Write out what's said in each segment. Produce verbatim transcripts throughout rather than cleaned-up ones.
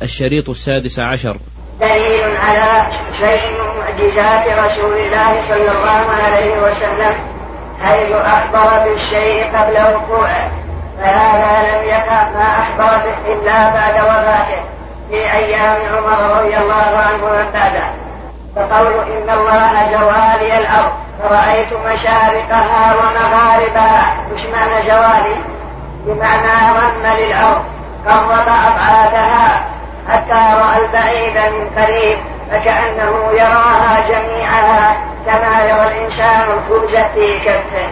الشريط السادس عشر. دليل على شيء من معجزات رسول الله صلى الله عليه وسلم حيث أخبر بالشيء قبل وقوعه، فهذا لم يقع ما أخبر به إلا بعد وفاته في أيام عمر رضي الله عنه ومن بعده. فقول إن الله زوالي الأرض فرأيت مشارقها ومغاربها، مش معنى زوالي؟ بمعنى رن للأرض قرب أبعادها حتى رأى البعيد من قريب فكأنه يراها جميعها كما يرى الإنسان الخبز في كفه.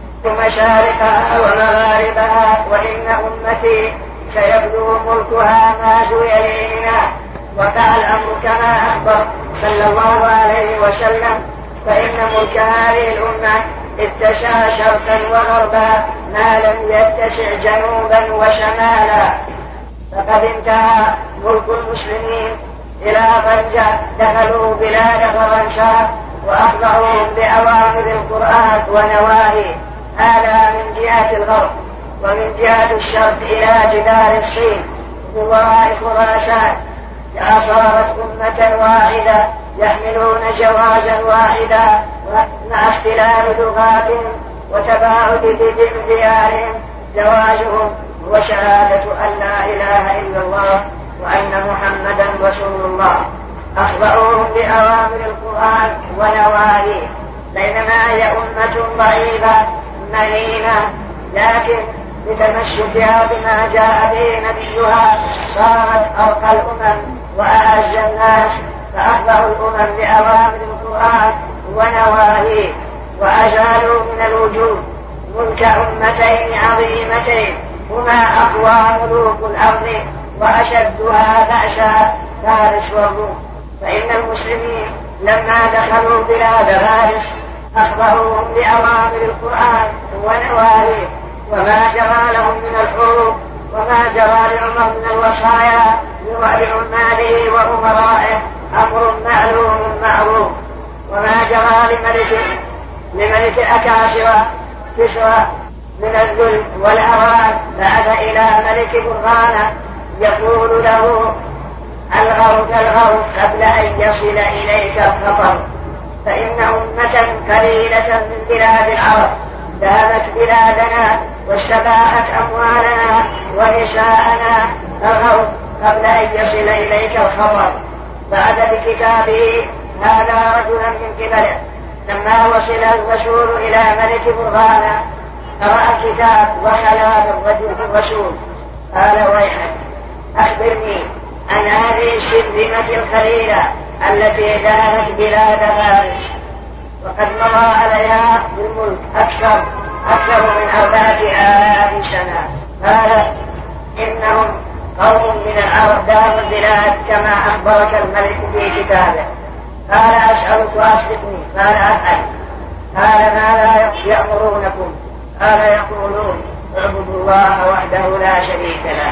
مشارقها ومغاربها وإن أمتي سيبدو ملكها ما زوي منها. وقع الأمر كما أخبر صلى الله عليه وسلم، فإن ملك هذه الأمة اتسع شرقا وغربا ما لم يتسع جنوبا وشمالا. فقد انتهى ملك المسلمين إلى طنجة، دخلوا بلاد فرنسا وأخضعوهم بأوامر القرآن ونواهي، هذا من جهة الغرب. ومن جهة الشرق إلى جدار الصين ووراء خراسان صارت أمة واحدة يحملون جوازا واحدا مع اختلاف لغاتهم وتباعد بديارهم. جوازهم وشهادة أن لا إله إلا الله وأن محمدا رسول الله. أخضعوهم بأوامر القرآن ونواهيه، بينما هي أمة ضعيفة ملينة، لكن بتمسكها بما جاء به نبيها صارت أرقى الأمم وأعز الناس. فأخضعوا الأمم بأوامر القرآن ونواهيه وأزالوا من الوجود ملك أمتين عظيمتين هما أقوى ملوك الأرض وأشدها بأسا فارس والروم. فإن المسلمين لما دخلوا بلاد فارس أخبروهم بأوامر القرآن ونواهيه وما جرى لهم من الحروب وما جرى لعمر من الوصايا لعماله وأمرائه أمر معلوم معروف، وما جرى لملك لملك أكاسرة كسرى من الذل والأران بعد إلى ملك برهانة يقول له الغرب الغرب قبل أن يصل إليك الخطر. فإن أمة قليلة من بلاد العرب ذهبت بلادنا واستباحت أموالنا ونساءنا الغرب قبل أن يصل إليك الخطر. بعد بكتابه هذا رجلا من قبله لما وصل الرسول إلى ملك برهانة قرأ الكتاب وخلا بالرجل الرسول قال ويحك أخبرني عن هذه الشرذمة القليلة التي ذهبت بلاد فارس وقد مضى عليها بالملك أكثر أكثر من أربعة آلاف سنة. قال إنهم قوم من العرب دار البلاد كما أخبرك الملك في كتابه. قال أسألك وأصدقني. قال أسأل. قال ماذا يأمرونكم؟ قال يقولون اعبدوا الله وحده لا شريك له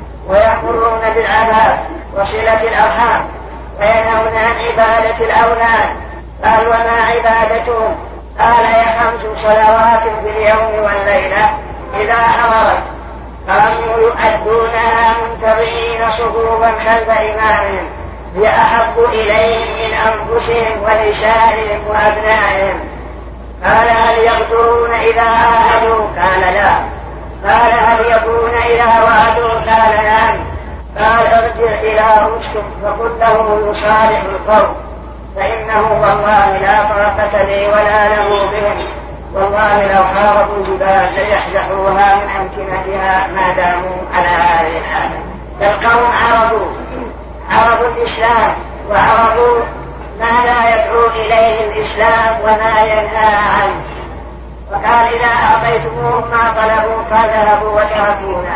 ويأمرون بالعدل وصلة الأرحام وينهون عن عبادة الأولاد. قال وما عبادتهم؟ قال هي خمس صلوات في اليوم والليلة إذا حضرت قاموا يؤدونها منتظرين صفوفا خلف إمامهم هي أحب إليهم من أنفسهم ونسائهم وأبنائهم. قال هل يغدرون إذا عاهدوا؟ قال لا. قال هل يبون إذا وعدوا؟ قال نعم. قال ارجع إلى رشد فقل له يصالح القوم فإنه والله لا طاقة لي ولا له بهم، والله لو حاربوا الجبال سيحزحوها من أمكنتها ما داموا على هذه الحالة. فالقوم عرضوا عرضوا الإسلام وعرضوا ما لا يدعو إليه الإسلام وما ينهى عنه، وقال إذا أعطيتموهم ما طلبوا فذهبوا وتركونا.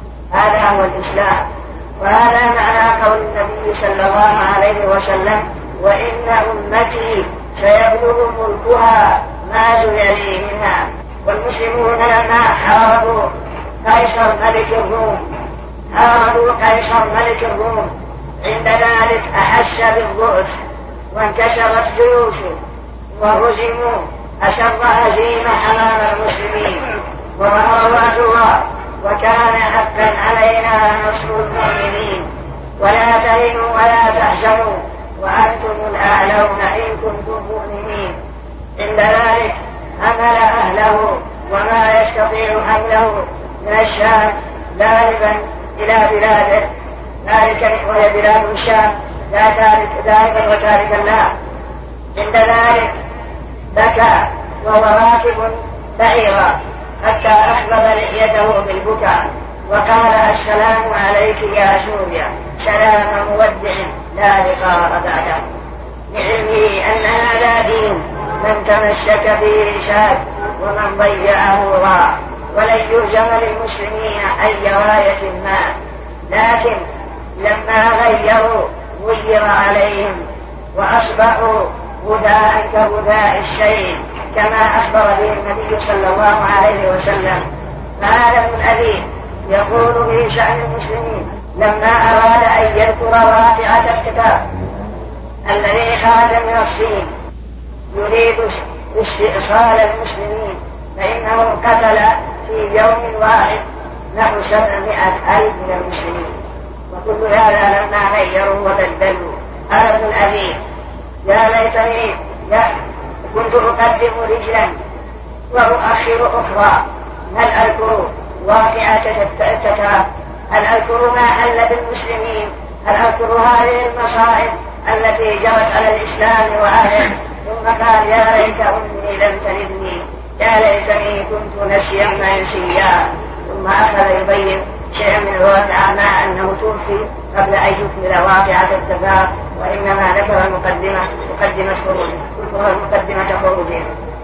هذا هو الإسلام، وهذا معنى قول النبي صلى الله عليه وسلم وإن أمتي سيبلغ ملكها ما زوي منها. والمسلمون لما حاربوا قيصر ملك الروم حاربوا قيصر ملك الروم عند ذلك أحس بالضعف وانكسرت جيوشه وهزموا أشر هزيمة أمام المسلمين وظهر وعد الله وكان حقا علينا نصر المؤمنين. ولا تهنوا ولا تحزنوا وأنتم الأعلون إن كنتم مؤمنين. عند ذلك حمل أهله وما يستطيع حمله من الشام ذاهبا إلى بلاده، ذلك وهي بلاد الشام ذلك وتارك الله. عند ذلك بكى وهو راكب بعيرا حتى أخبض لحيته بالبكاء وقال السلام عليك يا سوريا سلام مودع لا لقاء بعده، لعلمه أن هذا دين من تمسك به شاد ومن ضيعه ضاع، ولن يلزم للمسلمين أي غاية ما، لكن لما غيروا غير عليهم وأصبحوا غداء كغداء الشيء كما أخبر به النبي صلى الله عليه وسلم. فهذا ابن أبي يقول به شأن المسلمين لما أراد أن يذكر واقعة الكتاب الذي خرج من الصين يريد استئصال المسلمين، فإنه قتل في يوم واحد نحو سبعمائة ألف من المسلمين، وكل هذا لما غيروا وبدلوا. قال ابن أبي يا ليتني كنت أقدم رجلا وأؤخر أخرى، هل أذكر واقعة التتاب، هل أذكر ما حل بالمسلمين، هل أذكر هذه المصائب التي جرت على الإسلام وأهله. ثم قال يا ليت أمي لم تلدني يا ليتني كنت نسيا منسيا. ثم أخذ يبين شيئا من الواقع ما أنه توفي قبل أن يكمل واقعة التتاب، وإنما ذكر المقدمة مقدمة خروجه مقدمة خروجه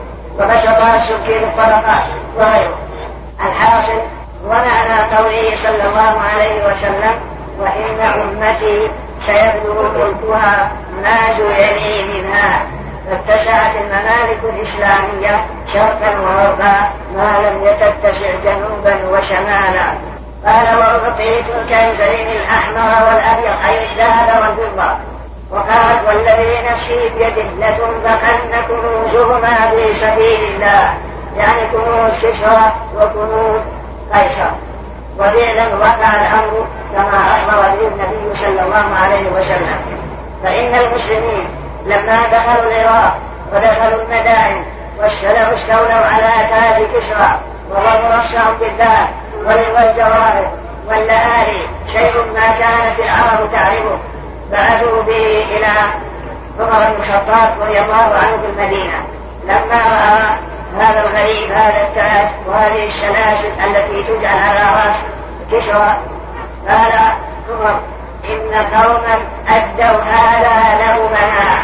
وبسط السكين الطبقات وغيره. الحاصل ومعنى قوله صلى الله عليه وسلم وإن أمتي سيبلغ ملكها ما يلي منها، فاتسعت الممالك الإسلامية شرقا وغربا ما لم يتتسع جنوبا وشمالا. قال وأعطيت الكنزين الأحمر والأبيض أي الذهب والفضة، وقالت والذي نفسي بيده لتنبقن كنوزهما في سبيل الله، يعني كنوز كسرى وكنوز قيصر. وفعلا وقع الأمر كما أخبر به النبي صلى الله عليه وسلم. فإن المسلمين لما دخلوا العراق ودخلوا المدائن واستولوا على تاج كسرى وهو مرصع بالذهب والجواهر واللآلي شيء ما كانت العرب تعرفه، بعثوا به إلى عمر بن الخطاب رضي الله عنه في المدينة. لما رأى هذا الغريب هذا التاج وهذه السلاسل التي تجعل على رأس كسرى قال عمر إن قوما أدوا هذا لومنا،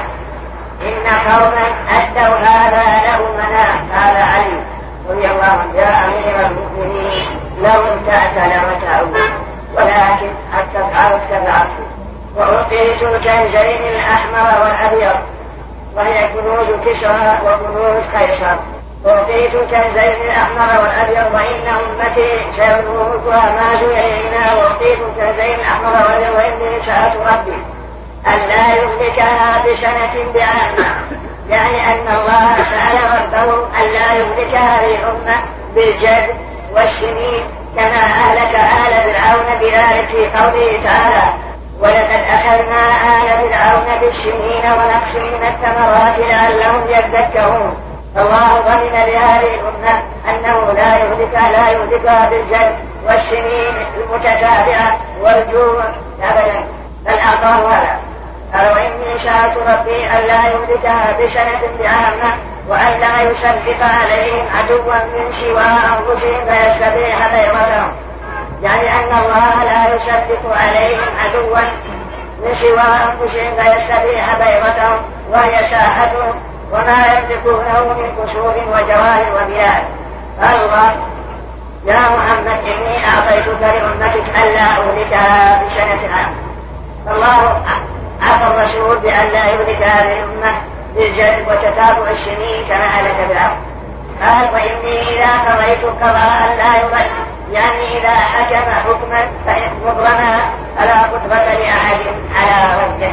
إن قوما أدوا هذا لومنا. قال علي رضي الله عنه يا أمير المؤمنين لو امتعت لمتعوا ولكن حتى تعرفت بعرفه. وأعطيت الكنزين الأحمر والأبيض وهي كنوز كسرى وكنوز قيصر. أعطيت الكنزين الأحمر والأبيض وإن أمتي سيبلغ ملكها ما يلي منها. وأعطيت الكنزين الأحمر والأبيض وإني سألت ربي ألا يهلكها بسنة بعامة، يعني أن الله سأل ربه ألا يهلك هذه الأمة بالجد والسنين كما أهلك آل فرعون بذلك في قوله تعالى ولقد أخذنا آل فرعون بالسنين ونقص من الثمرات لعلهم يذكرون. الله ضمن لهذه الأمة أنه لا يهلكها لا يهلكها بالجد والسنين المتتابعة والجوع أبدا، بل أعطاه هذا. قال وإني سألت ربي ألا يهلكها بسنة بعامة وألا يسلط عليهم عدوا من سوى أنفسهم فيستبيح بيضتهم، يعني أن الله لا يسلط عليهم عدوا من سوى أنفسهم فيستبيح بيضتهم وهي ساحتهم وما يملكونه من قصور وجواهر وبلاد. قال الله يا محمد إني أعطيتك لأمتك ألا أهلكها بسنة عام. الله أعطى الرسول بأن لا يهلك هذه الأمة بالجد وتتابع السنين كما أهلك بالأرض. قال وإني إذا قضيت قضاء لا يرد، يعني إذا حكم حكما فإن مظلما فلا قدرة لأحد على رده.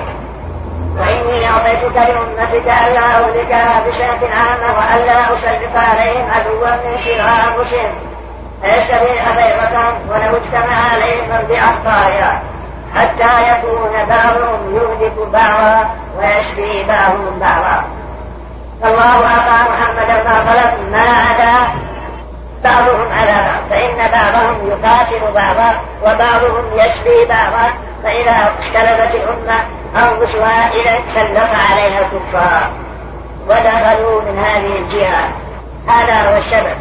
وإني أعطيتك لأمتك ألا أهلكها بسنة عامة وألا أسلط عليهم عدوا من سوى أنفسهم فيستبيح بيضتهم ولو اجتمع عليهم مرضع الطائرة حتى يكون بعضهم يهلك بعضا ويشفي بعضهم بعضا. فالله أعطى محمدا ما طلب ما عدا بعضهم على بعض، فإن بعضهم يقاتل بعضا وبعضهم يشفي بعضا، فإذا اختلفت الأمة أنفسها إذا سلط عليها الكفار ودخلوا من هذه الجهة. هذا هو السبب.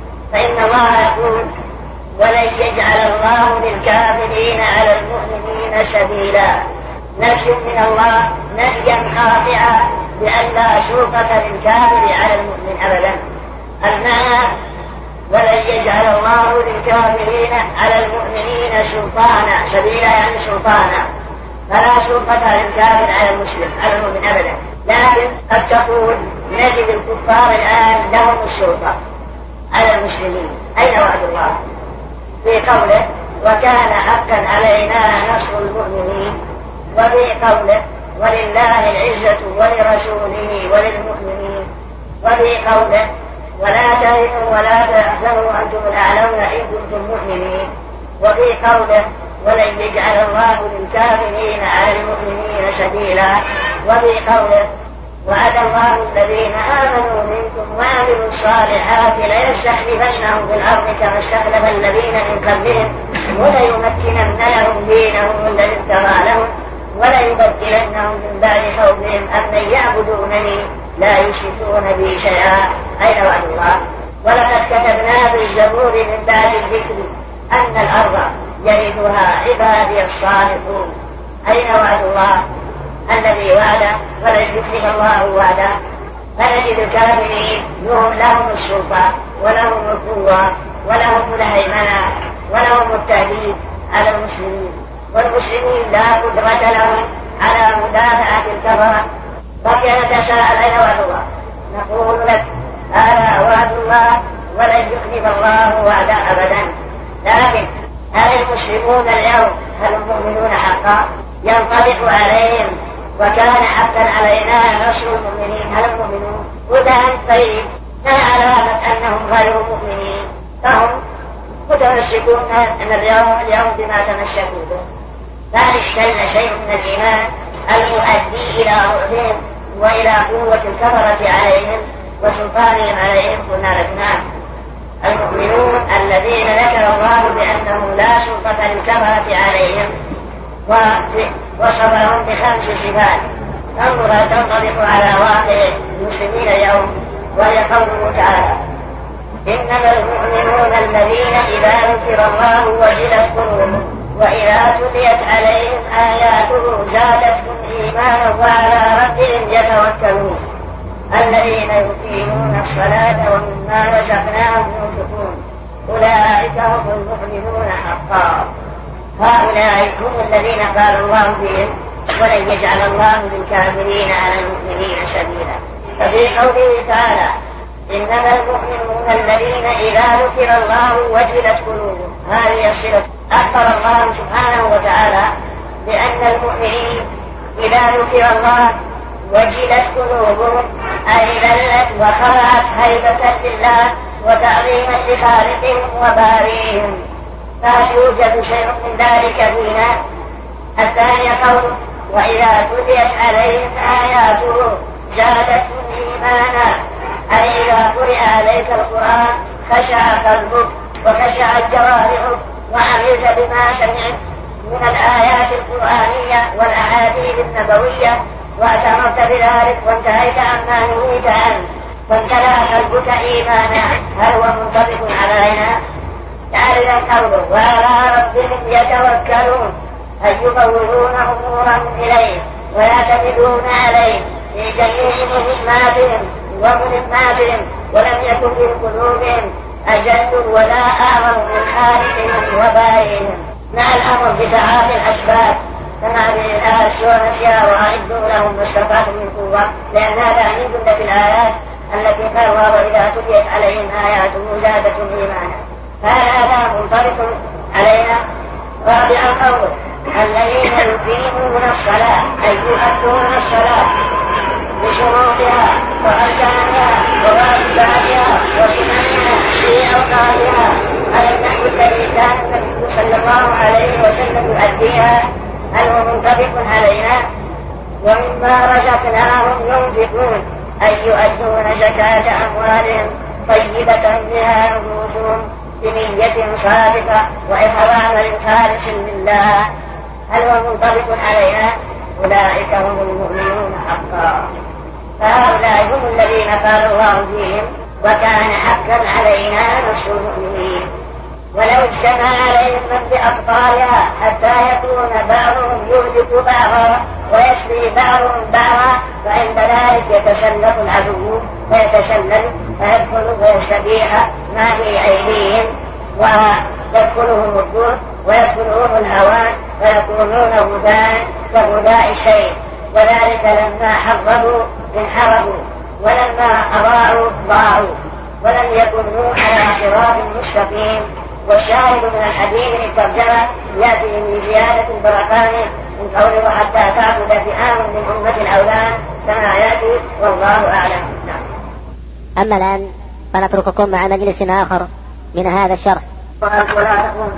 فإن الله يقول ولن يجعل الله للكافرين على المؤمنين سبيلا، نفي من الله نفيا قاطعا بأن لا سلطة للكافر على المؤمن أبدا. المعنى ولن يجعل الله للكافرين على المؤمنين سلطانا، سبيلا يعني سلطانا، فلا سلطة للكافر على المسلم على المؤمن أبدا. لكن قد تقول نجد الكفار الآن لهم السلطة على المسلمين، أين وعد الله في قوله وكان حقا علينا نصر المؤمنين، وفي قوله ولله العزة ولرسوله وللمؤمنين، وفي قوله ولا تهنوا ولا تحزنوا وأنتم الأعلون إن كنتم مؤمنين، وفي قوله ولن يجعل الله للكافرين على المؤمنين سبيلا، وفي قوله وعد الله الذين آمنوا منكم وعملوا الصالحات ليستخلفنهم في الأرض كما استخلف الذين من قبلهم وليمكنن لهم دينهم الذي ارتضى لهم وليبدلنهم من بعد خوفهم أمنا يعبدونني لا يشركون بي شيئا. أين وعد الله؟ ولقد كتبنا في الزبور من بعد الذكر أن الأرض يرثها عبادي الصالحون. أين وعد الله الذي وعده ولن يخلف الله وعده؟ فنجد الكافرين لهم السلطة ولهم القوة ولهم الهيمنة ولهم التهديد على المسلمين، والمسلمين لا قدرة لهم على مدافعة الكفرة. بقي نتساءل أين وعد الله؟ نقول لك هذا وعد الله ولن يخلف الله وعده أبدا. لكن هل المسلمون اليوم هل المؤمنون حقا ينطبق عليهم وكان حقا علينا نصر المؤمنين؟ هل المؤمنون هدى طيب ما علامة أنهم غير مؤمنين؟ فهم متمسكون أن اليوم اليوم بما تمسكوا به، لا اشتل شيء من الإيمان المؤدي إلى رعبهم وإلى قوة الكفرة عليهم وسلطانهم عليهم. قلنا لك نعم، المؤمنون الذين ذكر الله بأنه لا سلطة للكفرة عليهم وصفهم بخمس صفات تنظر تنطبق على واقع المسلمين اليوم، وهي قوله تعالى إنما المؤمنون الذين إذا ذكر الله وجلت قلوبهم وإذا تليت عليهم آياته زادتهم إيمانا وعلى ربهم يتوكلون الذين يقيمون الصلاة ومما رزقناهم ينفقون أولئك هم المؤمنون حقا. هؤلاء هم الذين قال الله فيهم ولن يجعل الله للكافرين على المؤمنين سبيلا. ففي قوله تعالى إنما المؤمنون الذين إذا ذكر الله وجلت قلوبهم، هذه الصلة. أخبر الله سبحانه وتعالى بأن المؤمنين إذا ذكر الله وجلت قلوبهم أي ذلت وخضعت هيبة لله وتعظيما لخالقهم وبارئهم، فهل يوجد شيء من ذلك فينا؟ الثاني قوله وإذا تليت عليهم آياته زادتهم إيمانا، أي إذا قرئ عليك القرآن خشع قلبك وخشعت جوارحك وعملت بما سمعت من الآيات القرآنية والأحاديث النبوية واعتمرت بذلك وانتهيت عما نهيت عنه فامتلأ قلبك إيمانا. هل هو منطبق علينا؟ تعالى قوله وعلى ربهم يتوكلون، أي يفوضون أمورهم إليه ويعتمدون عليه في جميع مهماتهم ومهماتهم، ولم يكن في قلوبهم أجل ولا أعظم من خالقهم وبارئهم، مع الأمر بتعاطي الأسباب كما في الآية سورة الأشياء وأعدوا لهم ما استطعتم من قوة، لأن هذا من جملة الآيات التي قال الله وإذا تليت عليهم آياته زادتهم إيمانا. فهذا منطبق علينا. رابعا قوله الذين يقيمون الصلاة أي يؤدون الصلاة بشروطها وأركانها وواجباتها وسننها في أوقاتها، ألم يكن الذي كان النبي صلى الله عليه وسلم يؤديها هل هو منطبق علينا؟ ومما رزقناهم ينفقون أي يؤدون زكاة أموالهم طيبة بها نفوسهم بنية صادقة وإخلاص خالص لله. هل هو منطبق علينا؟ أولئك هم المؤمنون حقا. فهؤلاء هم الذين قال الله فيهم وكان حقا علينا نصر المؤمنين. ولو اجتمع عليهم من بأبطالها حتى يكون بعضهم يهلك بعضا ويشفي بعضهم بعضا فعند ذلك يتسلط العدو ويتسلل فيدخل ويستبيح ما في أيديهم ويدخلهم الجوع ويدخلهم الهوان ويكونون غداء كغداء السيل. وذلك لما حربوا انحربوا ولما أضاعوا ضاعوا ولم يكونوا على صراط مستقيم. والشاهد من الحديث الترجمة يأتي من زيادة البركان من قوله حتى تعبد فئام من أمة الأولان كما يأتي والله أعلم. أما الآن فنترككم مع مجلس آخر من هذا الشرح. ولا تقوم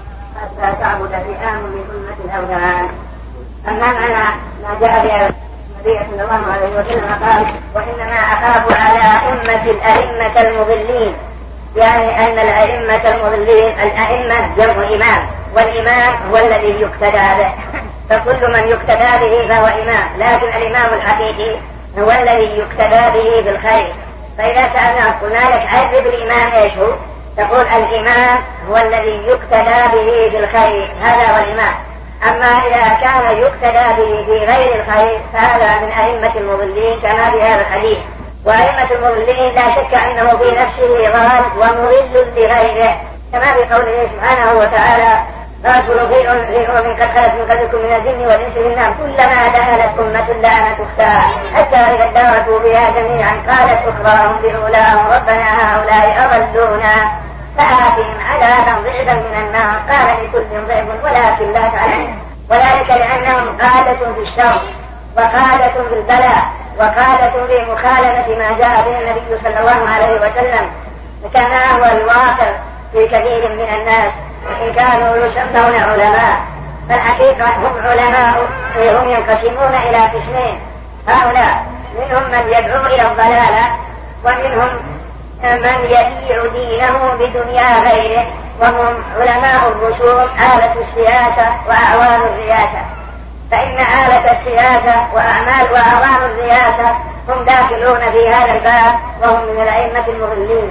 حتى تعبد فئام من أمة الأولان. أما معنى ما جاء به النبي صلى الله عليه وسلم قال وإنما أخاف على أمة الأئمة المضلين، يعني أن الأئمة المضلين الأئمة جمع إمام والإمام هو الذي يقتدى به، فكل من يقتدى به فهو إمام، لكن الإمام الحقيقي هو الذي يقتدى به بالخير. فإذا سألنا قلنا لك عرف الإمام إيش هو؟ تقول الإمام هو الذي يقتدى به بالخير، هذا هو الإمام. أما إذا كان يقتدى به في غير الخير فهذا من أئمة المضلين كما في هذا الحديث. وأئمة المضلين لا شك أنه في نفسه ضال ومضل لغيره، كما في قوله سبحانه وتعالى رسول في أمم قد خلت من قبلكم من الجن والإنس والناس كلما دخلت أمة لعنت أختها حتى إذا اداركوا بها جميعا قالت أخراهم بأولاهم ربنا هؤلاء أضلونا فآتهم عذابا ضعفا من النار قال لكل ضعف ولكن لا تعلمون. وذلك لأنهم قادة في الشر وقادة في البلاء وقادة في مخالفة ما جاء به النبي صلى الله عليه وسلم، كما هو الواقع في كثير من الناس وإن كانوا يسمون علماء فالحقيقة هم علماء هم ينقسمون إلى قسمين. هؤلاء منهم من يدعو إلى الضلالة ومنهم من يبيع دينه بدنيا غيره، وهم علماء الرسوم آلة السياسة وأعوان الرياسة. فإن آلة السياسة وأعمال وأعوان الرياسة هم داخلون في هذا الباب وهم من الأئمة المضلين.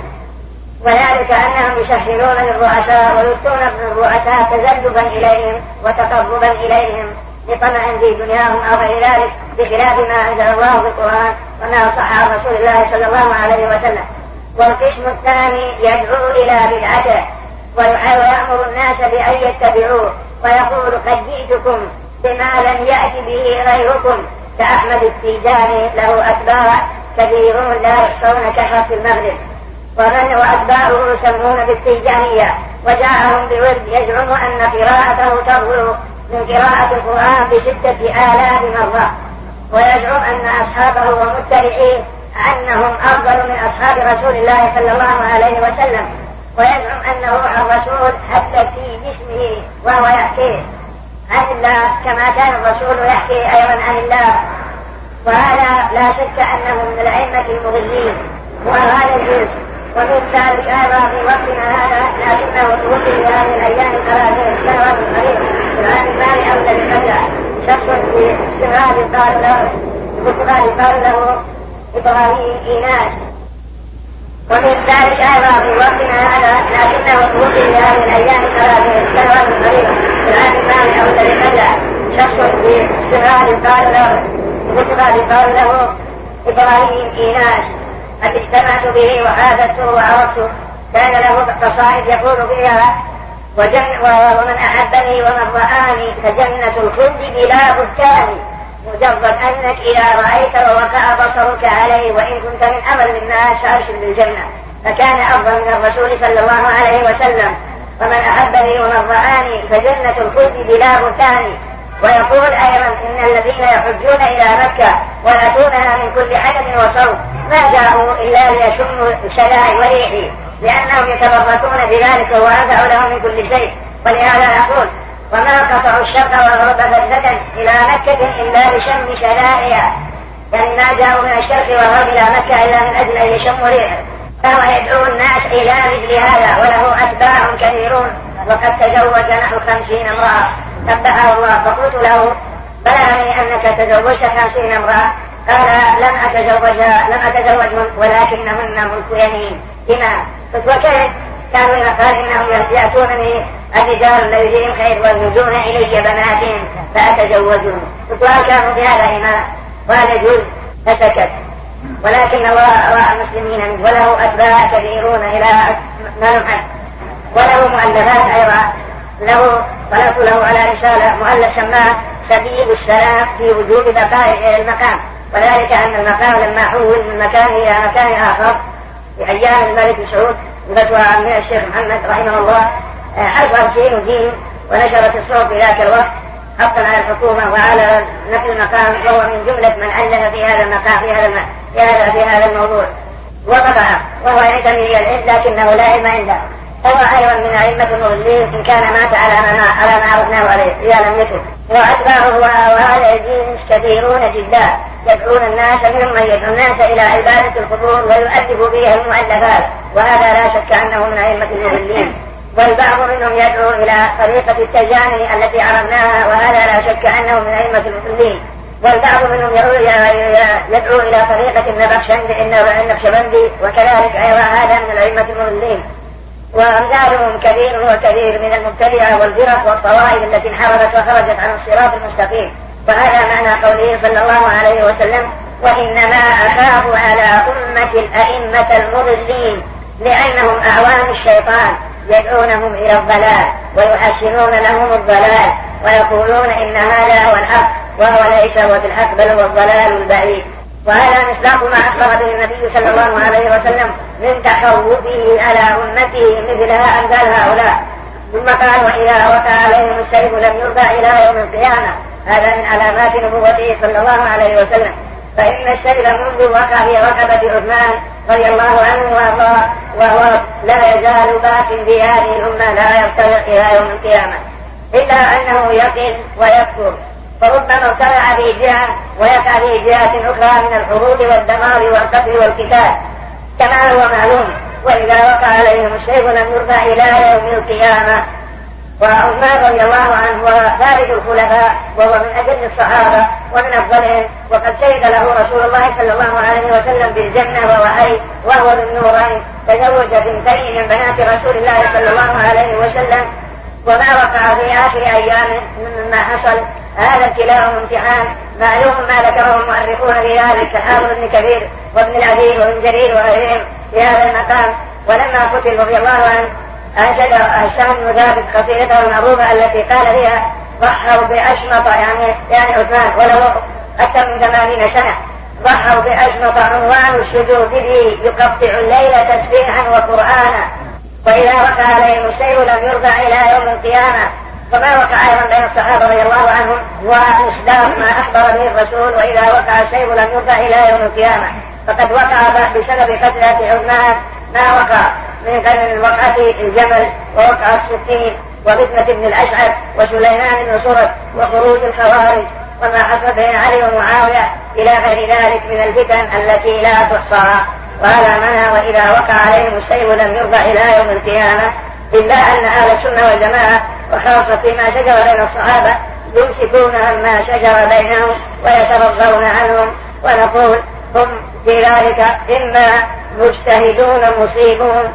وذلك أنهم يسهلون للرؤساء ويؤتون من الرؤساء تزلفا إليهم وتقربا إليهم لطمع في دنياهم أو غير ذلك بخلاف ما أنزل الله في القرآن وما صح عن رسول الله صلى الله عليه وسلم. والقسم الثاني يدعو إلى بدعته ويأمر الناس بأن يتبعوه ويقول قد جئتكم بما لم يأتي به غيركم، كأحمد التيجاني له أتباع كثيرون لا يحصون كثرة المغرب، ومن وأتباعه يسمون بالتيجانية، وجاءهم بورد يزعم أن قراءته تضوء من قراءة القرآن بستة آلاف مرة، ويزعم أن أصحابه ومتبعيه أنهم أفضل من أصحاب رسول الله صلى الله عليه وسلم، ويزعم أنه الرسول حتى في جسمه وهو يحكيه عن الله كما كان الرسول يحكي أيضا عن الله. وهذا لا شك أنه من الأئمة المضلين وهذا الجنس. ومن ذلك أيضا في وقتنا هذا لكنه توفي في هذه الأيام ثلاثين سنوات قريب في العام الثاني أو الذي بدأ شخص في استغلال قال له استغلال قال له إبراهيم إيناس. ومن ذلك أيضا في وقتنا هذا لكنه توفي في هذه الأيام ثلاثين سنوات قريب في العام الثاني أو الذي بدأ شخص في استغلال قال له استغلال قال له إبراهيم إيناس. قد اجتمعت به وحادثته وعرفته، كان له قصائد يقول فيها وجن ومن أحبني ومن رآني فجنة الخلد بلا بهتان، مجرد أنك إذا رأيت ووقع بصرك عليه وإن كنت من أمل الناس فأبشر بالجنة. فكان أفضل من الرسول صلى الله عليه وسلم. ومن أحبني ومن رآني فجنة الخلد بلا بهتان. ويقول أيضا إن الذين يحجون إلى مكة ويأتونها من كل عدد وصوت ما جاءوا إلا ليشموا شلاء وريحي، لأنهم يتبركون بذلك وأنفعوا لهم من كل شيء. ولهذا يقول وما قطعوا الشرق والغرب فجة إلى مكة إلا لشم شرائها، يعني ما جاءوا من الشرق والغرب إلى مكة إلا من أجل أن يشموا ريحه، فهو يدعو الناس إلى مثل هذا وله أتباع كثيرون، وقد تزوج نحو خمسين امرأة نبهه الله. فقلت له بلغني أنك تزوجت خمسين امرأة، قال لم أتزوج لم أتزوجهن ولكنهن ملك يمين. بما قلت وكيف؟ كانوا قال إنهم يأتونني الرجال الذين فيهم خير وينزون إلي بناتهم فأتزوجهم. قلت وهل كانوا بهذا إيمان؟ وهذا يجوز؟ فسكت. ولكن الله رأى المسلمين منه وله أتباع كثيرون إلى ما نحن، وله مؤلفات أيضا. له طلبت له على رسالة مؤلف سماه سبيل السلام في وجود بقاء المقام، وذلك أن المقام لما حول من مكان إلى مكان آخر في أيام الملك سعود بفتوى من الشيخ محمد رحمه الله، حصل شيء دين ونشرت الصوت في ذاك الوقت حقا على الحكومة وعلى نقل المقام، وهو من جملة من ألف في هذا المقام في هذا في هذا في هذا الموضوع وطبعه، وهو ينتمي إلى العلم لكنه لا علم عنده. هو أيضا من أئمة المضلين إن كان مات على ما على ما عرفناه عليه إذا لم يكن. وأتباعه وهذا الدين كثيرون جدا يدعون الناس، منهم من يدعو الناس إلى عبادة القبور ويؤلف بها المؤلفات، وهذا لا شك أنه من أئمة المضلين. والبعض منهم يدعو إلى طريقة التجاني التي عرفناها، وهذا لا شك أنه من أئمة المضلين. والبعض منهم يدعو إلى طريقة النقشبندي وكذلك أيضا هذا من الأئمة المضلين. وأمثالهم كثير وكثير من المبتدعة والفرق والطوائف التي انحرفت وخرجت عن الصراط المستقيم. وهذا معنى قوله صلى الله عليه وسلم: وإنما أخاف على أمة الأئمة المضلين لأنهم أعوان الشيطان يدعونهم إلى الضلال ويحسنون لهم الضلال ويقولون إن هذا هو الحق وهو ليس هو الحق بل هو الضلال البعيد. وهذا مصداق ما أخبر به النبي صلى الله عليه وسلم من تخوفه على أمته مثلها أمثال هؤلاء. ثم قال: وإذا وقع عليهم السيف لم يرضى إلى يوم القيامة. هذا من علامات نبوته صلى الله عليه وسلم، فإن السيف منذ وقع في رقبة عثمان رضي الله عنه وأرضاه وهو لا يزال باق في هذه الأمة لا يفترق إلى يوم القيامة، إلا أنه يقل ويكفر، فربما ابتلع في جهة ويقع في جهات أخرى من الحروب والدمار والقتل والقتال كما هو معلوم. وإذا وقع عليهم السيف لم يرفع إلى يوم القيامة. وعثمان رضي الله عنه وثالث الخلفاء وهو من أجل الصحابة ومن أفضلهم، وقد شهد له رسول الله صلى الله عليه وسلم بالجنة ووحي وهو ذو النورين، تزوج بنتين من بنات رسول الله صلى الله عليه وسلم. وما وقع في آخر أيام مما حصل هذا ابتلاء وامتحان معلوم ما ذكره المؤرخون في ذلك كحافظ بن كثير وابن الأثير وابن جرير وغيرهم في هذا المقام. ولما قتل رضي الله عنه أنشد هشام بن ثابت قصيدته المعروفة التي قال فيها: ضحوا بأشمط يعني يعني عثمان وله أكثر من ثمانين سنة، ضحوا بأشمط عنوان السجود به يقطع الليل تسبيحا وقرآنا، وإذا وقع عليهم السيف لم يرفع إلى يوم القيامة. فما وقع أيضا بين الصحابة رضي الله عنهم ومصداق ما أخبر به الرسول: وإذا وقع السيف لم يرفع إلى يوم القيامة. فقد وقع بسبب قتلة عثمان ما وقع من قبل وقعة الجمل ووقعة السكين وفتنة بن الأشعث وسليمان بن صرف وخروج الخوارج وما حصل بين علي ومعاوية إلى غير ذلك من الفتن التي لا تحصى. وهذا معنى وإذا وقع عليهم السيف لم يرفع إلى يوم القيامة، إلا أن أهل السنة والجماعة وخاصة فيما شجر بين الصحابة يمسكون عما شجر بينهم ويترضون عنهم، ونقول هم في ذلك إما مجتهدون مصيبون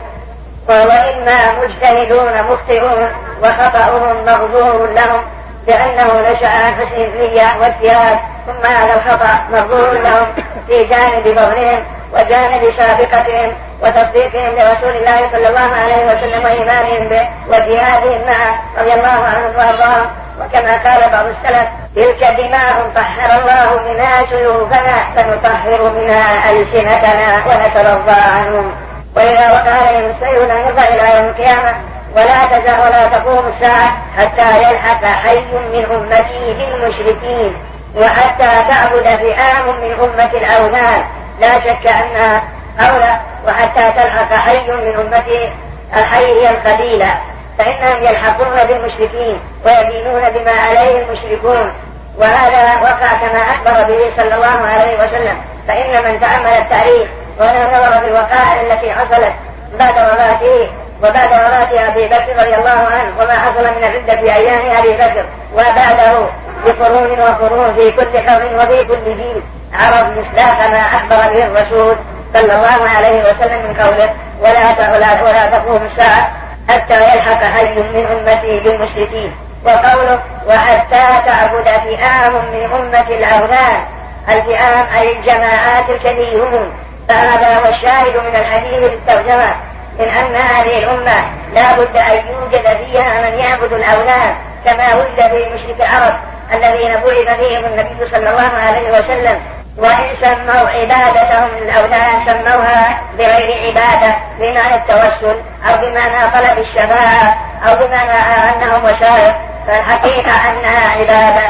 وإما مجتهدون مخطئون، وخطأهم مغفور لهم لأنه نشأ عن حسن النية واجتهاد، ثم هذا الخطأ مغفور لهم في جانب فضلهم وجانب سابقتهم وتصديقهم لرسول الله صلى الله عليه وسلم وإيمانهم به وجهادهم معه رضي الله عنهم وأرضاهم. وكما قال بعض السلف: تلك دماء طهر الله منها سيوفنا فنطهر منها ألسنتنا ونترضى عنهم. وإذا وقع عليهم السيف لم يرضى إلى يوم القيامة، ولا تزال ولا تقوم الساعة حتى يلحق حي من أمتي بالمشركين، وحتى تعبد فئام من أمة الأوثان لا شك أنها أولى، وحتى تلحق حي من أمتي. الحي هي القبيلة، فإنهم يلحقون بالمشركين ويدينون بما عليه المشركون، وهذا وقع كما أخبر به صلى الله عليه وسلم. فإن من تأمل التاريخ ونظر في الوقائع التي حصلت بعد وفاته وبعد وفاة أبي بكر رضي الله عنه وما حصل من الردة في أيام أبي بكر وبعده بقرون وقرون في كل قرن وفي كل جيل، عرف مصداق ما أخبر به الرسول صلى الله عليه وسلم من قوله ولا ولا ولا تقوم الساعة حتى يلحق حي من أمتي بالمشركين، وقوله وحتى تعبد فئام من أمة الأوثان. الفئام أي الجماعات الكثيرون. فهذا هو الشاهد من الحديث للترجمة من أن هذه الأمة لا بد أن يوجد فيها من يعبد الأوثان كما وجد في مشرك العرب الذين بعث فيهم النبي صلى الله عليه وسلم، وإن سموا عبادتهم للأوثان سموها بغير عبادة بمعنى التوسل أو بمعنى طلب الشفاعة أو بمعنى أنهم وسائل، فالحقيقة أنها عبادة.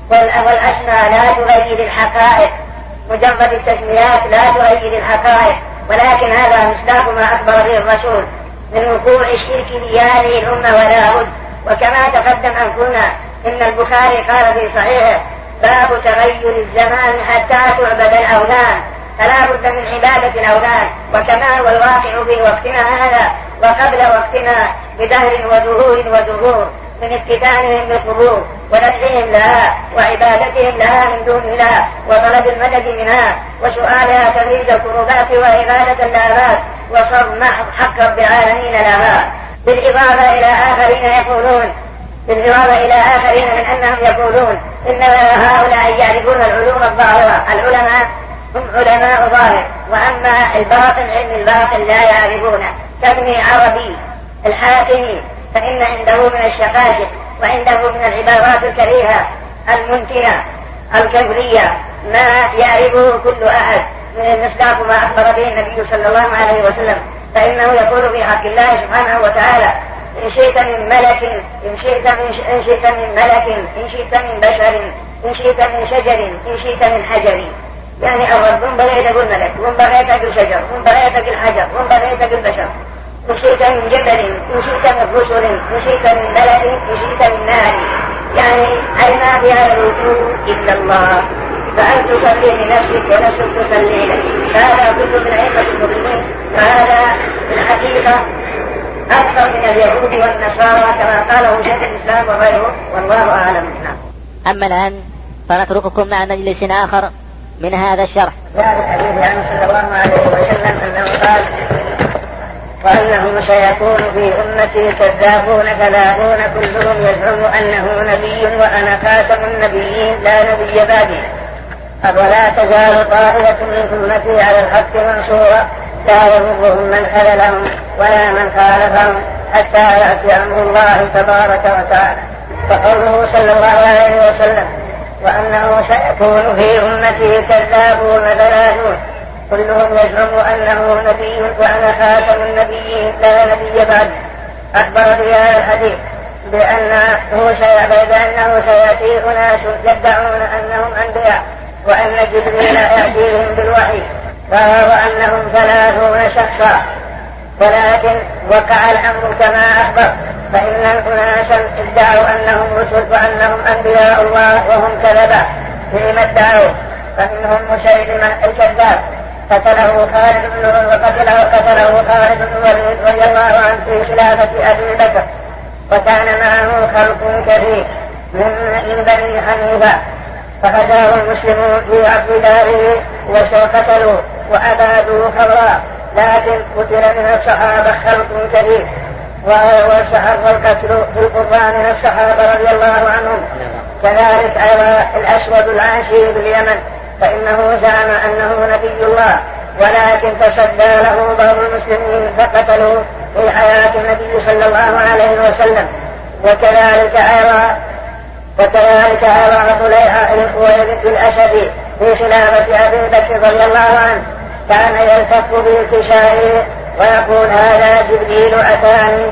والأسماء لا تغير الحقائق، مجرد التسميات لا تغير الحقائق، ولكن هذا مصداق ما أخبر به الرسول من وقوع الشرك في هذه الأمة ولا بد. وكما تقدم أن قلنا إن البخاري قال في صحيحه باب تغير الزمان حتى تعبد الأوثان، فلا بد من عبادة الأوثان، وكما هو الواقع في وقتنا هذا وقبل وقتنا بدهر ودهور ودهور من اتباعهم بالقبور ونفعهم لها وعبادتهم لها من دون الله وطلب المدد منها وسؤالها تفريج الكروبات وعبادة الآباد وصرف حق رب العالمين لها. بالإضافة إلى آخرين يقولون بالإضافة إلى آخرين من أنهم يقولون إن هؤلاء يعرفون العلوم الظاهرة، العلماء هم علماء ظاهر، وأما الباطن علم الباطن لا يعرفونه، كابن عربي الحاكمي فإن عنده من الشقاشق وعنده من العبارات الكريهة المنتنة الكفرية ما يعرفه كل أحد من مصداق ما أخبر به النبي صلى الله عليه وسلم. فإنه يقول في حق الله سبحانه وتعالى إن شئت من ملك إن شئت من, إن شئت من ملك إن شئت من بشر إن شئت من شجر إن شئت من حجر. يعني الرب هم بغيت بالملك هم بغيت بالشجر هم بغيت بالحجر هم بغيت بالبشر، إن شئت من جبل إن شئت من رسل إن شئت من ملك إن شئت من نار. يعني أي ما في هذا الوجود إلا الله، فأنت تصلي لنفسك ونفسك تصلي لك. هذا كله من أئمة المسلمين، فهذا في الحقيقة أكثر من اليهود والنصارى كما قاله شيخ الإسلام وغيره، والله أعلم. أما الآن فنترككم مع مجلس آخر من هذا الشرح. جاء الحديث عنه صلى الله عليه وسلم أنه قال وأنه سيكون في أمتي كذابون ثلاثون كلهم يزعم أنه نبي وأنا خاتم النبيين لا نبي بعدي، ولا تزال طائفة من أمتي على الحق منصورة لا يضرهم من خذلهم ولا من خالفهم حتى يأتي أمر الله تبارك وتعالى. فقوله صلى الله عليه وسلم وأنه سيكون في أمتي كذابون ثلاثون كلهم يزعم أنه نبي وأنا خاتم النبيين لا نبي بعد، أخبر في هذا الحديث بأنه بأنه سيأتي أناس يدعون أنهم أنبياء وأن جبريل يأتيهم بالوحي وأنهم ثلاثون شخصا، ولكن وقع الأمر كما أخبر، فإن أناسا ادعوا أنهم رسل وأنهم أنبياء الله وهم كذبا فيما ادعوا، فمنهم مسيلمة الكذاب قتله خالد بن وقتله قتله خالد بن الوليد رضي الله عنه في خلافة أبي بكر، وكان معه خلق كثير من بني حنيفة، فهداه المسلمون في عبد داره وقتلوا وأبادوا خبرا، لكن قتل من الصحابة خلق كثير، وسحر القتل في القرآن من الصحابة رضي الله عنهم. كذلك أيضا الأسود العنسي باليمن فإنه زعم أنه نبي الله، ولكن تصدى له بعض المسلمين فقتلوا في حياة النبي صلى الله عليه وسلم. وكذلك أيضا وكذلك أيضا طليحة الخويلد الأسدي في خلافة أبي بكر رضي الله عنه كان يلتف بالكسائه ويقول هذا جبريل أتاني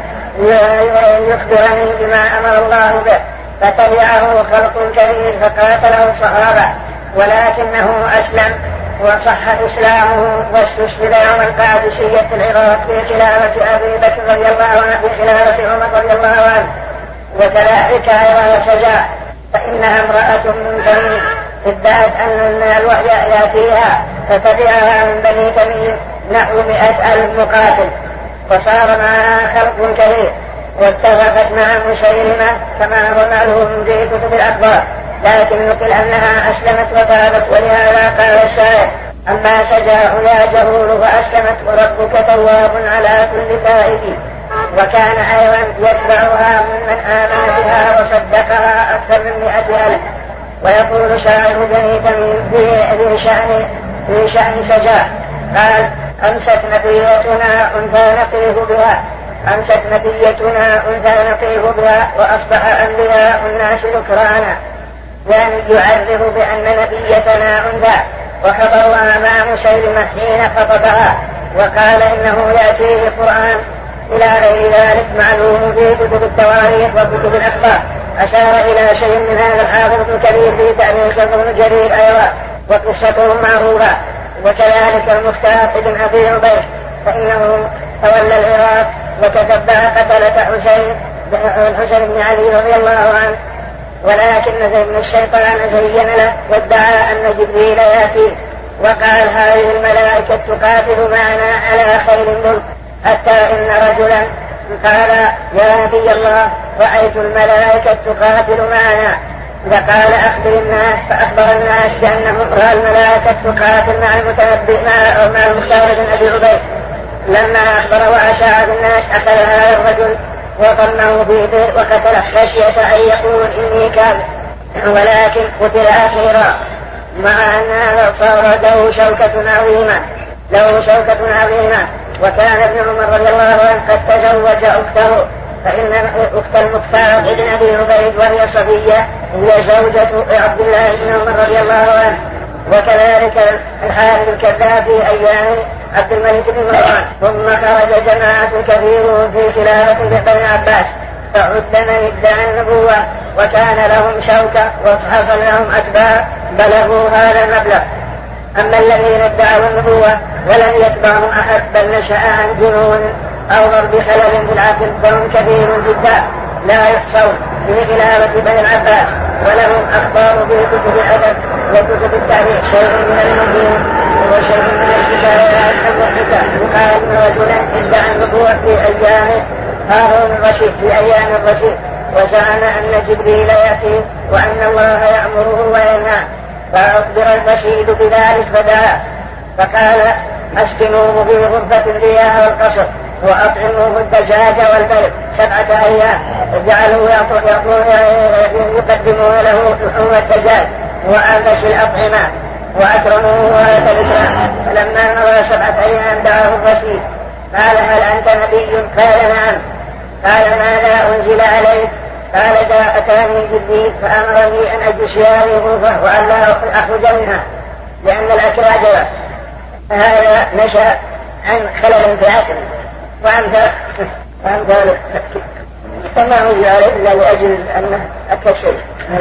يخبرني بما أمر الله به، فتبعه خلق كثير فقاتله الصحابة، ولكنه أسلم وصح إسلامه واستشهد يوم القادسية العراق في خلافة أبي بكر رضي الله عنه في خلافة عمر رضي الله عنه. وكذلك أيضا سجاع فإنها امرأة من تميم ادعت أن الوحي يأتيها فتبعها من بني تميم نحو مئة ألف مقاتل وصار معها خلق كثير واتفقت مع مسيلمة كما هو معلوم في كتب الأخبار، لكن يقول أنها أسلمت وتابت. ولهذا قال الشاعر أما سجاع يا جهول فأسلمت وربك تواب على كل تائب. وكان أيضا يتبعها ممن آمن بها وصدقها أكثر من مئة ألف. ويقول شاعر بني تميم في شأن في شأن سجاع قال أمست نبيتنا أنثى نطيف بها أمست نبيتنا أنثى نطيف بها وأصبح أنبياء الناس ذكرانا، يعني يعرف بأن نبيتنا أنثى. وخبرها مع مسيلمة حين خطبها وقال إنه يأتيه القرآن إلى غير ذلك معلوم في كتب التواريخ وكتب الأخبار. أشار إلى شيء من هذا الحافظ ابن كثير في تأريخ ابن جرير أيضا وقصته معروفة. وكذلك المختار ابن أبي عبيد فإنه تولى العراق وتتبع قتلة حسين الحسين بن علي رضي الله عنه، ولكن زي من الشيطان زين له وادعى أن جبريل يأتي وقال هذه الملائكة تقاتل معنا على خير الملك، حتى إن رجلا قال يا نبي الله رأيت الملائكة تقاتل معنا، فقال أخبر الناس فأخبر الناس بأنهم الملائكة تقاتل مع المتنبئ مع المختار بن أبي عبيد. لما أخبر وأشاع بالناس أخذ هذا الرجل وطمه في بئر وقتله خشية أن يقول إني كاذب، ولكن قتل أخيرا مع أن هذا صار له شوكة عظيمة له شوكة عظيمة. وكان ابن عمر رضي الله عنه قد تزوج أخته، فإن أخت المختار ابن أبي عبيد وهي صفية هي زوجة عبد الله بن عمر رضي الله عنه. وكذلك الحارث الكذاب في أيام عبد الملك بن مروان. ثم خرج جماعة كثير في خلافة بني عباس فعد من ادعى النبوة وكان لهم شوكة وحصل لهم أتباع بلغوا هذا المبلغ. أما الذين ادعوا النبوة ولم يتبعهم أحد بل نشأ عن جنون أو ضرب خلل في العقل فهم كثير جدا لا يحصون في خلافة بني العباس، ولهم أخبار في كتب الأدب وكتب التاريخ شيء من المدين وشيء من الكتابات المضحكة. يقال إن رجلا ادعى النبوة في أيام هارون الرشيد في أيام الرشيد وزعم أن جبريل يأتي وأن الله يأمره وينهاه، فأخبر الرشيد بذلك فدعا فقال أسكنوه في غرفة فيها والقصر وأطعموه الدجاج والبيض سبعة أيام، جعلوا يقدمون له لحوم الدجاج وألبس الأطعمة وأكرموه وآت الإكرام. فلما مضى سبعة أيام دعاه الرشيد قال هل أنت نبي؟ قال نعم. قال ماذا أنزل عليك؟ قال جاء أتاني جبريل فأمرني أن أجلس في هذه الغرفة وأن لا أخرج منها لأن الأكل عجبه. هذا نشأ عن خلل في عقل وعن ذلك فما أنزل عليه إلا لأجل أنه أكل شيء.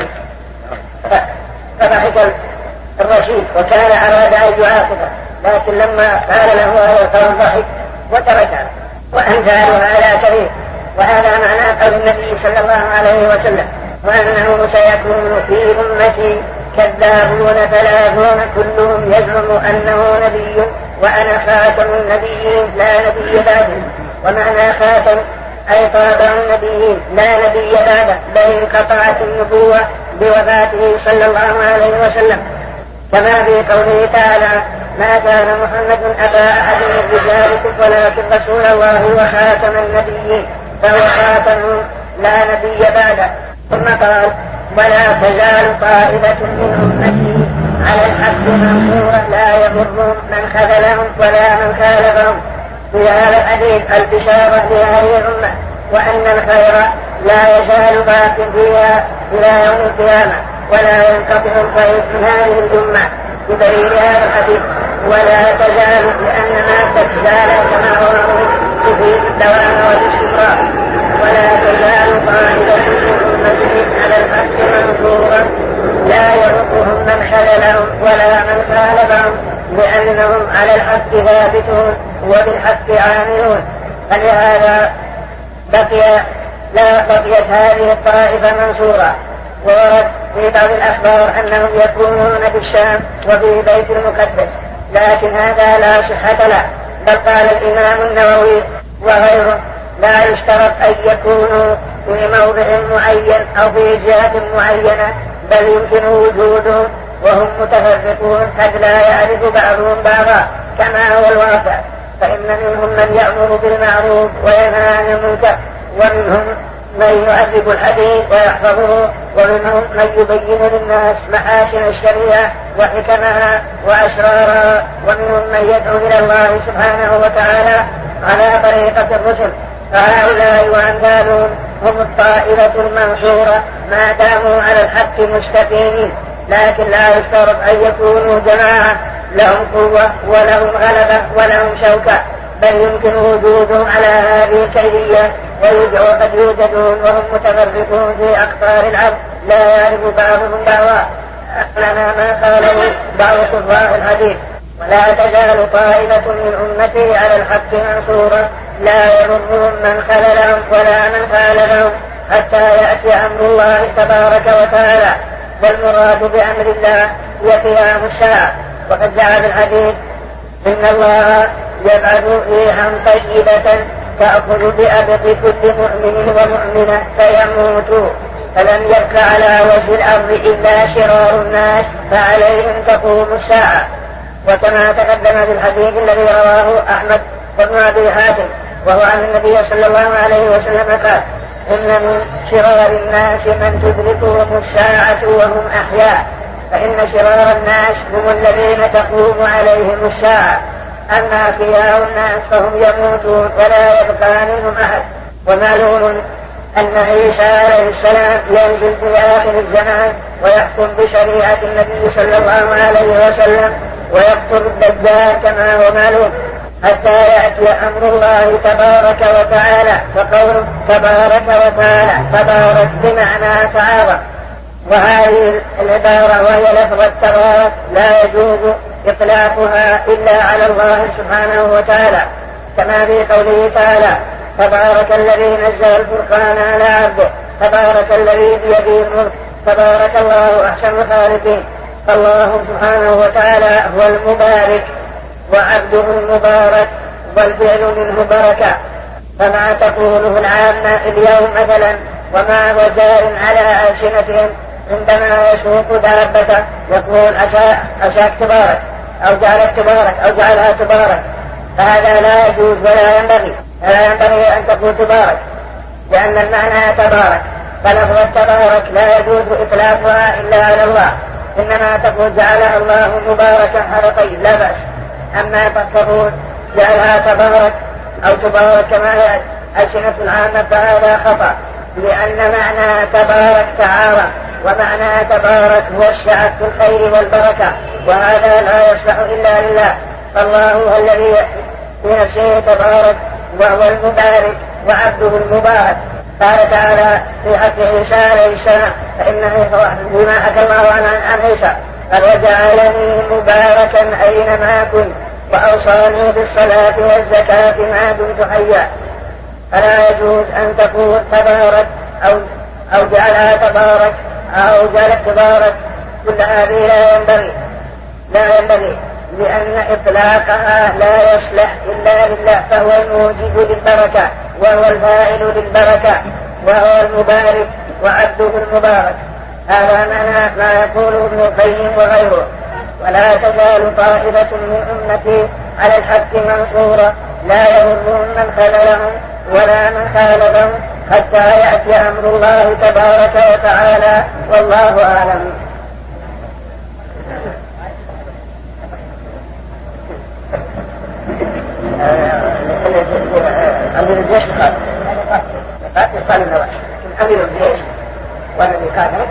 فضحك الرشيد وكان أراد أن يعاقبه، لكن لما قال له هذا القول ضحك وتركه. وأمثال هذا كثير. وهذا معنى قول النبي صلى الله عليه وسلم وأنه سيكون في أمتي كذابون ثلاثون كلهم يزعم أنه نبي وأنا خاتم النبيين لا نبي بعده. ومعنى خاتم أي طابع النبيين لا نبي بعده، بل انقطعت النبوة بوفاته صلى الله عليه وسلم، كما في قوله تعالى ما كان محمد أبا أحد من رجالكم ولكن رسول الله وخاتم النبيين فهو خاتم لا نبي بعده. ثم قال ولا تزال طائفة من أمتي على الحق منصورة لا يضرهم من خذلهم ولا من خالفهم. في هذا الحديث البشارة لهذه الأمة وأن الخير لا يزال باق فيها إلى يوم القيامة ولا ينقطع الخير من هذه الأمة بدليل هذا الحديث. ولا تزال لأن ما تزال كما هو تفيد الدوام والاستمرار. ولا تزال طائفة من أمتي على الحق منصورا لا يضرهم من خذلهم ولا من خالفهم لأنهم على الحق ثابتون وبالحق عاملون. فلهذا بقي لا بقيت هذه الطائفة منصورة. وورد في بعض الأخبار أنهم يكونون بالشام وفي بيت المقدس، لكن هذا لا صحة له. بل قال الإمام النووي وغيره لا يشترط أن يكونوا في موضع معين أو في جهة معينة، بل يمكن وجودهم وهم متفرقون قد لا يعرف بعضهم بعضا كما هو الواقع. فإن منهم من يأمر بالمعروف وينهى عن المنكر، ومنهم من يعذب الحديث ويحفظه، ومنهم من يبين للناس محاسن الشريعة وحكمها وأسرارها، ومنهم من يدعو إلى الله سبحانه وتعالى على طريقة الرسل. فهؤلاء وأمثالهم هم الطائفة المنصورة ما داموا على الحق مستقيمين، لكن لا يشترط أن يكونوا جماعة لهم قوة ولهم غلبة ولهم شوكة، بل يمكن وجودهم على هذه الكيفية، وقد يوجدون وهم متفرقون في أقطار الأرض لا يعرف بعضهم بعضا. لنا ما قاله بعض قراء الحديث: ولا تزال طائفة من أمتي على الحق منصورة لا يضرهم من خذلهم ولا من خالفهم حتى يأتي أمر الله تبارك وتعالى. والمراد بأمر الله هي قيام الساعة. وقد جاء في الحديث: إن الله يبعث ريحا طيبة تأخذ بأبط كل مؤمن ومؤمنة فيموتوا، فلم يبق على وجه الأرض إلا شرار الناس فعليهم تقوم الساعة. وكما تقدم في الحديث الذي رواه أحمد وابن أبي حاتم وهو عن النبي صلى الله عليه وسلم قال: إن من شرار الناس من تدركهم الساعة وهم أحياء، فإن شرار الناس هم الذين تقوم عليهم الساعة، أما خيار الناس فهم يموتون ولا يبقى منهم أحد. ومعلوم أن عيسى عليه السلام ينزل في آخر الزمان ويحكم بشريعة النبي صلى الله عليه وسلم ويقتل الدجال كما هو معلوم حتى يأتي أمر الله تبارك وتعالى. فقوله تبارك وتعالى تبارك بمعنى تعاظم، وهذه العبارة وهي لفظة تبارك لا يجوز إطلاقها إلا على الله سبحانه وتعالى، كما في قوله تعالى: تبارك الذي نزل الفرقان على عبده، تبارك الذي بيده الملك، تبارك الله أحسن الخالقين. فالله سبحانه وتعالى هو المبارك وعبده المبارك، والفعل منه بركة. فما تقوله العامة اليوم مثلا وما هو جار على ألسنتهم عندما يسوق دابته يقول أشاك تبارك أو جعلك تبارك أو جعلها تبارك، فهذا لا يجوز ولا ينبغي لا ينبغي أن تقول تبارك، لأن المعنى تبارك. فلفظ تبارك لا يجوز إطلاقها إلا على الله، إنما تقول جعلها الله مباركا على طيب لا بأس. أما تقول جعلها تبارك أو تبارك كما هي ألسنة العامة فهذا خطأ، لأن معنى تبارك تعالى ومعنى تبارك هو السعة في الخير والبركة، وهذا لا يصلح إلا لله. فالله هو الذي في نفسه تبارك وهو المبارك وعبده المبارك. قال تعالى في حق عيسى عليه السلام: فإنه بما حكى الله عن عيسى قال: وجعلني مباركا أينما كنت وأوصاني بالصلاة والزكاة ما دمت حيا. فلا يجوز أن تقول تبارك أو أو جعلها تبارك أو جعلت تبارك، كل هذه لا ينبغي لا ينبغي لأن إطلاقها لا يصلح إلا لله، فهو الموجب للبركة وهو الفاعل للبركة وهو المبارك وعبده المبارك. هذا معنى ما يقوله ابن القيم وغيره: ولا تزال طائفة من أمتي على الحق منصورة لا يضرهم من خذلهم ولا من خالفهم حتى يأتي أمر الله تبارك وتعالى، والله أعلم. أمير الجيش قال قاتل قال النواش أمير الجيش والذي قاتل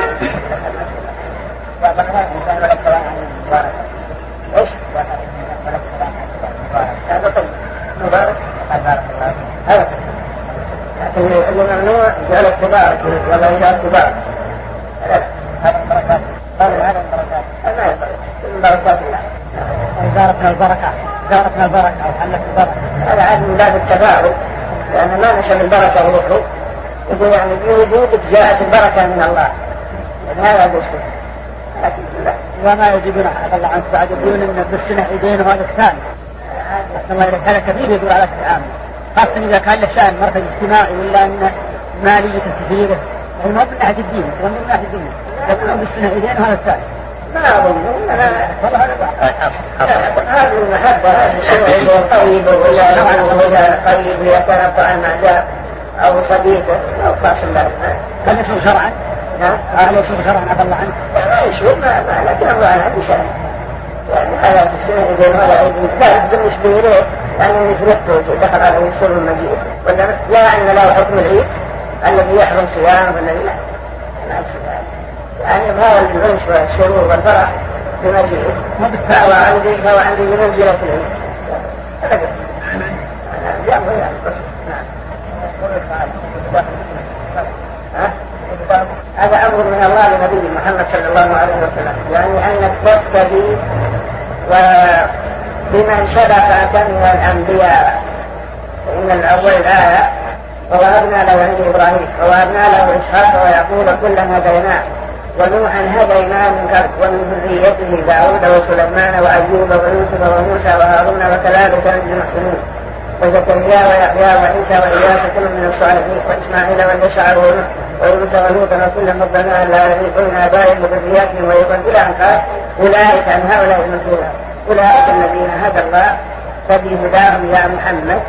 وبكرات إنسان ولد سواء عن المبارك إيش؟ ولد سواء عن المبارك هذا طيب مبارك قال بارك الله هذا، لكن الممنوع جعل تبارك والله جعل تبارك هذا البركات قال هذا البركات ما يبارك من بركات الله. زارتنا البركة زارتنا البركة أو حلت البركة. هذا عاد من باب التفاؤل، لأن ما نشأ البركة يروح يقول يعني بوجودك جاءت البركة من الله، هذا هو الشيء. لكن وما يجبنا عفى الله عنك بعد يقولون إن بالسنة عيدين وهذا الثاني الله يرحمه هذا كثير يدور على التعامل، خاصة إذا كان له شأن مركز اجتماعي ولا أن مالية كثيرة، يعني ما من ناحية الدين ولا من ناحية الدين، يقولون بالسنة عيدين وهذا الثاني. ما أظن أنا والله هذا المحبة هذا الشيء طيب ولا قريب يتنفع مع أو صديقه أو قاسم له. هل يسوي شرعا؟ نعم. هل يسوي شرعا عفى الله عنك؟ لا يسوي ما لكن الله عنه شرع. يعني هذا في السنة إذا ولا عيد لا بالنسبة إليه يعني يفرقه دخل على يسوي المجيء ولا لا أن له حكم العيد الذي يحرم صيام ولا لا. يعني هذا العنف والسرور والفرح بمجيئه فهو عندي فهو عندي بمنزلة العلم. هذا أمر من الله لنبي محمد صلى الله عليه وسلم، يعني أنك تقتدي وبمن سبقك من الأنبياء. إن الأول الآية ووهبنا له عند إبراهيم ووهبنا له إسحاق ويعقوب كلا هديناه ونوحا هديناه من قبل ومن ذريته داود وسليمان وأيوب ويوسف وموسى وهارون وكذلك نجزي المحسنين وزكريا ويحيى وعيسى وإياس كل من الصالحين وإسماعيل واليسع ويونس ولوطا وكلا فضلنا على العالمين ومن آبائهم وذرياتهم وأيضا إلى أن قال أولئك عن هؤلاء المثلون أولئك الذين هدى الله فبهداهم يا محمد.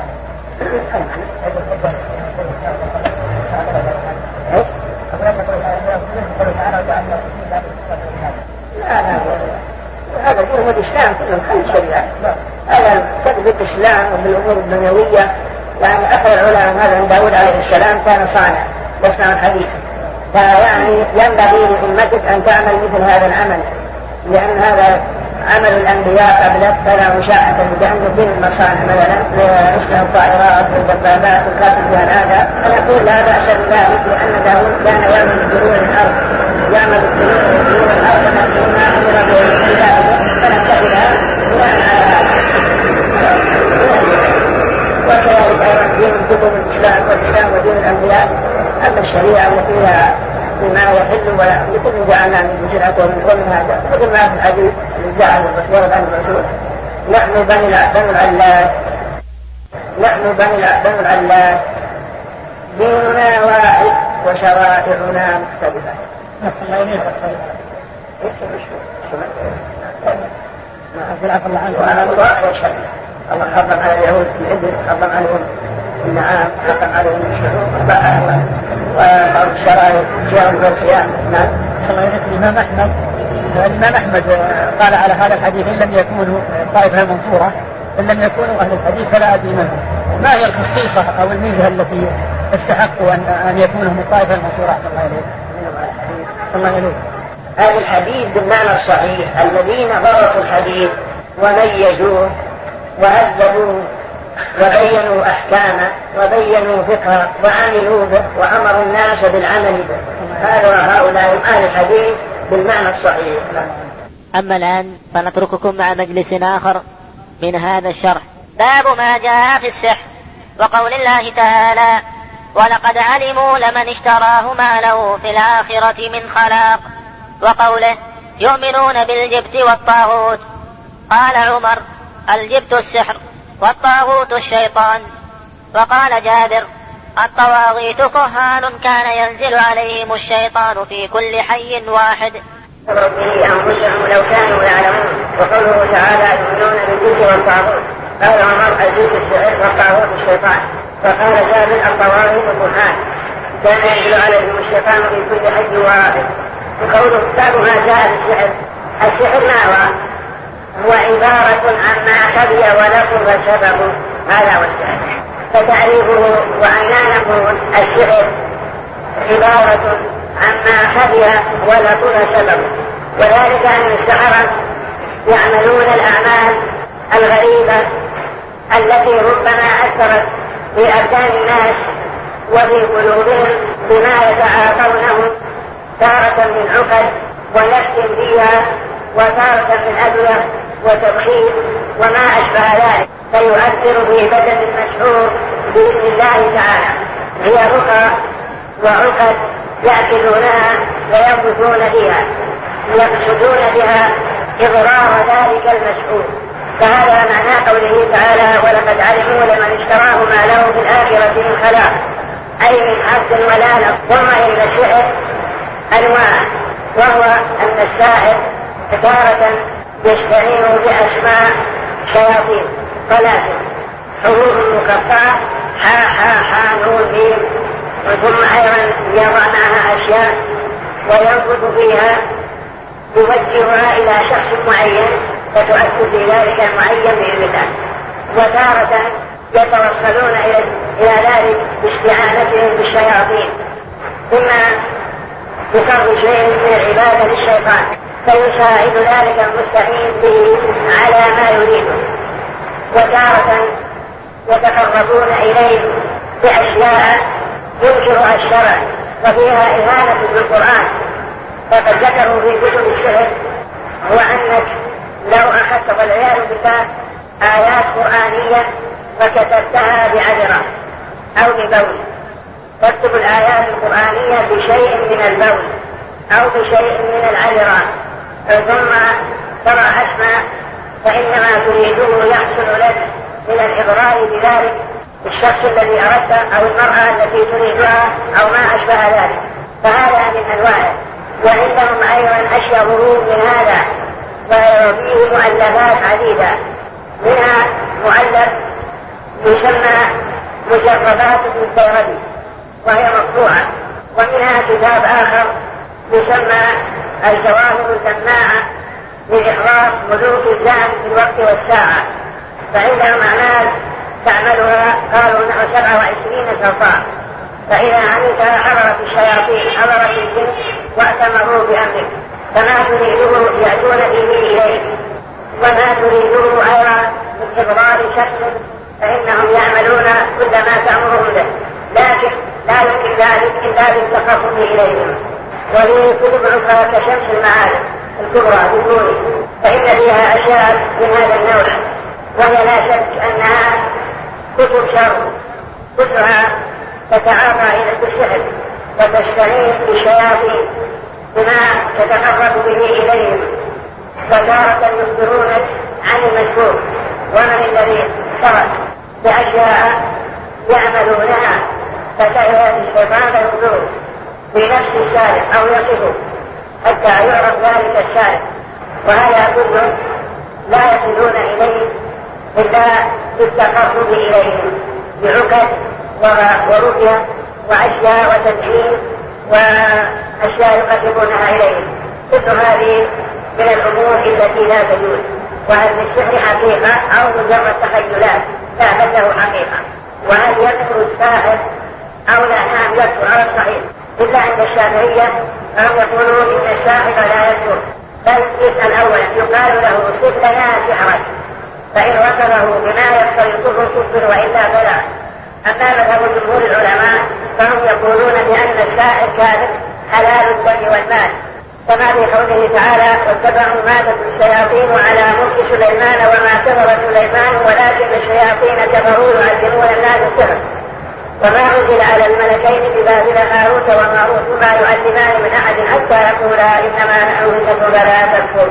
لا لا هذا دين الإسلام كله خمس شريعة. هذا كتب الإسلام بالأمور الدنيوية، يعني أخر العلماء هذا عند داود عليه السلام كان صانع يصنع الحديث، فيعني ينبغي لأمتك أن تعمل مثل هذا العمل، لأن هذا عمل الأنبياء قبلك فلا مشاحة لأن الدين المصانع مثلا لنصنع الطائرات والدبابات والكاتب في هذا. فنقول لا بأس بذلك لأن داود كان يعمل بدروع الأرض يعمل بدروع الأرض ما أمر به فنتبعها بناء على هذا. وكذلك أيضا دين كتب الإسلام والإسلام ودين الأنبياء. أما الشريعة التي فيها بما يحل ولا يكون جعلنا من جرعة ومن هذا مثل ما في الحديث اللي جاء عن الرسول عن الرسول نحن بني بنو العلاج نحن بني بنو العلاج ديننا واحد وشرائعنا مختلفة. الله ينير وأنا الله يشهد الله حرم على اليهود الإبل حرم عليهم النعام حرم عليهم الشعوب وبعض الشرائع صيام والصيام. نعم. الله ينير الإمام أحمد الإمام أحمد قال على هذا الحديث إن لم يكونوا طائفة منصورة إن لم يكونوا أهل الحديث فلا أدري منهم. ما هي الخصيصة أو الميزة التي استحقوا أن أن يكونوا من الطائفة المنصورة؟ الله ينير الله ينير هذا الحديث بالمعنى الصحيح الذين ضبطوا الحديث وميزوه وهذبوه وبينوا أحكامه وبينوا فقهه وعملوا به وأمروا الناس بالعمل به. هذا هؤلاء أهل الحديث بالمعنى الصحيح. أما الآن فنترككم مع مجلس آخر من هذا الشرح. باب ما جاء في السحر وقول الله تعالى ولقد علموا لمن اشتراه ما له في الآخرة من خلاق، وقوله يؤمنون بالجبت والطاغوت. قال عمر الجبت السحر والطاغوت الشيطان. وقال جابر الطواغيت كهان كان ينزل عليهم الشيطان في كل حي واحد. أنفسهم لو كانوا يعلمون. وقوله تعالى يؤمنون بالجبت والطاغوت. قال عمر الجبت السحر والطاغوت الشيطان. فقال جابر الطواغيت كهان كان ينزل عليهم الشيطان في كل حي واحد. وقوله باب ما جاء بالسحر. السحر ما هو؟ هو عبارة عما خبي ولقب سببه، هذا هو السحر. فتعريفه وأننا نقول السحر عبارة عما خبي ولقب سببه، وذلك أن السحرة يعملون الأعمال الغريبة التي ربما أثرت في أبدان الناس وفي قلوبهم بما يتعاطونه تارة من عقد ونفس فيها وتارة من أدوية وتبخير وما أشبه ذلك، فيؤثر في بدن المسحور بإذن الله تعالى. هي رقى وعقد يأكلونها وينفثون فيها يقصدون بها إضرار ذلك المسحور. فهذا معنى قوله تعالى: ولقد علموا لمن اشتراه ما له في الآخرة من خلاق، أي من حظ ولا نصب. ثم إن السحر أنواع، وهو أن الساحر تارة يستعين بأسماء شياطين ثلاثة حروف مقطعة حا حا حا نون ميم، وثم أيضا يضع معها أشياء وينفذ فيها يوجهها إلى شخص معين فتؤثر في ذلك المعين بإذن الله. وتارة يتوصلون إلى ذلك باستعانتهم بالشياطين، ثم بفرض شيء من العبادة للشيطان فيساعد ذلك المستعين به على ما يريده. وتارة يتقربون إليه بأشياء ينكرها الشرع وفيها إهانة بالقرآن. فقد ذكروا في كتب السحر هو أنك لو أخذت والعياذ بالله آيات قرآنية وكتبتها بعذرة أو ببول، تكتب الآيات القرآنية بشيء من البول أو بشيء من العذرة ثم ترى أسماء، فإنما تريده يحصل لك من الإضرار بذلك الشخص الذي أردت أو المرأة التي تريدها أو ما أشبه ذلك. فهذا من أنواعه. وعندهم أيضا أشياء من هذا، وفيه مؤلفات عديدة، منها مؤلف يسمى مجربات ابن السيربي وهي مطبوعة، ومنها كتاب آخر يسمى الجواهر الجماعة لإحراف ملوك الزمن في الوقت والساعة. فعندهم أعمال تعملها قالوا نحو سبعة وعشرين صفحة، فإذا عملتها حضرت الشياطين حضرت الجن وأتمروا بأمرك، فما تريده يأتون به إليك، وما تريده أيضا من إضرار شخص فإنهم يعملون كل ما تأمرهم به، لكن لا يمكن ذلك إلا بالتقرب إليهم. وهي كتب أخرى كشمس المعارف الكبرى بالنور، فإن فيها أشياء من هذا النوع، وهي لا شك أنها كتب شر كلها تتعاطى إلى السحر وتستعين بالشياطين بما تتقرب به إليهم، وتارة يخبرونك عن المشهور ومن الذي سرق بأشياء يعملونها، فتأتي الشيطان ينظر في نفس السارق أو يصفه حتى يعرف ذلك السارق. وهذا كله لا يصلون إليه إلا بالتقرب إليهم بعقد ورقية وأشياء وتدعيم وأشياء يقربونها إليهم. كل هذه من الأمور التي لا تجوز، وهل للسحر حقيقة أو مجرد تخيلات؟ لا، بل له حقيقة. وهل يكفر الساحر أو لا؟ نعم يكفر على الصحيح، إلا عند الشافعية فهم يقولون إن الساحر لا يكفر، بل يسأل أولا يقال له صف لنا سحرك، فإن وصفه بما يختلطه كفر وإلا فلا. أما مذهب جمهور العلماء فهم يقولون بأن الساحر كاذب حلال الدم والمال، كما في قوله تعالى: واتبعوا ما تتلو الشياطين على ملك سليمان وما كفر سليمان ولكن الشياطين كفروا يعلمون الناس السحر وما أنزل على الملكين ببابل هاروت وماروت وما يعلمان من أحد حتى يقولا إنما نحن فتنة فلا تكفر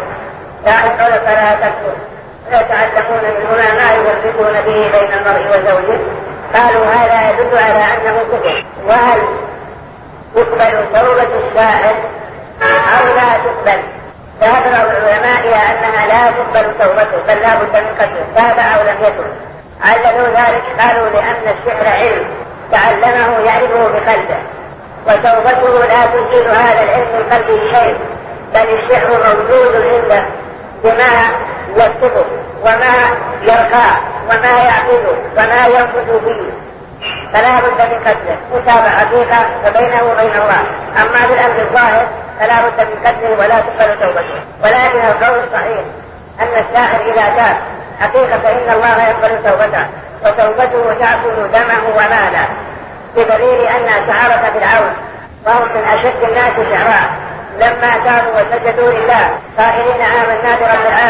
فلا تكفر فيتعلمون منهما ما يفرقون به بين المرء وزوجه. قالوا هذا يدل على أنه كفر. وهل تقبل توبة الساحر أو لا تقبل؟ ذهب العلماء إلى أنها لا تقبل توبته بل لا بد من قتله تاب أو لم يتب. عللوا ذلك قالوا لأن السحر علم تعلمه يعرفه بقلبه، وتوبته لا تزيل هذا العلم من قلبه شيء، بل السحر موجود عنده بما يكتبه وما يرقاه وما يعقده وما ينفذ فيه، فلا بد من قتله متابعة حقيقة فبينه وبين الله. أما بالأمر الظاهر فلا بد من قتله ولا تقبل توبته. ولكن القول الصحيح أن الساحر إذا تاب حقيقة فإن الله يقبل توبته، وتوبته تأكل دمه وماله، بدليل أن سحرة فرعون وهم من أشد الناس شعراء لما تابوا وسجدوا لله قائلين آمنا برب العالمين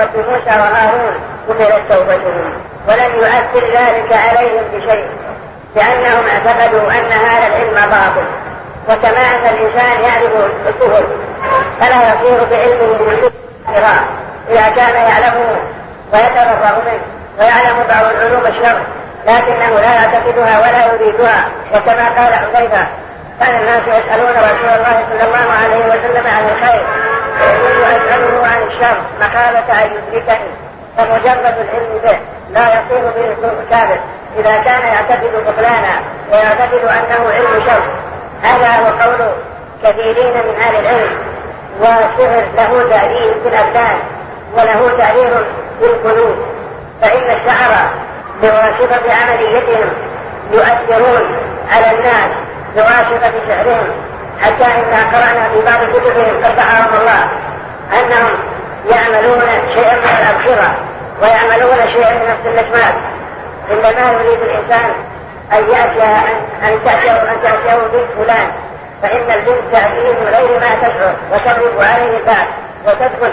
صحف موسى وهارون قبلت توبتهم، ولم يؤثر ذلك عليهم بشيء، لأنهم اعتقدوا أن هذا العلم باطل. وكما أن الإنسان يعرف الكفر فلا يصير بعلمه بالكفر إذا كان يعلمه ويتبرأ منه ويعلم بعض العلوم الشر لكنه لا يعتقدها ولا يريدها. وكما قال حذيفة كان الناس يسألون رسول الله صلى الله عليه وسلم عن الخير ويقول أسأله عن الشر مخافة أن يدركني، فمجرد العلم به لا يصير به كافر إذا كان يعتقد بطلانا ويعتقد أنه علم شر. هذا هو قول كثيرين من أهل العلم. والسحر له تأثير في الأبدان وله تأثير في القلوب، فإن السحرة بواسطة عمليتهم يؤثرون على الناس بواسطة سحرهم، حتى إن قرأنا في بعض كتبهم قبحهم الله أنهم يعملون شيئا من الأبصرة ويعملون شيئا من السلسمات. عندما يريد الإنسان أن يأتي أن تأتيه أن تأتيه بنت فلان، فإن البنت تأتيه من غير ما تشعر وتضرب عليه الباب وتدخل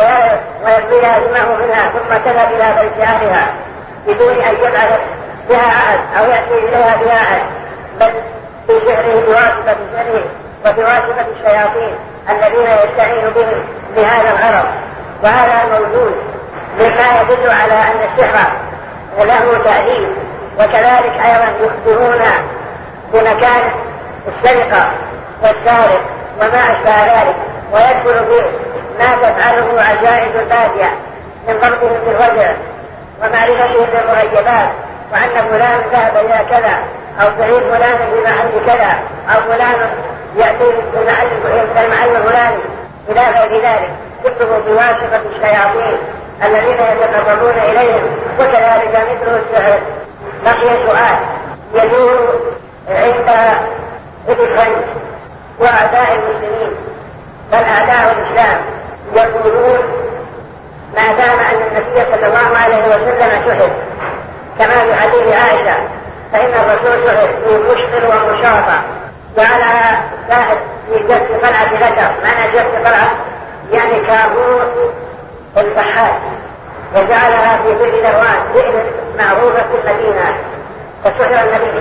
ويبنيها دمه منها ثم تذهب إلى بيت أهلها بدون أن يبعث بها أحد أو يأتي إليها بها أحد، بل بسحره بواسطة سحره وبواسطة الشياطين الذين يستعين بهم بهذا الغرض. وهذا موجود مما يدل على أن السحر له تأثير. وكذلك أيضا يخبرون بمكان السرقة والسارق وما أشبه ذلك، ويدخل به ما تفعله عجائز البادية من ضربهم بالوجع ومعرفتهم بالمغيبات، وأن فلان ذهب إلى كذا أو سعيد فلان في محل كذا أو فلان يأتي في المحل الفلاني إلى غير ذلك، كله بواسطة الشياطين الذين يتقربون إليهم. وكذلك مثل السحر. بقي سؤال يدور عند الفرنج وأعداء المسلمين بل أعداء الإسلام يقولون ما دام أن النبي صلى الله عليه وسلم سحر كما في حديث عائشة فإن الرسول سحر في مشقل ومشاطة، جعلها ساحر في جسد قلعة ذكر. معنى جسد قلعة يعني كابوس الفحات، وجعلها في بئر ذروان بئر معروفة في المدينة. فسحر النبي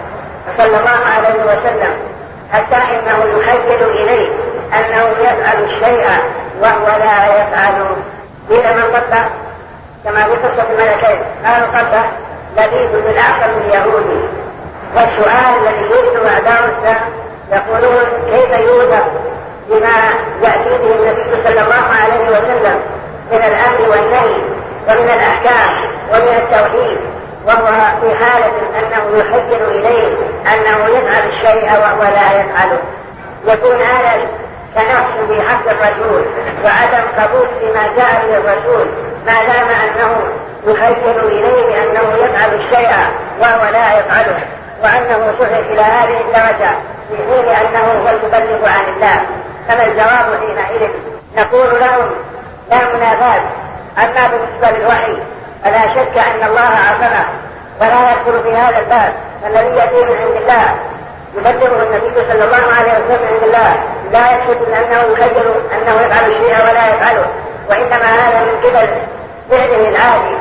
صلى الله عليه وسلم حتى إنه يخيل إليه أنه يفعل الشيء وهو لا يفعله. إذا من قطع كما في قصة الملكين قالوا قطع لبيد من أعقل اليهودي. والسؤال الذي يريد أعداء الإسلام يقولون كيف يوجد بما يأتي به النبي صلى الله عليه وسلم من الأمر والنهي ومن الأحكام ومن التوحيد، وهو في حالة أنه يحذر إليه أنه يفعل الشيء وهو لا يفعله. يكون هذا كنقص في حق الرسول وعدم قبول بما جاء به الرسول ما دام أنه يحذر إليه أنه يفعل الشيء وهو لا يفعله، وأنه سحر إلى هذه الدرجة في حين أنه هو يبلغ عن الله. فما الجواب حينئذ؟ نقول لهم لا منافاة. أما بالنسبة للوحي فلا شك أن الله عصمه ولا يدخل في هذا الباب، فالذي يأتي من عند الله يبلغه النبي صلى الله عليه وسلم عند الله لا يقصد أنه يخيل أنه يفعل الشيء ولا يفعله، وإنما هذا من قبل فعله العادي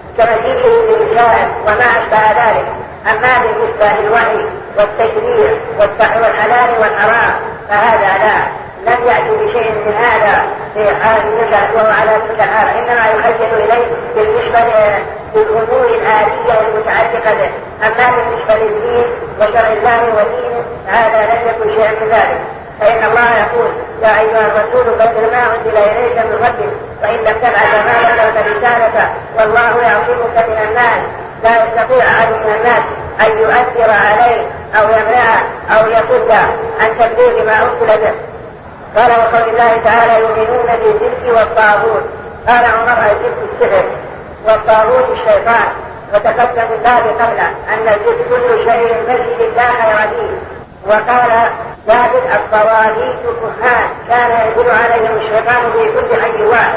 كمجيئه بالإشارة وما أشبه ذلك. أما بالنسبة للوحي والتشريع والحلال والحرام فهذا لا لم يأتي بشيء من هذا في حال النكاح وهو على تلك الحال، إنما يخيل إليه بالنسبة للأمور الآلية المتعلقة به. أما بالنسبة للدين وشرع الله ودينه هذا لم يكن شيئا من ذلك، فإن الله يقول يا أيها الرسول بلغ ما أنزل إليك من ربك وإن لم تفعل فما بلغت رسالته والله يعصمك من الناس. لا يستطيع أحد من الناس أن يؤثر عليه أو يمنعه أو يصد عن تبليغ ما أنزل به. قال وقول الله تعالى يؤمنون بالجبت والطاغوت. قال عمر الجبت السحر والطاغوت الشيطان، وتقدم الله قبله أن الجبت كل شيء مسجد لا خير فيه. وقال ثابت الطواغيت كهان كان ينزل عليهم الشيطان في كل حي واحد،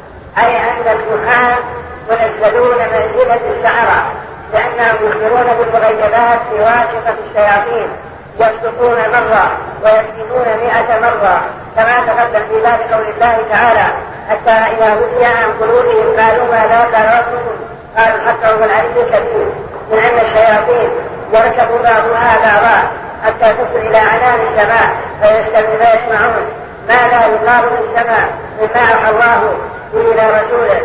أي أن الكهان منزلون منزلة السحرة لأنهم يخبرون بالمغيبات بواسطة الشياطين، يصدقون مرة ويكذبون مئة مرة، كما تقدم في باب قول الله تعالى حتى إذا وزي عن قلوبهم قالوا ماذا قال ربكم قالوا الحق هو العلي الكبير من أن الشياطين يركب بعضها بعضا حتى تصل إلى عنان السماء فيستمعون فيسمعون ماذا يقال في السماء مما أوحى الله إلى رسوله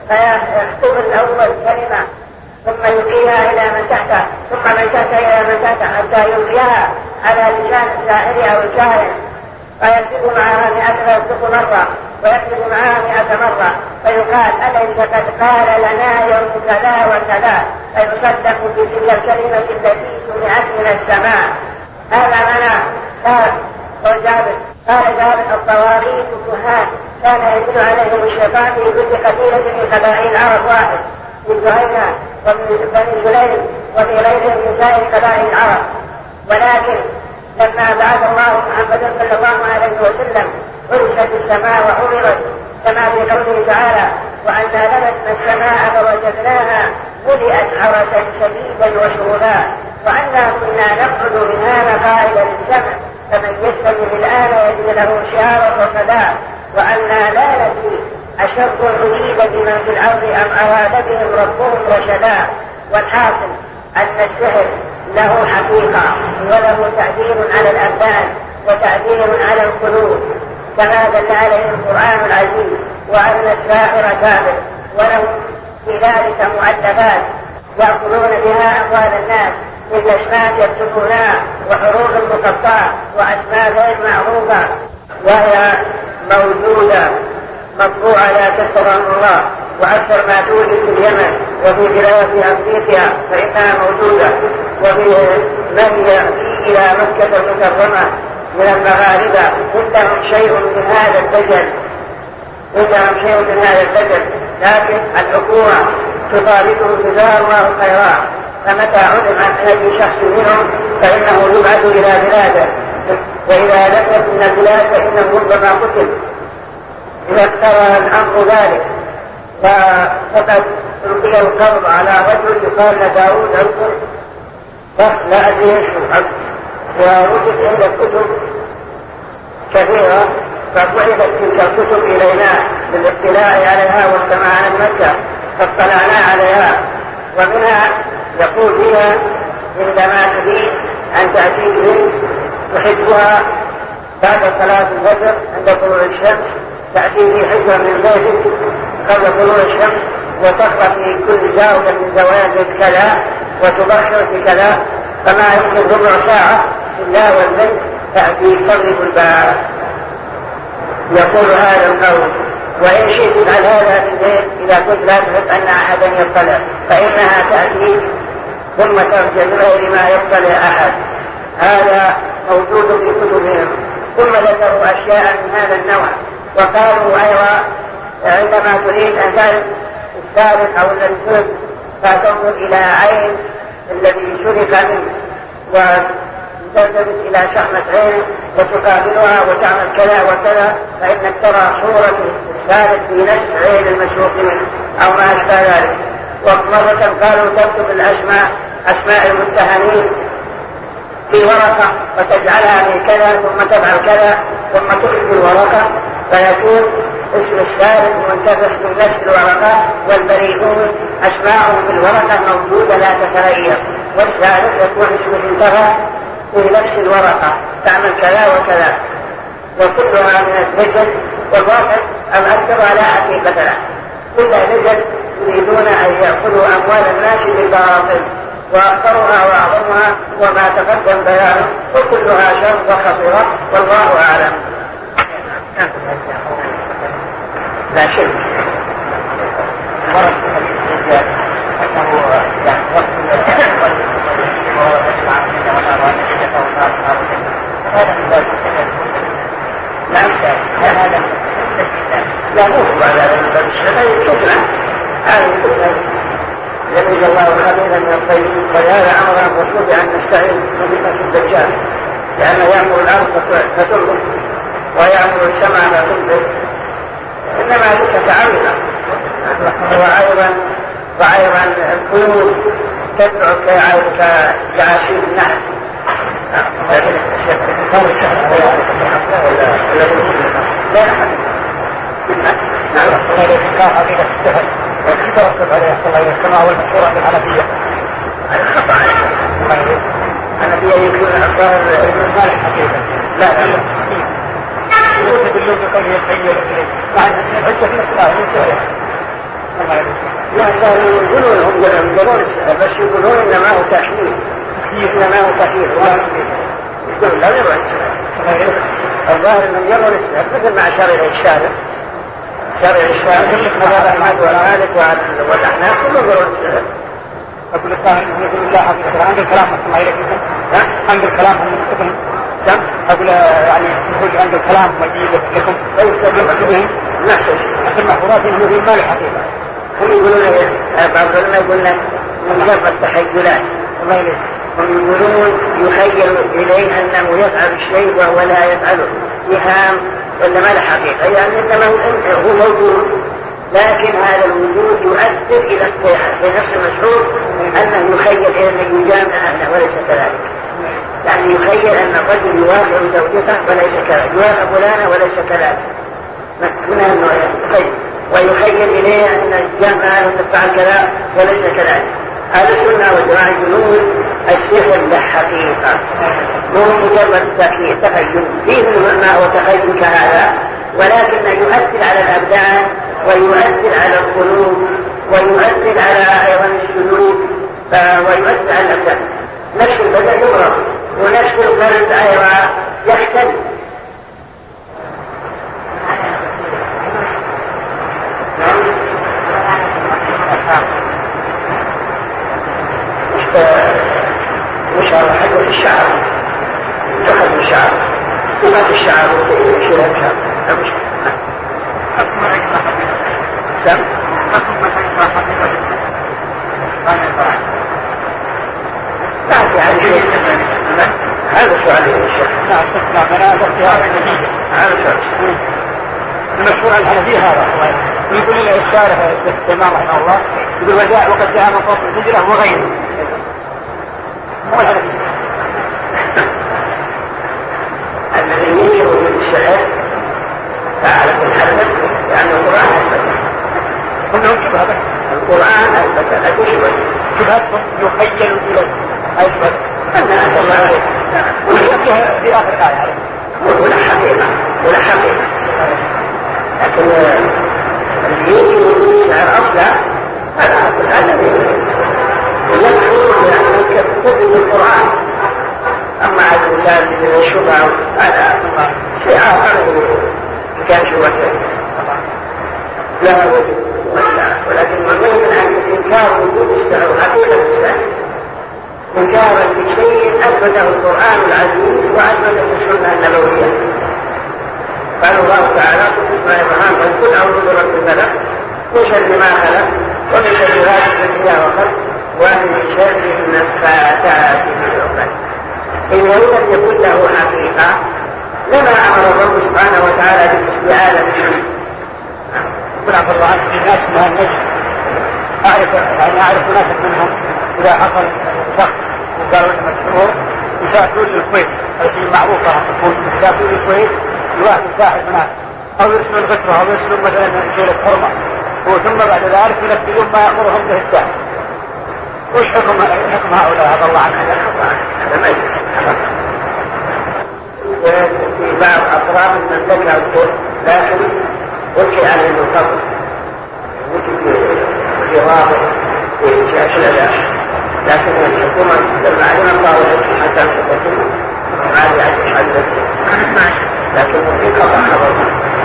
فيخطب الأول كلمة ثم يلقيها إلى من تحته ثم من تحته إلى من تحته حتى يلقيها على لسان الساحر أو الكاهن فيكتب معها مئة ويصدق مرة ويكتب معها مئة مرة فيقال أليس قد قال لنا يوم كذا وكذا فيصدق بتلك الكلمة التي سمعت من السماء. هذا معنى قال وجابر قال جابر الطواغيت الكهان كان يدل عليهم الشيطان في كل قبيلة من قبائل العرب واحد من جهينة ومن بني سليم وفي غيرهم من سائر قبائل العرب. ولكن لما بعث الله محمدا صلى الله عليه وسلم فرشت السماء وعمرت كما في قوله تعالى وأنا لمسنا السماء فوجدناها ملئت حرسا شديدا وشهودا وأنا كنا نقعد منها مقاعد للسمع فمن يستمع الآن يجد له شهابا رصدا وأنا لا ندري أشر أريد بمن في الأرض أم أراد بهم ربهم رشدا. والحاصل أن السحر له حقيقة وله تأثير على الأبدان وتأثير على القلوب كما دل عليه القرآن العزيز وأن الساحر كامل ولهم في ذلك مؤلفات يأكلون بها أموال الناس من أسماء يكتبونها وحروف مقطعة وأسماء غير معروفة وهي موجودة مطبوعة لا تكثرها الله وأكثر ما توجد في اليمن وفي بلاد أمريكا فإنها موجودة وفي من يأتي إلى مكة المكرمة من المغاربة عندهم شيء من هذا الدجل عندهم شيء من هذا الدجل لكن الحكومة تطالبه جزاه الله خيرا فمتى علم عن أي شخص منهم فإنه يبعث إلى بلاده وإذا لم يكن البلاد فإنه ربما قتل إذا اقترى الأمر ذلك. فقد ألقي القبض على رجل يقال لداود أذكر لا أدري ايش ووجد عند الكتب كثيرة فبعثت تلك الكتب إلينا بالاطلاع عليها والسماع عن مكة فاطلعنا عليها ومنها يقول فيها عندما تريد أن تأتي بنت تحبها بعد صلاة الفجر عند طلوع الشمس تأتي في حجرة من بيتك قبل طلوع الشمس وتقرأ في كل زاوية من زوايا كذا وتبشر في كذا فما يمكن ربع ساعة إلا والبنت تأتي تضرب الباب. يقول هذا القول وإن شئت على هذا في البيت إذا كنت لا تحب أن أحدا يطلع فإنها تأتي ثم ترجع بغير ما يطلع أحد. هذا موجود في كتبهم. ثم ذكروا أشياء من هذا النوع وقالوا أيضا عندما تريد أن تعرف الثالث أو الذي شرك فتنظر إلى عين الذي شرك منه وتلتفت إلى شحمة عين وتقابلها وتعمل كذا وكذا فإنك ترى صورة الثالث في نفس عين المشروق منه أو ما أشبه ذلك. ومرة قالوا تكتب الأسماء أسماء المتهمين في ورقة وتجعلها من كذا ثم تفعل كذا ثم تكتب الورقة فيكون اسم الثالث منتفخ من نفس الورقة والبريئون أسماءهم في الورقة موجودة لا تتغير والثالث يكون اسم منتفخ في نفس الورقة تعمل كذا وكذا وكلها من الدجل والواقع الأكثر على حقيقتها كل دجل يريدون أن يأخذوا أموال الناس بالباطل وأكثرها وأعظمها وما تقدم بيانه وكلها شر وخطيرة والله أعلم. لا شك لا نوصل على هذا الشيء كتلة هذه كتلة يميز الله الخبير من الطيب وهذا أمر الرسول أن نستعين بفتنة الدجال لأنه يأمر الأرض فتنبت ويأمر السماء فتنبت إنما ذلك تعويضا وأيضا وأيضا القيود تدعو كعشير النحل لا هذا إنكار حقيقة السحر وكيف يرتب عليه صلى الله عليه وسلم هو المشهور عند الحنفية؟ الحنفية يقول الظاهر المال حقيقة لا لا يوجد اللوج قوله يتخيل مع الحجة في الصلاة لا يقولون هم يقولون بس يقولون إنما هو تحليل إنما هو تحليل يقولون لا يرى الظاهر أنهم يرون السحر مثل مع شرع الشارع شرع الشارع مثل أحمد والمالك والأحناف كلهم يرون السحر. أقول الظاهر أنهم يقولون لا حقيقة عند الكلام ما إليكم عند الكلام هم يكتبون كم أقول يعني يقول عند الكلام ما يجيب لكم أو يكتبون نفس الشيء في المحفورات إنه في المال حقيقة. هم يقولون بعض العلماء يقولون مجرد تخيلات الله إليك هم يقولون يخيل إليه أنه يفعل الشيء وهو لا يفعله إيهام ولا ما له حقيقة يعني إنما هو موجود لكن هذا الوجود يؤثر إلى الصيحة في نفس المشهور أنه يخيل إلى أنه يجامع أهله وليس كذلك يعني يخيل أن الرجل يوافق زوجته وليس كذلك يوافق فلانة وليس كذلك من أنه يخيل ويخيل إليه أن الجامع أهله تفعل كذا وليس كذلك. أهل السنة والجماعة يقولون السحر له حقيقة مو مجرد تخيل فيه ما هو تخيل كهذا ولكن يؤثر على الأبدان ويؤثر على القلوب ويؤثر على أيضا السلوك ويؤثر على الأبدان. نفس البدن يمرض ونفس القلب أيضا يختلف. مش على حجم الشعر تخذ الشعر وما الشعر وشيء الشعر مش حكم الحكمة حقيقة حكم الحكمة حقيقة بعد يعني هذا سؤال الشيخ نعم تسمع بناء اختيار النتيجة هذا سؤال المشهور عن الحنفية هذا يقول لنا الشارح الإمام رحمه الله يقول وجاء وقد جاء من فوق الهجرة وغيره مو الحنفية الذي ينكر بالشهر فعلة الحدث لأن القرآن أثبت كلهم شبهة القرآن أثبت لا تشبه شبهتهم يخيل إليه أثبت أن أثبت الله عليه ويشبه في آخر آية عليه ولا حقيقة ولا حقيقة لكن الذي يشعر أصلا هذا أصل هذا ويدخل يعني كتب القرآن أما على المثال من الشبع هذا شيء آخر كان شبهته لا ولكن مهم أن إنكار وجود السحر حقيقة السحر إنكارا بشيء أثبته القرآن العزيز وأثبته السنة النبوية. قال الله تعالى قل اسمع إبراهيم قل أعوذ برب الفلق من شر ما خلق ومن شر غاسق إذا وقب ومن شر النفاثات في العقد. إن لم يكن له حقيقة لما أمر الله سبحانه وتعالى بالاستعاذة منه. قل عبد الله عنه في ناس مها النجم أعرف يعني أعرف ناس منهم إذا حصل شخص وقالوا إنه مشهور يسافرون للكويت هذه معروفة يسافرون للكويت يواحد ساحر هناك أو يرسلوا الغترة أو يرسلوا مثلا شيلة حرمة وثم بعد ذلك ينفذون ما يأمرهم به الساحر. وش حكم حكم هؤلاء هذا الله عنه؟ هذا ما يجب في بعض أطراف من ذكر الكل لكن وجه عليه الفضل وجه في واضح في أشياء لكن الحكومة المعلومة طاولة حتى تكون عادي عن حدث لكن في قطع خبر.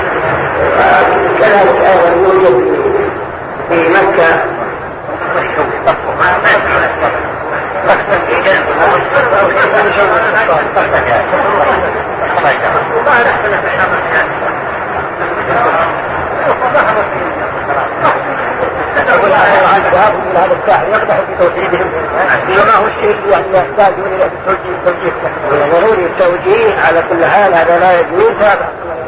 وكذلك أيضا يوجد في مكة هذا الساحر يقدح في توجيههم وما هو الشيء يعني يحتاجون إلى التوجيه توجيه ضروري التوجيه على كل حال هذا لا يجوز هذا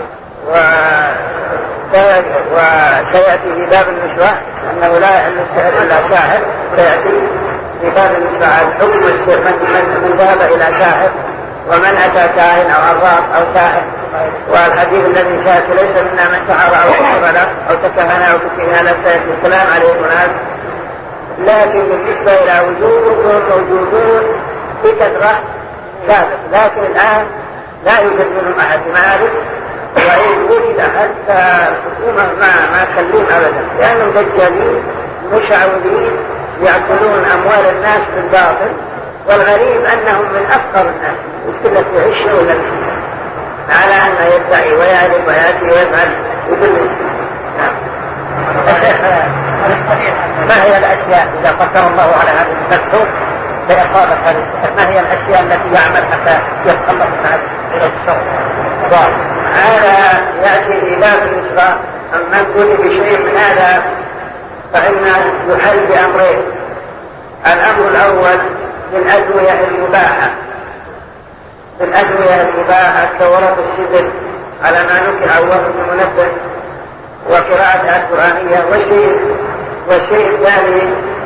وسيأتي في باب النسوة أنه لا يحل السحر إلا ساحر سيأتي في باب النسوة عن حكم السحر من ذهب إلى ساحر ومن أتى كاهن أو عراف أو ساحر. والحديث الذي شاك ليس منا من سحر أو سحر له أو تكهن أو كهن له سيد السلام عليه الناس. لكن بالنسبة إلى وجودهم موجودون بكثرة ثابت، لكن الآن لا يوجد منهم أحد ما أعرف، وإن وجد حتى الحكومة ما ما تخليهم أبدا، لأنهم دجالين مشعوذين يأكلون أموال الناس بالباطل. والغريب أنهم من أفقر الناس، وكل في عشه ولا فيه، على أنه يدعي ويعرف ويأتي ويفعل يدل. نعم. ما هي الأشياء إذا قدر الله على هذه الفتوى بإصابة هذه؟ ما هي الأشياء التي يعمل حتى يتخلص من هذا الشر؟ هذا يأتي إلى الإسراء. أما يكون بشيء من هذا فإنه يحل بأمرين. الأمر الأول بالأدوية المباحة، بالأدوية المباحة كورق الشبل على ما نكر أو ورق المنبه وقراءة القرآنية. والشيء والشيء الثاني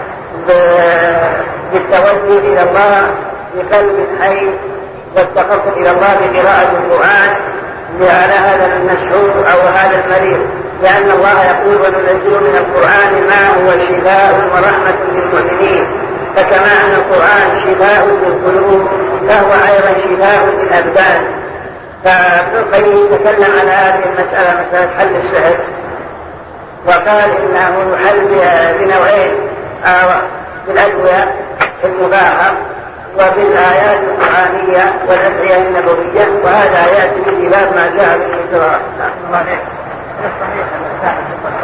بالتوجه إلى الله بقلب حي والتقرب إلى الله بقراءة القرآن على هذا المشهور أو هذا المريض، لأن الله يقول وننزل من القرآن ما هو شفاء ورحمة للمؤمنين. فكما أن القرآن شفاء للقلوب فهو أيضا شفاء للأبدان. فابن القيم تكلم على هذه المسألة، مسألة حل السحر، وقال إنه يحل بنوعين، بالأدوية المباحة وبالآيات القرآنية والأدعية النبوية، وهذا يأتي بخلاف ما جاء به القراءة. الصحيح أن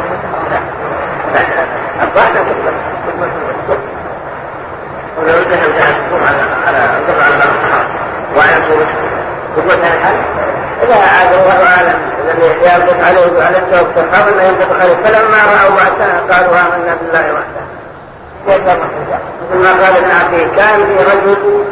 الصحيح ولو ذهب ذهب على على طبعا الأصحاب وعلى يقول الحل إذا عاد الله أعلم الذي ينطق عليه وعلى التوكل قبل ما ينطق عليه، فلما رأوا بعثنا قالوا آمنا بالله وحده. مثل ما قال ابن عقيل كان في رجل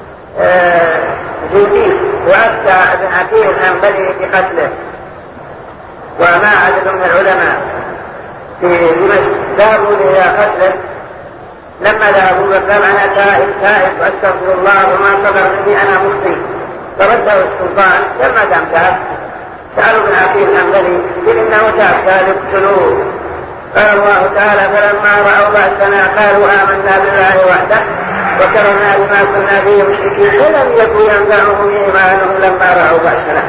جندي وأفتى ابن عقيل الأنبلي بقتله، وما عدد من العلماء في دمشق ذهبوا إلى قتله. لما ذهبوا فقال أنا تائب تائب وأستغفر الله وما صدر مني أنا مخطئ، فرده السلطان لما دام تاب سألوا ابن عقيل الأنبلي إنه تاب قال اقتلوه. قال الله تعالى فلما رأوا بأسنا قالوا آمنا بالله وحده وكرهنا بما كنا به مشركين ولم يكن ينفعهم إيمانهم لما رأوا بأسنا.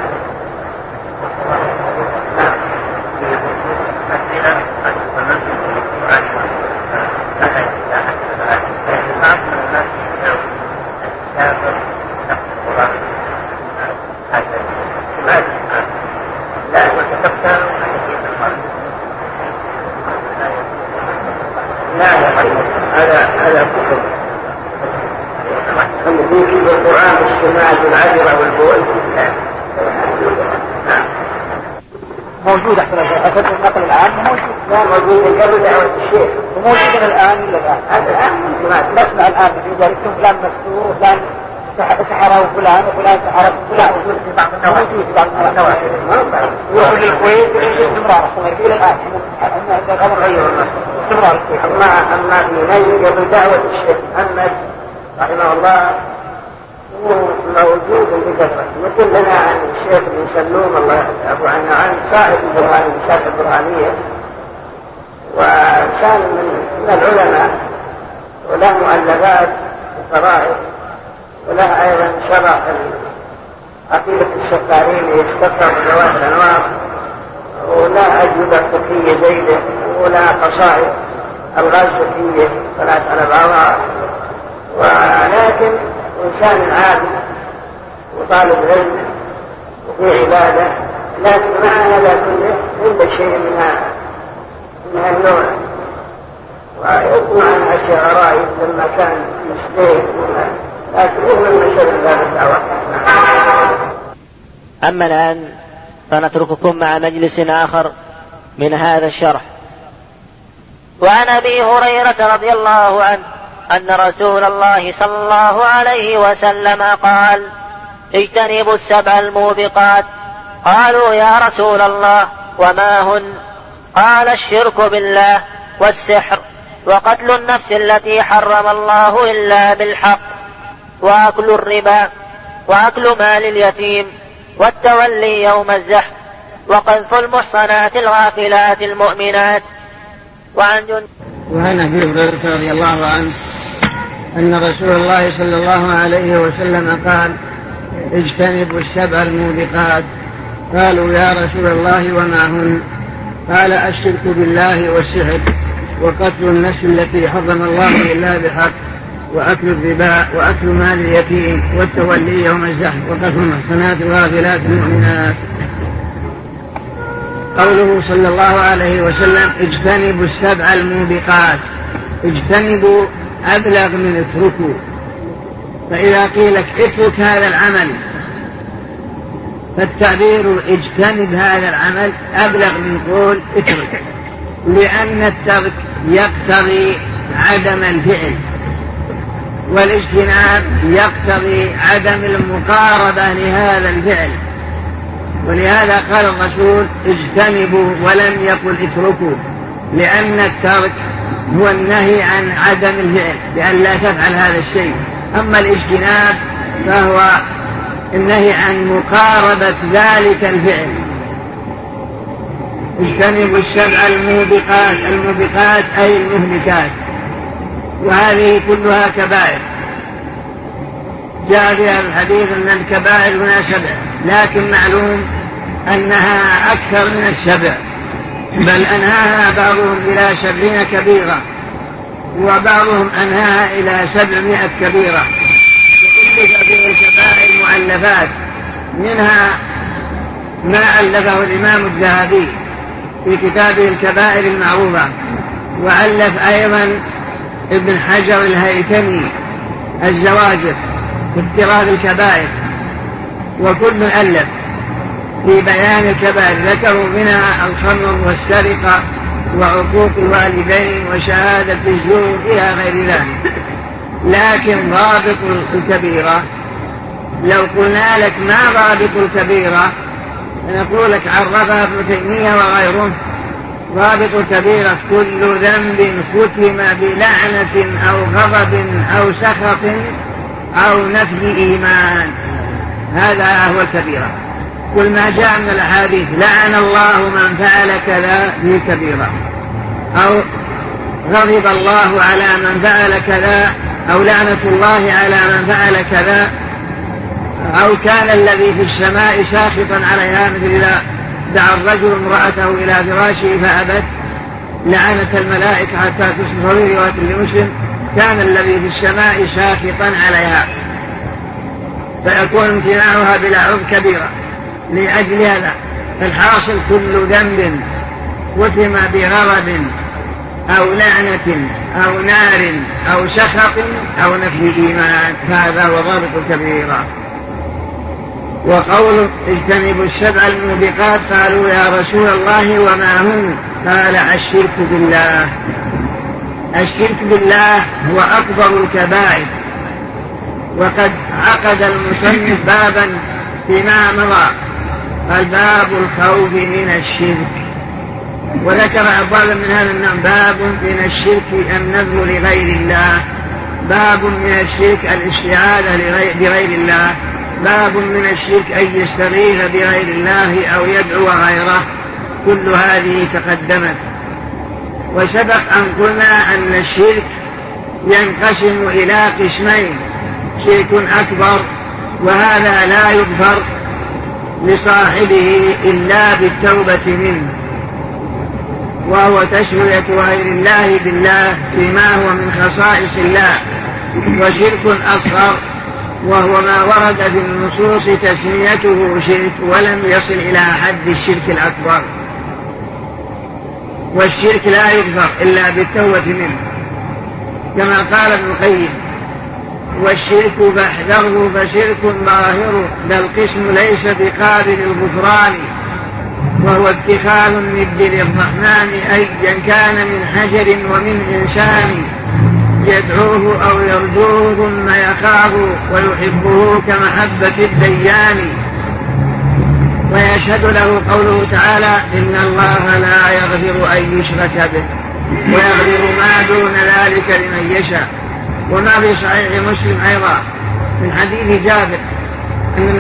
هذا هذا كفر. الذي في القرآن والسماع والعجرة والبول موجود أحسن النقل الآن موجود. لا موجود قبل دعوة الشيخ وموجود الآن ولا لا؟ هذا الآن نسمع الآن في ذلك فلان مسحور وفلان سحره وفلان وفلان سحره وفلان موجود في بعض النواحي في بعض النواحي يروح للكويت استمرار إلى الآن هذا أمر غير استمرار. أما أما في نجد قبل دعوة الشيخ محمد رحمه الله موجود بكثرة. مثل لنا عن الشيخ بن سلوم الله يعفو عنه عن صاحب البرهاني صاحب البرهانية، وكان من العلماء وله مؤلفات وفرائض، وله أيضا شرح عقيدة السفارين يختصر بذوات الأنوار، ولا أجوبة فقهية جيدة، ولا قصائد ألغاز فقهية صلاة على بعضها. ولكن إنسان عابد وطالب علم وفي عبادة، لكن مع هذا كله عنده شيء من من هالنوع، ويطمع عن أشياء غرائب لما كان مسلم، لكن هو من مشاهد هذا الدعوة. أما الآن فنترككم مع مجلس آخر من هذا الشرح. وعن أبي هريرة رضي الله عنه أن رسول الله صلى الله عليه وسلم قال: اجتنبوا السبع الموبقات. قالوا: يا رسول الله وما هن؟ قال: الشرك بالله والسحر وقتل النفس التي حرم الله إلا بالحق وأكل الربا وأكل مال اليتيم والتولي يوم الزحف وقذف المحصنات الغافلات المؤمنات. وعن جند وعن أبي هريرة رضي الله عنه أن رسول الله صلى الله عليه وسلم قال اجتنبوا السبع الموبقات. قالوا يا رسول الله وما هن؟ قال الشرك بالله والسحر وقتل النفس التي حرم الله إلا بحق وأكل الربا وأكل مال اليتيم والتولي يوم الزحف وقتل المحصنات الغافلات المؤمنات. قوله صلى الله عليه وسلم اجتنبوا السبع الموبقات، اجتنبوا أبلغ من اتركوا. فإذا قيل لك اترك هذا العمل فالتعبير اجتنب هذا العمل أبلغ من قول اترك، لأن الترك يقتضي عدم الفعل والاجتناب يقتضي عدم المقاربة لهذا الفعل، ولهذا قال الرسول اجتنبوا ولم يقل اتركوا، لأن الترك هو النهي عن عدم الفعل بأن لا تفعل هذا الشيء، أما الاجتناب فهو النهي عن مقاربة ذلك الفعل. اجتنبوا السبع الموبقات، الموبقات أي المهلكات، وهذه كلها كبائر. جاء في هذا الحديث أن الكبائر هنا سبع، لكن معلوم أنها أكثر من السبع، بل أنهاها بعضهم إلى سبعين كبيرة وبعضهم أنهاها إلى سبعمائة كبيرة. وكل هذه الكبائر مؤلفات، منها ما ألفه الإمام الذهبي في كتابه الكبائر المعروفة، وألف أيضا ابن حجر الهيثمي الزواجر في افتراض الكبائر، وكل ألف في بيان الكبائر، ذكروا منها الخمر والسرقة وعقوق الوالدين وشهادة الزور إلى غير ذلك. لكن ضابط الكبيرة لو قلنا لك ما ضابط الكبيرة نقول لك عرفها ابن تيمية وغيره: ضابط الكبيرة كل ذنب ختم بلعنة أو غضب أو سخط أو نفي إيمان، هذا هو الكبيرة. كل ما جاء من الأحاديث لعن الله من فعل كذا في كبيرة، أو غضب الله على من فعل كذا، أو لعنة الله على من فعل كذا، أو كان الذي في السماء ساخطا عليها، مثل إذا دعا الرجل امرأته إلى فراشه فأبت لعنة الملائكة حتى تصبح. في رواية لمسلم كان الذي في السماء ساخطا عليها، فيكون امتناعها بلا عذر كبيرة. لأجل هذا الحاصل كل ذنب ختم بغضب أو لعنة أو نار أو سخط أو نفي إيمان، هذا هو ضابط الكبيرة. وقول اجتنبوا السبع الموبقات، قالوا يا رسول الله وما هم؟ قال الشرك بالله. الشرك بالله هو أكبر الكبائر، وقد عقد المصنف بابا فيما مضى، الباب الخوف من الشرك، وذكر أبوابا من هذا النوع: باب من الشرك النذر لغير الله، باب من الشرك الاستعاذة بغير الله، باب من الشرك أن يستغيث بغير الله أو يدعو غيره. كل هذه تقدمت. وسبق أن قلنا أن الشرك ينقسم إلى قسمين: شرك أكبر، وهذا لا يغفر لصاحبه إلا بالتوبة منه، وهو تسوية غير الله بالله فيما هو من خصائص الله. وشرك أصغر وهو ما ورد في النصوص تسميته شرك ولم يصل إلى حد الشرك الأكبر، والشرك لا يغفر إلا بالتوبة منه، كما قال ابن القيم: والشرك فاحذره فشرك ظاهر، ذا القسم ليس بقابل الغفران، وهو اتخاذ الند للرحمن أيا كان من حجر ومن إنسان، يدعوه أو يرجوه ثم يخاف ويحبه كمحبة الديان. ويشهد له قوله تعالى: إن الله لا يغفر أن يشرك به ويغفر ما دون ذلك لمن يشاء. وما في صحيح مسلم أيضا من حديث جابر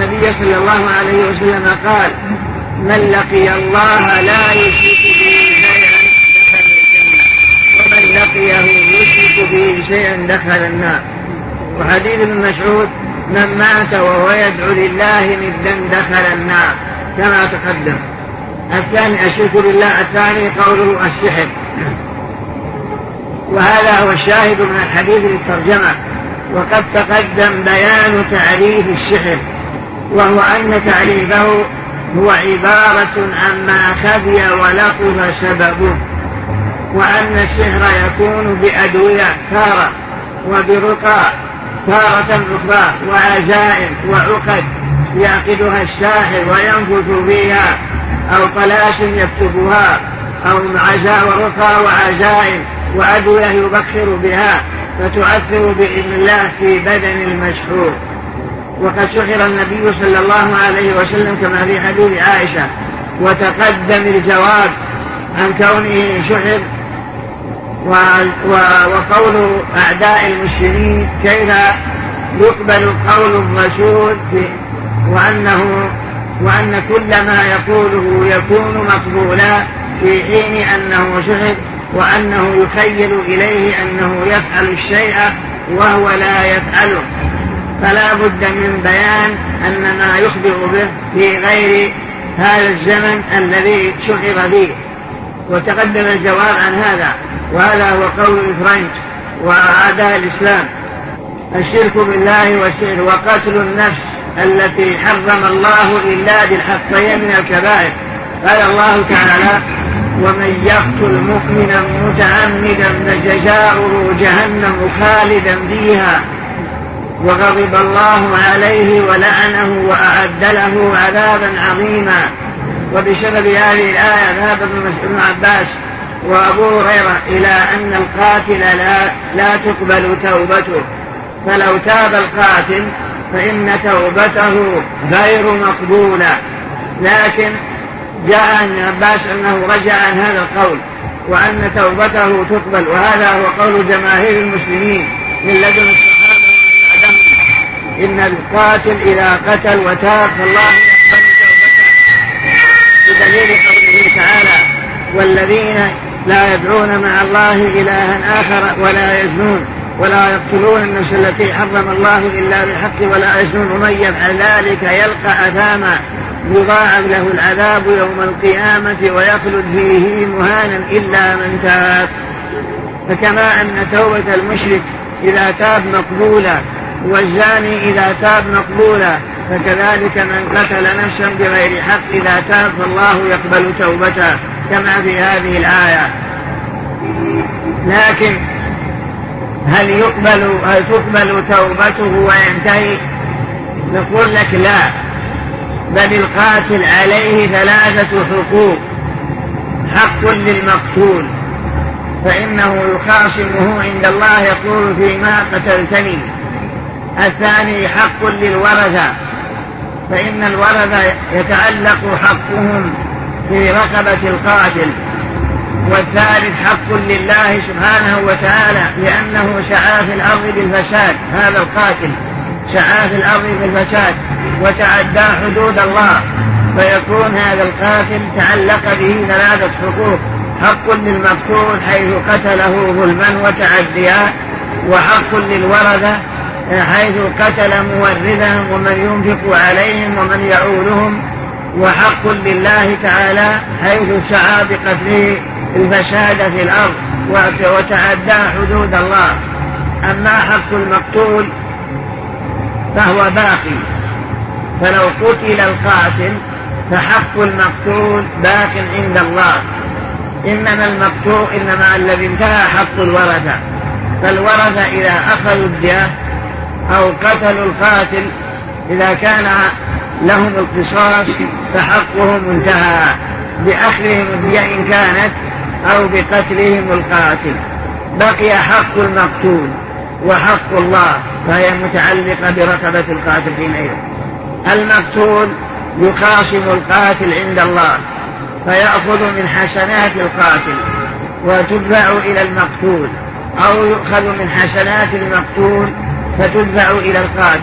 النبي صلى الله عليه وسلم قال: من لقي الله لا يشرك به شيئا دخل الجنة، ومن لقيه يشرك به شيئا دخل النار. وحديث ابن مسعود: من مات وهو يدعو لله ندا دخل النار، كما تقدم. الثاني الشرك بالله، الثاني قوله السحر. وهذا هو الشاهد من الحديث للترجمة. وقد تقدم بيان تعريف السحر، وهو أن تعريفه هو عبارة عما خفي ولطف سببه، وأن السحر يكون بأدوية تارة، وبرقى تارة أخرى، وعزائم وعقد يعقدها الساحر وينفث فيها، أو طلاس يكتبها، أو عزاء ورقى وعزائم وأدوية يبخر بها فتؤثر بإذن الله في بدن المسحور. وقد سحر النبي صلى الله عليه وسلم كما في حديث عائشة، وتقدم الجواب عن كونه سحر. وقول أعداء المسلمين: كيف يقبل قول الرسول وأنه وأن كل ما يقوله يكون مقبولا في حين أنه سحر، وأنه يخيل إليه أنه يفعل الشيء وهو لا يفعله. فلا بد من بيان أن ما يخبر به في غير هذا الزمن الذي سحر فيه. وتقدم الجواب عن هذا، وهذا هو قول الفرنج وأعداء الإسلام: الشرك بالله والسحر وقتل النفس التي حرم الله إلا بالحق فهي من الكبائر. قال الله تعالى: ومن يقتل مؤمنا متعمدا فجزاؤه جهنم خالدا فيها وغضب الله عليه ولعنه وأعد له عذابا عظيما. وبسبب هذه الآية ذهب ابن عباس وأبو هريرة إلى أن القاتل لا, لا تقبل توبته، فلو تاب القاتل فإن توبته غير مقبولة. لكن جاء عن عباس أنه رجع عن هذا القول وأن توبته تقبل، وهذا هو قول جماهير المسلمين من لدن الصحابة ومن بعدهم: إن القاتل إذا قتل وتاب فالله يقبل توبته، بدليل قوله تعالى: والذين لا يدعون مع الله إلها آخر ولا يزنون ولا يقتلون النفس التي حرم الله إلا بالحق ولا يزنون ومن يفعل ذلك يلقى أثاما يضاعف له العذاب يوم القيامة ويخلد فيه مهانا إلا من تاب. فكما أن توبة المشرك إذا تاب مقبولة والزاني إذا تاب مقبولة، فكذلك من قتل نفسا بغير حق إذا تاب فالله يقبل توبته كما في هذه الآية. لكن هل يقبل هل تقبل توبته وينتهي؟ نقول لك لا، بل القاتل عليه ثلاثة حقوق: حق للمقتول فإنه يخاصمه عند الله يقول: فيما قتلتني. الثاني حق للورثة، فإن الورثة يتعلق حقهم في رقبة القاتل. والثالث حق لله سبحانه وتعالى لأنه سعى في الأرض بالفساد، هذا القاتل سعى في الأرض بالفساد وتعدى حدود الله، فيكون هذا القاتل تعلق به ثلاثة حقوق: حق للمقتول حيث قتله ظلما وتعديا، وحق للورثة حيث قتل مورثهم ومن ينفق عليهم ومن يعولهم، وحق لله تعالى حيث سعى بقتله الفساد في الأرض وتعدى حدود الله. أما حق المقتول فهو باقي، فلو قتل القاتل فحق المقتول باق عند الله. إنما المقتول إنما الذي انتهى حق الورثة، فالورثة إذا أخذوا الدية أو قتلوا القاتل إذا كان لهم القصاص فحقهم انتهى بأخذهم الدية إن كانت أو بقتلهم القاتل. بقي حق المقتول وحق الله، فهي متعلقة برقبة القاتل حينئذ. المقتول يخاصم القاتل عند الله فيأخذ من حسنات القاتل وتدفع إلى المقتول، أو يؤخذ من حسنات المقتول فتدفع إلى القاتل.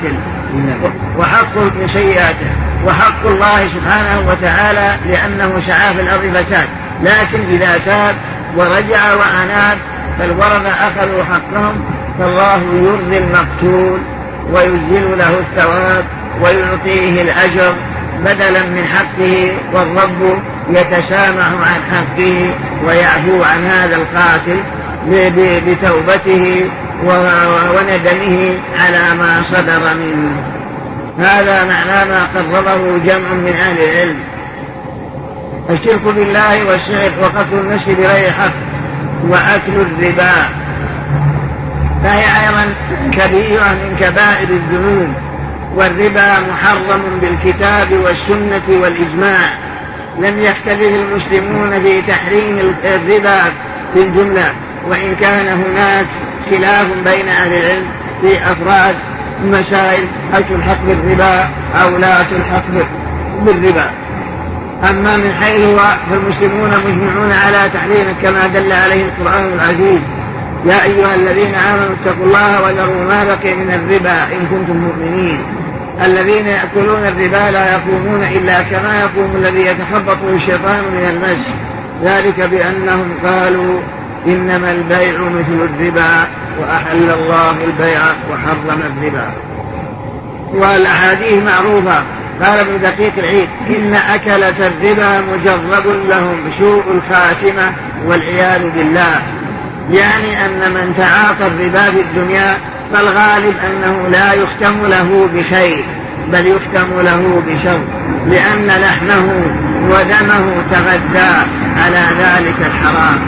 وحق من سيئاته، وحق الله سبحانه وتعالى لأنه سعى في الأرض فساد، لكن إذا تاب ورجع وأناب فالورثة أخذوا حقهم، فالله يرضي المقتول ويجزل له الثواب ويعطيه الأجر بدلا من حقه، والرب يتسامح عن حقه ويعفو عن هذا القاتل بتوبته وندمه على ما صدر منه. هذا معنى ما قرره جمع من أهل العلم. الشرك بالله والسحر وقتل النفس بغير حق وأكل الربا فهي أيضا كبيرة من كبائر الذنوب، والربا محرم بالكتاب والسنة والإجماع، لم يختلف المسلمون في تحريم الربا في الجملة، وإن كان هناك خلاف بين أهل العلم في أفراد مسائل هل تلحق بالربا أو لا تلحق بالربا. أما من حيث فالمسلمون مجمعون على تحريمه كما دل عليه القرآن العزيز: يا أيها الذين آمنوا اتقوا الله وذروا ما بقي من الربا إن كنتم مؤمنين. الذين يأكلون الربا لا يقومون إلا كما يقوم الذي يتخبطه الشيطان من المس، ذلك بأنهم قالوا إنما البيع مثل الربا وأحل الله البيع وحرم الربا. والأحاديث معروفة. قال ابن دقيق العيد: إن أكلة الربا مجرب لهم سوء الخاتمة والعياذ بالله، يعني أن من تعاطى الربا في الدنيا فالغالب أنه لا يختم له بخير بل يختم له بشر، لأن لحمه ودمه تغذى على ذلك الحرام.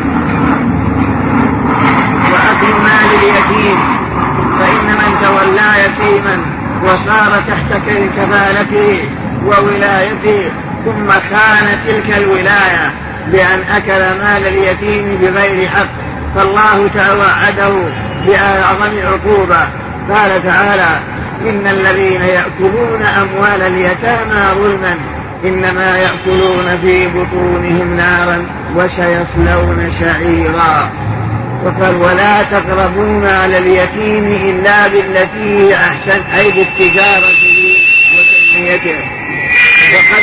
وأكل مال اليتيم، فإن من تولى يتيما وصار تحت كفالته وولايته ثم خان تلك الولاية بأن أكل مال اليتيم بغير حق فالله توعده بأعظم عقوبة. قال تعالى: إن الذين يأكلون أموال اليتامى ظلما إنما يأكلون في بطونهم نارا وسيصلون سعيرا. وقال: ولا تقربوا مال اليتيم إلا بالتي هي أحسن، أي بالتجارة وتنميته. وقد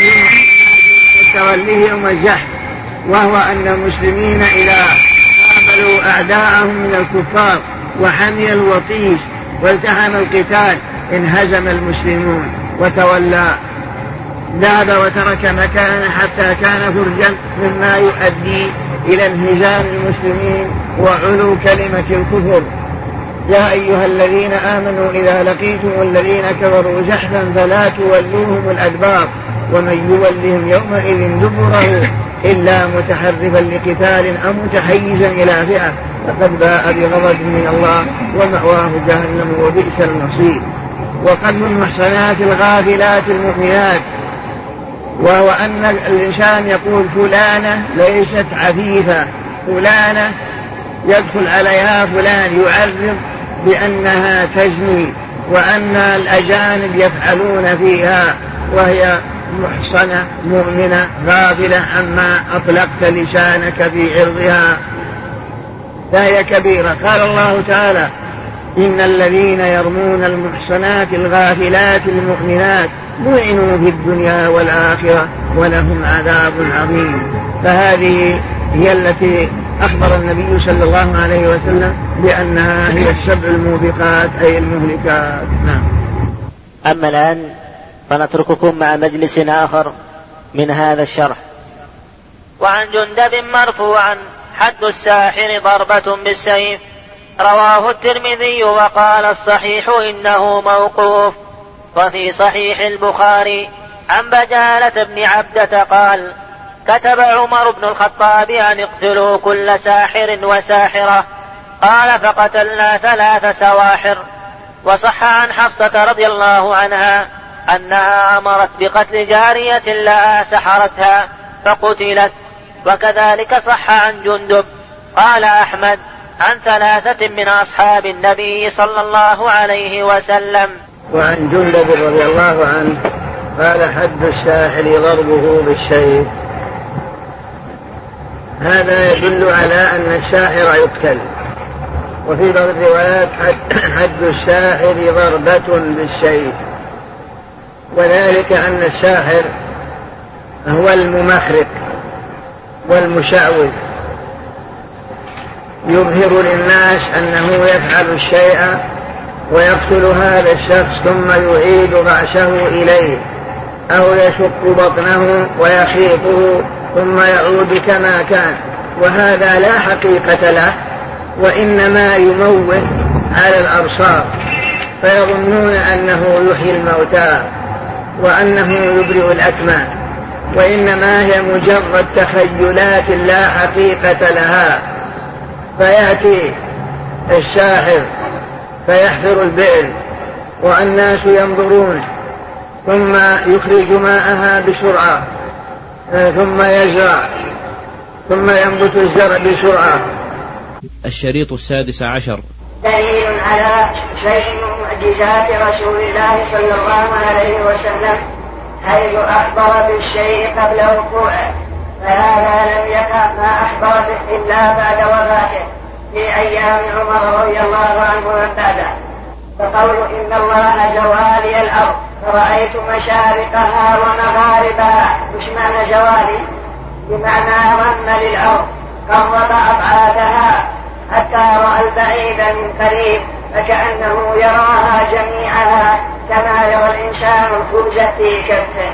توليه يوم الزحف، وهو أن المسلمين إذا قابلوا أعداءهم من الكفار وحمي الوطيس والتحم القتال انهزم المسلمون وتولى، ذهب وترك مكانه حتى كان فرجا مما يؤدي إلى انهزام المسلمين وعلو كلمة الكفر. يا أيها الذين آمنوا إذا لقيتم الذين كفروا زحفا فلا تولوهم الأدبار ومن يولهم يومئذ دبره إلا متحرفا لقتال أو متحيزا إلى فئة فقد باء بغضب من الله ومأواه جهنم وبئس المصير. وقد من المحصنات الغافلات المؤمنات، وهو أن الإنسان يقول فلانة ليست عفيفة، فلانة يدخل عليها فلان يعرض بأنها تزني وأن الأجانب يفعلون فيها، وهي محصنة مؤمنة غافلة عما أطلقت لسانك في عرضها، فهي كبيرة. قال الله تعالى: إن الذين يرمون المحصنات الغافلات المؤمنات لعنوا في الدنيا والآخرة ولهم عذاب عظيم. فهذه هي التي أخبر النبي صلى الله عليه وسلم بأنها هي السبع الموبقات أي المهلكات. نعم. أما الآن فنترككم مع مجلس آخر من هذا الشرح. وعن جندب مرفوعا: حد الساحر ضربة بالسيف. رواه الترمذي وقال الصحيح إنه موقوف. وفي صحيح البخاري عن بجالة بن عبدة قال: كتب عمر بن الخطاب أن اقتلوا كل ساحر وساحرة، قال: فقتلنا ثلاث سواحر. وصح عن حفصة رضي الله عنها أنها أمرت بقتل جارية لها سحرتها فقتلت. وكذلك صح عن جندب. قال أحمد عن ثلاثة من أصحاب النبي صلى الله عليه وسلم. وعن جندب رضي الله عنه قال: حد الساحر ضربه بالسيف. هذا يدل على أن الساحر يقتل. وفي بعض الروايات حد الساحر ضربة بالسيف، وذلك أن الساحر هو الممخرق والمشعوذ، يظهر للناس أنه يفعل الشيء ويقتل هذا الشخص ثم يعيد رأسه إليه، أو يشق بطنه ويخيطه ثم يعود كما كان، وهذا لا حقيقة له، وإنما يموه على الأبصار فيظنون أنه يحيي الموتى وأنه يبرئ الأكمى، وإنما هي مجرد تخيلات لا حقيقة لها. فيأتي الساحر فيحفر البئر والناس ينظرون، ثم يخرج ماءها بسرعة، ثم يزرع، ثم ينبت الزرع بسرعة. الشريط السادس عشر. دليل على شيء من معجزات رسول الله صلى الله عليه وسلم حيث أخبر بالشيء قبل وقوعه، فهذا لم يقع ما أخبر به إلا بعد وفاته في أيام عمر رضي الله عنه ومن بعده. فقول إن الله زوالي الأرض فرأيت مشارقها ومغاربها، مش معنى زوالي؟ بمعنى رم للأرض قرب أبعادها حتى رأى البعيد من قريب فكأنه يراها جميعها كما يرى الإنسان الخبز في كفه،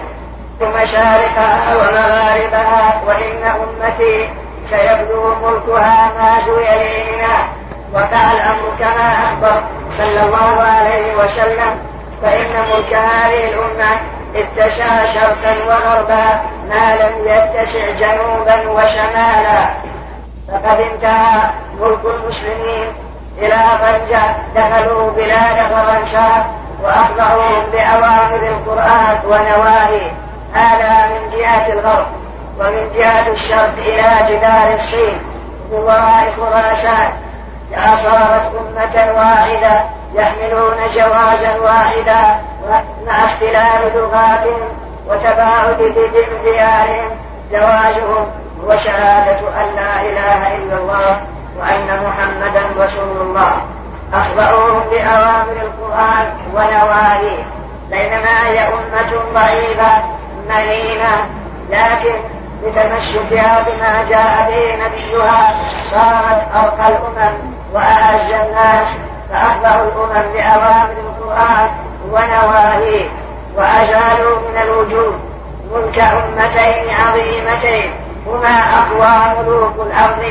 مشارقها ومغاربها، وإن أمتي سيبدو ملكها ما زوي منها. وقع الأمر كما أخبر صلى الله عليه وسلم، فإن ملك هذه الأمة اتسع شرقا وغربا ما لم يتسع جنوبا وشمالا. فقد انتهى ملك المسلمين إلى طنجة، دخلوا بلاد فرنسا وأخضعوهم بأوامر القرآن ونواهي، هذا من جهة الغرب. ومن جهة الشرق إلى جدار الصين ووراء خراسان صارت أمة واحدة يحملون جوازا واحدا مع اختلاف لغاتهم وتباعد بديارهم. جوازهم وشهادة أن لا إله إلا الله وأن محمدا رسول الله، أخبروهم بأوامر القرآن ونواهيه، بينما هي أمة ضعيفة مهينة، لكن بتمسكها بما جاء به نبيها صارت أرقى الأمم وأعز الناس. فأخبروا الأمم بأوامر القرآن ونواهيه وأزالوا من الوجود ملك أمتين عظيمتين هما أقوى ملوك الأرض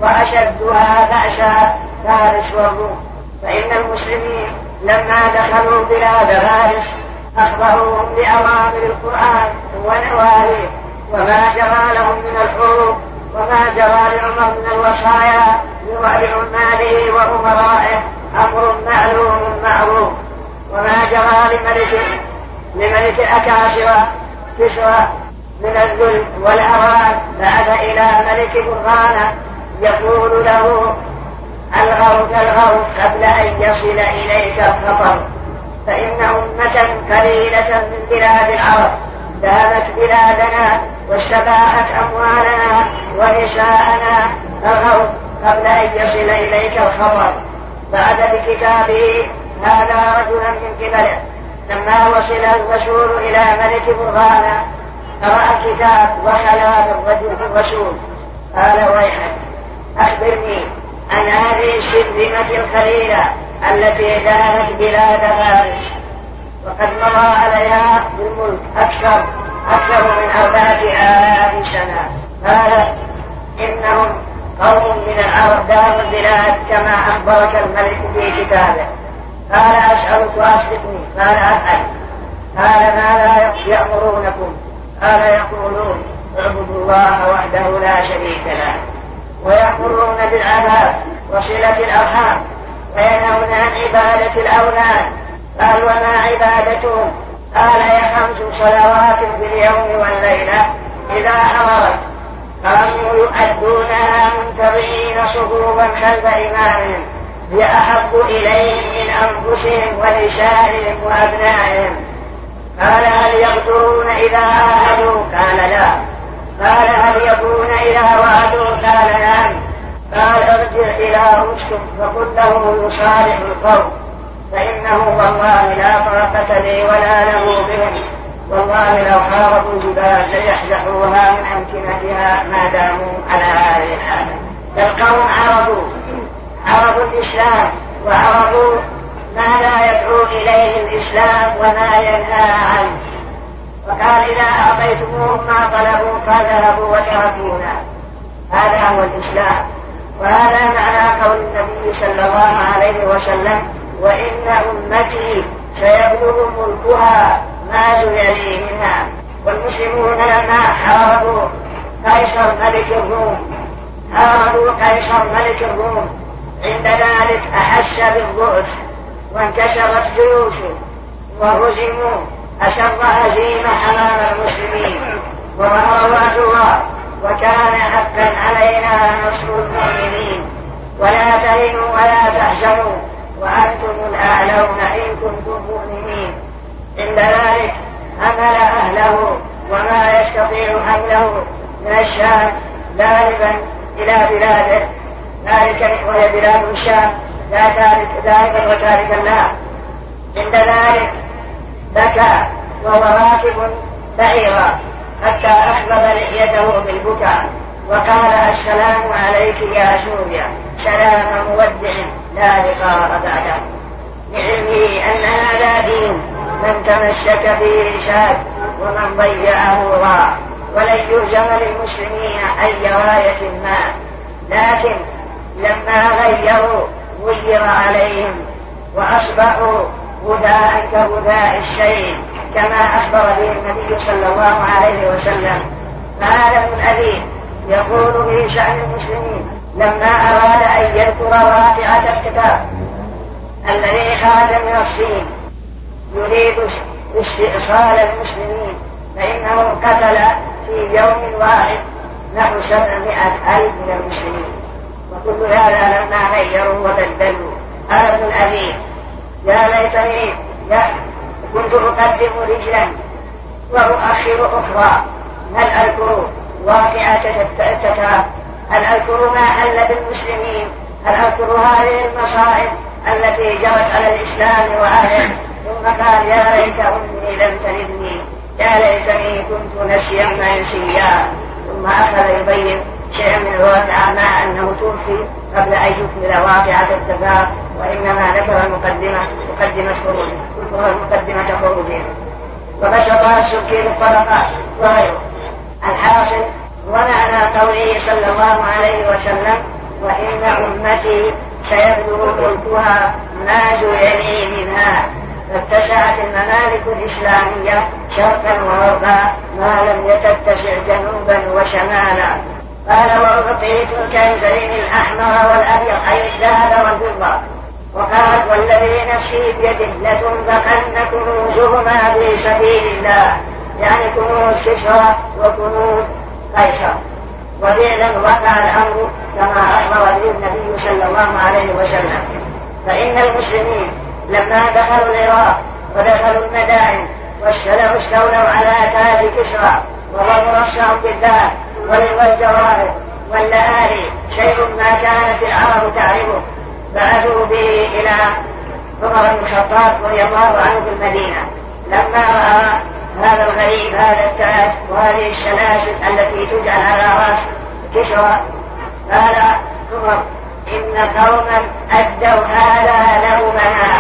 وأشدها بأسا فارس والروم. فإن المسلمين لما دخلوا بلاد فارس أخبروهم بأوامر القرآن ونواهيه وما جرى لهم من الحروب وما جرى لعمر من الوصايا لعماله وأمرائه أمر معلوم معروف، وما جرى لملك لملك أكاسرة كسرى من الذل والأراد بعد إلى ملك برهانة يقول له الغوث الغوث قبل أن يصل إليك الخطر. فإن أمة قليلة من بلاد العرب ذهبت بلادنا واستباحت أموالنا ونساءنا الغوث قبل أن يصل إليك الخبر. بعد بكتابه هذا رجلا من قبله لما وصل الرسول إلى ملك برهانة قرأ الكتاب وخلا بالرجل الرسول قال ويحك أخبرني عن هذه الشرذمة الخليلة التي ذهبت بلاد فارس وقد مضى عليها بالملك أكثر أكثر من أربعة آلاف سنة. قال إنهم قوم من العرب دار البلاد كما أخبرك الملك في كتابه. قال أسألك أصدقني. قال أفعل. قال ماذا يأمرونكم؟ قال يقولون اعبدوا الله وحده لا شريك له ويأمرون بالعفاف وصلة الأرحام وينهون عن عبادة الأولاد. قال وما عبادتهم؟ قال هي خمس صلوات في اليوم والليلة إذا حضرت قاموا يؤدونها منتظرين صفوفا خلف إمامهم هي أحب إليهم من أنفسهم ونسائهم وأبنائهم. قال هل يغدرون إذا عاهدوا؟ قال لا. قال هل يبون إذا وعدوا؟ قال نعم. قال ارجع إلى رشدك فقل له يصالح القوم فإنه والله لا طاقة لي ولا له بهم، والله لو حاربوا الجبال ليحزحوها من أمكنتها ما داموا على هذه الحالة. فالقوم عرفوا عرفوا الإسلام وعرفوا ما لا يدعو إليه الإسلام وما ينهى عنه، وقال إذا أعطيتموهم ما طلبوا فذهبوا وتركونا. هذا هو الإسلام، وهذا معنى قول النبي صلى الله عليه وسلم: وإن أمتي سيبلغ ملكها ما يلي منها. والمسلمون لما حاربوا قيصر ملك الروم حاربوا قيصر ملك الروم عند ذلك أحس بالضعف وانكسرت جيوشه وهزموا أشر هزيمة أمام المسلمين ومروات الله، وكان حقا علينا نصر المؤمنين. ولا تهنوا ولا تحزنوا وأنتم الأعلون إن كنتم مؤمنين. عند ذلك حمل أهله وما يستطيع حمله من الشام ذاهبا إلى بلاده، ذلك وهي بلاد الشام ذلك وتارك الله. عند ذلك بكى وهو راكب بعيرا حتى أحبب لحيته بالبكاء وقال: السلام عليك يا سوريا، سلام مودع لا لقاء بعده، لعلمه أن هذا دين من تمسك به رشاد ومن ضيعه ضاع، ولن يهزم للمسلمين أي راية ما. لكن لما غيروا غير عليهم وأصبحوا غداء كغداء الشيء كما أخبر به النبي صلى الله عليه وسلم. فهذا ابن أبي يقول به شأن المسلمين لما أراد أن يذكر واقعة الكتاب الذي خرج من الصين يريد استئصال المسلمين، فإنه قتل في يوم واحد نحو سبعمائة ألف من المسلمين. وكل هذا لما غيروا وبدلوا. قال ابن أبي: يا ليتني كنت أقدم رجلا وأؤخر أخرى، هل أذكر واقعة التتار، هل أذكر ما حل بالمسلمين، هل أذكر هذه المصائب التي جرت على الإسلام وأهله. ثم قال: يا ليت أمي لم تلدني، يا ليتني كنت نسيا منسيا. ثم أخذ يبين شيئا من الواقع ما أنه توفي قبل أن يكمل واقعة التتار، وإنما ذكر المقدمة مقدمة خروج مقدمة خروجهم وبسط السكين الطبقات وغيره. الحاصل ومعنى قوله صلى الله عليه وسلم: وإن أمتي سيبلغ ملكها ما يلي منها. فاتسعت الممالك الإسلامية شرقا وغربا ما لم يتتسع جنوبا وشمالا. قال: وأعطيت الكنزين الأحمر والأبيض أي الذهب والفضة. وقال: والذي نفسي بيده لتنفقن كنوزهما في سبيل الله، يعني كنوز كسرى وكنوز قيصر. وفعلا وقع الأمر كما أخبر به النبي صلى الله عليه وسلم. فإن المسلمين لما دخلوا العراق ودخلوا المدائن واستولوا على تاج كسرى وهو مرصع بالذهب والجواهر واللآلي، شيء ما كانت العرب تعرفه، بعثوا به إلى عمر بن الخطاب رضي الله عنه في المدينة. لما رأى هذا الغريب هذا التاج وهذه السلاسل التي تجعل على رأس كسرى قال عمر: إن قوما أدوا هذا لومنا،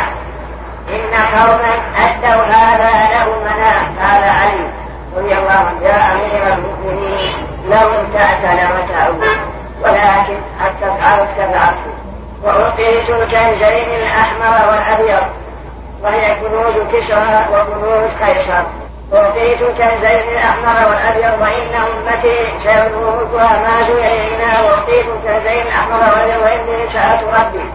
إن قوما أدوا هذا لومنا. قال علي رضي الله عنه: يا أمير المؤمنين لو انتأت لمتعوا، ولكن حتى فعلت فعلت. وأعطيت الكنزين الأحمر والأبيض وهي كنوز كسرى وكنوز قيصر. أعطيت الكنزين الأحمر والأبيض وإن أمتي سيبلغ ملكها ما يلي منها. وأعطيت الكنزين الأحمر والأبيض وإني سألت ربي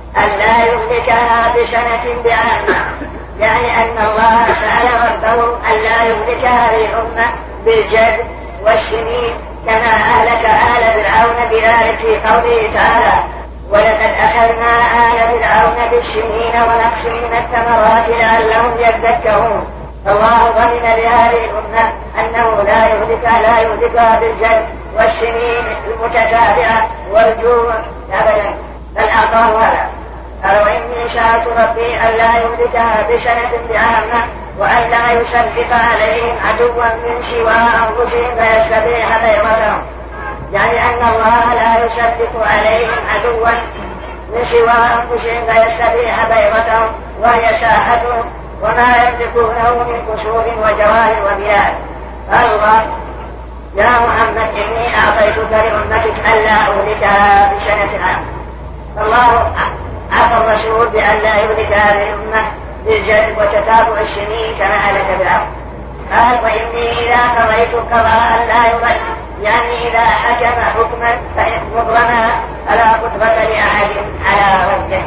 ألا يهلكها بسنة بعامة، يعني أن الله سأل ربه ألا يهلك هذه الأمة بالجد والسنين كما أهلك آل فرعون بذلك في قوله تعالى: ولقد أخذنا آل فرعون بالسنين ونقص من الثمرات لعلهم يذكرون. الله ضمن لهذه الأمة أنه لا يهلكها لا يهلكها بالجد والسنين المتتابعة والجوع أبدا، بل أعطاه هذا. قال: وإني مشيئة ربي ألا يهلكها بسنة بعامة وألا يسلط عليهم عدوا من سوى أنفسهم فيستبيح بيضتهم، يعني أن الله لا يسلط عليهم عدوا من سوى أنفسهم فيستبيح بيضتهم وهي ساحتهم وما يملكونه من قصور وجواهر وبلاد. قال الله: يا محمد إني أعطيتك لأمتك ألا أهلكها بسنة عام. الله عفى الرسول بأن لا يهلكها بالأمة بالجلد وتتابع السنين كما أهلك بالأرض. قال: وإني إذا قضيت قضاء لا يرد، يعني إذا حكم حكما مبرما فلا قدرة لأحد على رده.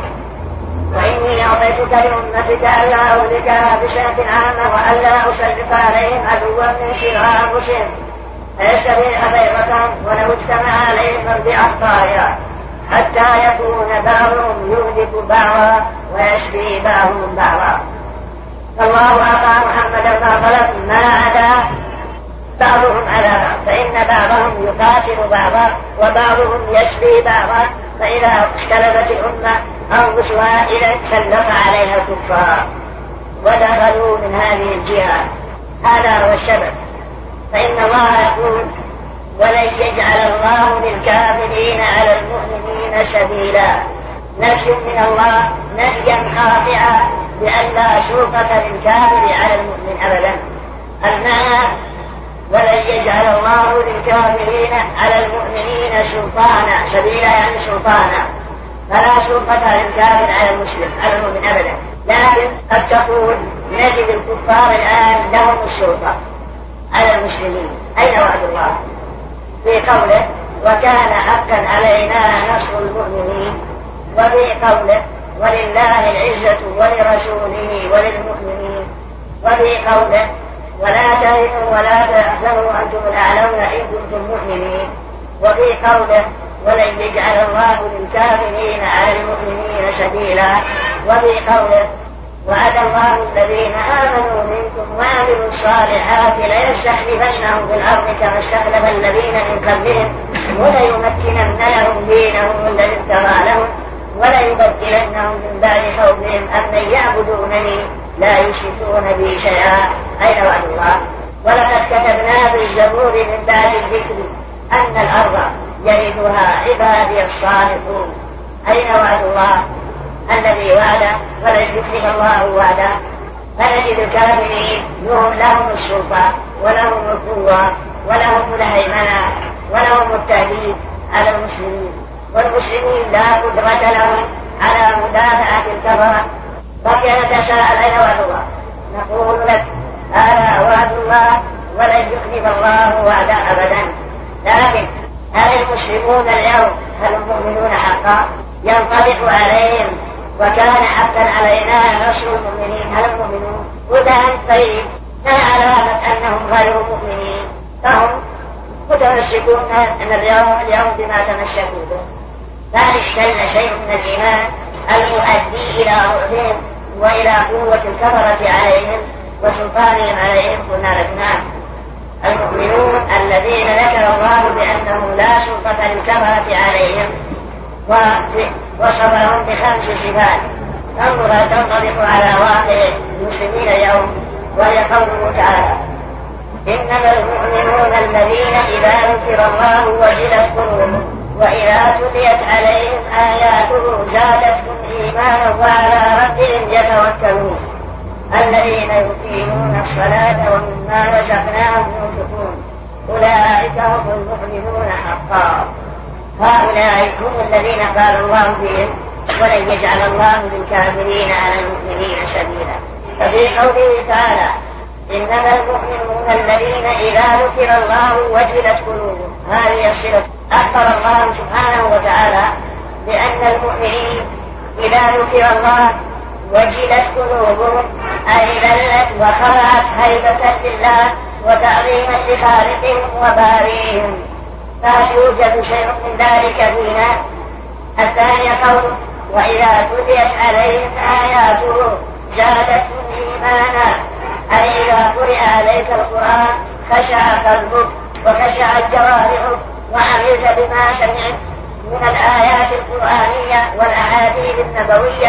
وإني أعطيتك لأمتك ألا أهلكها بسنة عامة وألا أسلط عليهم عدوا من سوى أنفسهم فيستبيح بيضتهم ولو اجتمع عليهم بأخطائها حتى يكون بعضهم يهلك بعضا ويشفي بعضهم بعضا. فالله أعطى محمدا ما طلب ما عدا بعضهم على بعض، فإن بعضهم يقاتل بعضا وبعضهم يشفي بعضا، فإذا اختلفت الأمة أنفسها إذا سلط عليها الكفار ودخلوا من هذه الجهة. هذا هو السبب. فإن الله يقول: ولن يجعل الله للكافرين على المؤمنين سبيلا. نفي من الله نفيا قاطعا بأن لا سلطة للكافر على المؤمن أبدا. المعنى: ولن يجعل الله للكافرين على المؤمنين سلطانا، سبيلا يعني سلطانا، فلا سلطة للكافر على المسلم على المؤمن أبدا. لكن قد تقول: نجد الكفار الآن لهم السلطة على المسلمين، أين وعد الله؟ في قوله: وكان حقا علينا نصر المؤمنين، وفي قوله: ولله العزة ولرسوله وللمؤمنين، وفي قوله: ولا تهنوا ولا تحزنوا أنتم الأعلون إن كنتم مؤمنين، وفي قوله: ولن يجعل الله للكافرين على المؤمنين سبيلا، وفي قوله: وعد الله الذين آمنوا منكم وعملوا الصالحات ليستخلفنهم في الأرض كما استخلف الذين من قبلهم وليمكنن لهم دينهم الذي ارتضى لهم وليبدلنهم من بعد خوفهم أمنا يعبدونني لا يشركون بي شيئا. أين وعد الله؟ ولقد كتبنا في الزبور من بعد الذكر أن الأرض يرثها عبادي الصالحون. أين وعد الله الذي وعده ولن يخلف الله وعده؟ فنجد الكافرين لهم السلطة ولهم القوة ولهم الهيمنة ولهم التهديد على المسلمين، والمسلمين لا قدرة لهم على مدافعة الكفرة. بقي نتساءل: أين وعد الله؟ نقول لك: هذا وعد الله ولن يخلف الله وعده أبدا. لكن هل المسلمون اليوم هل المؤمنون حقا؟ ينطبق عليهم وكان حقا علينا نصر المؤمنين. هل المؤمنون هدى طيب؟ ما علامة أنهم غير مؤمنين؟ فهم متمسكون أن اليوم اليوم بما تمسكوا به، فهل اشتل شيء من الإيمان المؤدي إلى رعبهم وإلى قوة الكفرة عليهم وسلطانهم عليهم؟ قلنا لك نعم. المؤمنون الذين ذكر الله بأنه لا سلطة للكفرة عليهم وصفهم بخمس صفات انظر تنطبق على واقع المسلمين اليوم، وهي قوله تعالى: إنما المؤمنون الذين إذا ذكر الله وجلت قلوبهم وإذا تليت عليهم آياته زادتهم إيمانا وعلى ربهم يتوكلون الذين يقيمون الصلاة ومما رزقناهم ينفقون أولئك هم المؤمنون حقا. هؤلاء هم الذين قال الله فيهم: ولن يجعل الله للكافرين على المؤمنين سبيلا. ففي قوله تعالى: إنما المؤمنون الذين إذا ذكر الله وجلت قلوبهم، هذه الصلة. أخبر الله سبحانه وتعالى بأن المؤمنين إذا ذكر الله وجلت قلوبهم أي ذلت وخضعت هيبة لله وتعظيما لخالقهم وبارئهم، فهل يوجد شيء من ذلك فينا؟ الثاني قوله: وإذا تليت عليهم آياته زادتهم إيمانا، أي إذا قرئ عليك القرآن خشع قلبك وخشعت جوارحك وعملت بما سمعت من الآيات القرآنية والأحاديث النبوية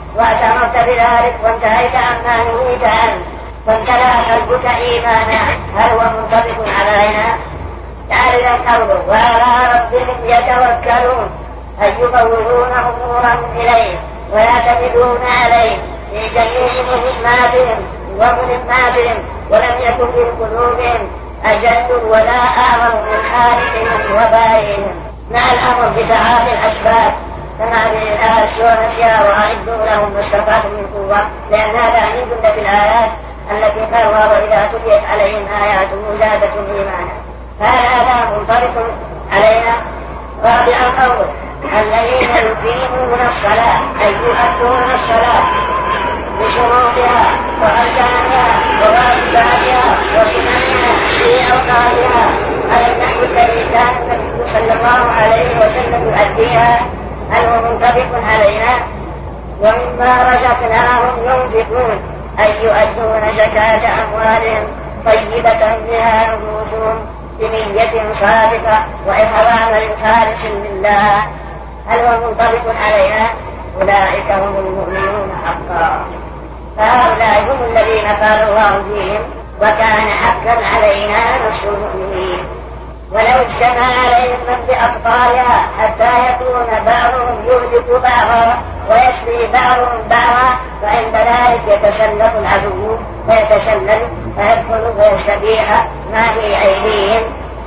وأتمرت بذلك وانتهيت عما نهيت عنه وامتلأ قلبك إيمانا هل هو منطبق علينا؟ تعالى قوله وعلى ربهم يتوكلون أي يفوضون أمورهم إليه ويعتمدون عليه في جميع مهماتهم ومهماتهم ولم يكن في قلوبهم أجل ولا أعظم من خالقهم وبارئهم مع الأمر بتعاطي الأسباب كما بالآس والأشياء وأعدوا لهم ما استطعتم من قوة لأن هذا من جملة الآيات التي قال وإذا تليت عليهم آياته زادتهم إيمانا فهذا منطبق علينا. رابعا قوله الذين يقيمون الصلاة أي يؤدون الصلاة بشروطها وأركانها وواجباتها وسننها في أوقاتها على النحو الذي كان النبي صلى الله عليه وسلم يؤديها هل هو منطبق علينا؟ ومما رزقناهم ينفقون أي يؤدون زكاة أموالهم طيبة بها نفوسهم بنية صادقة وإخلاص خالص لله هل هو منطبق علينا؟ أولئك هم المؤمنون حقا فهؤلاء هم الذين قال الله فيهم وكان حقا علينا نصر المؤمنين. ولو اجتمع عليهم من بأبطالها حتى يكون بعضهم يهلك بعضا ويشفي بعضهم بعضا فعند ذلك يتسلط العدو ويتسلل فيدخل ويستبيح ما في أيديهم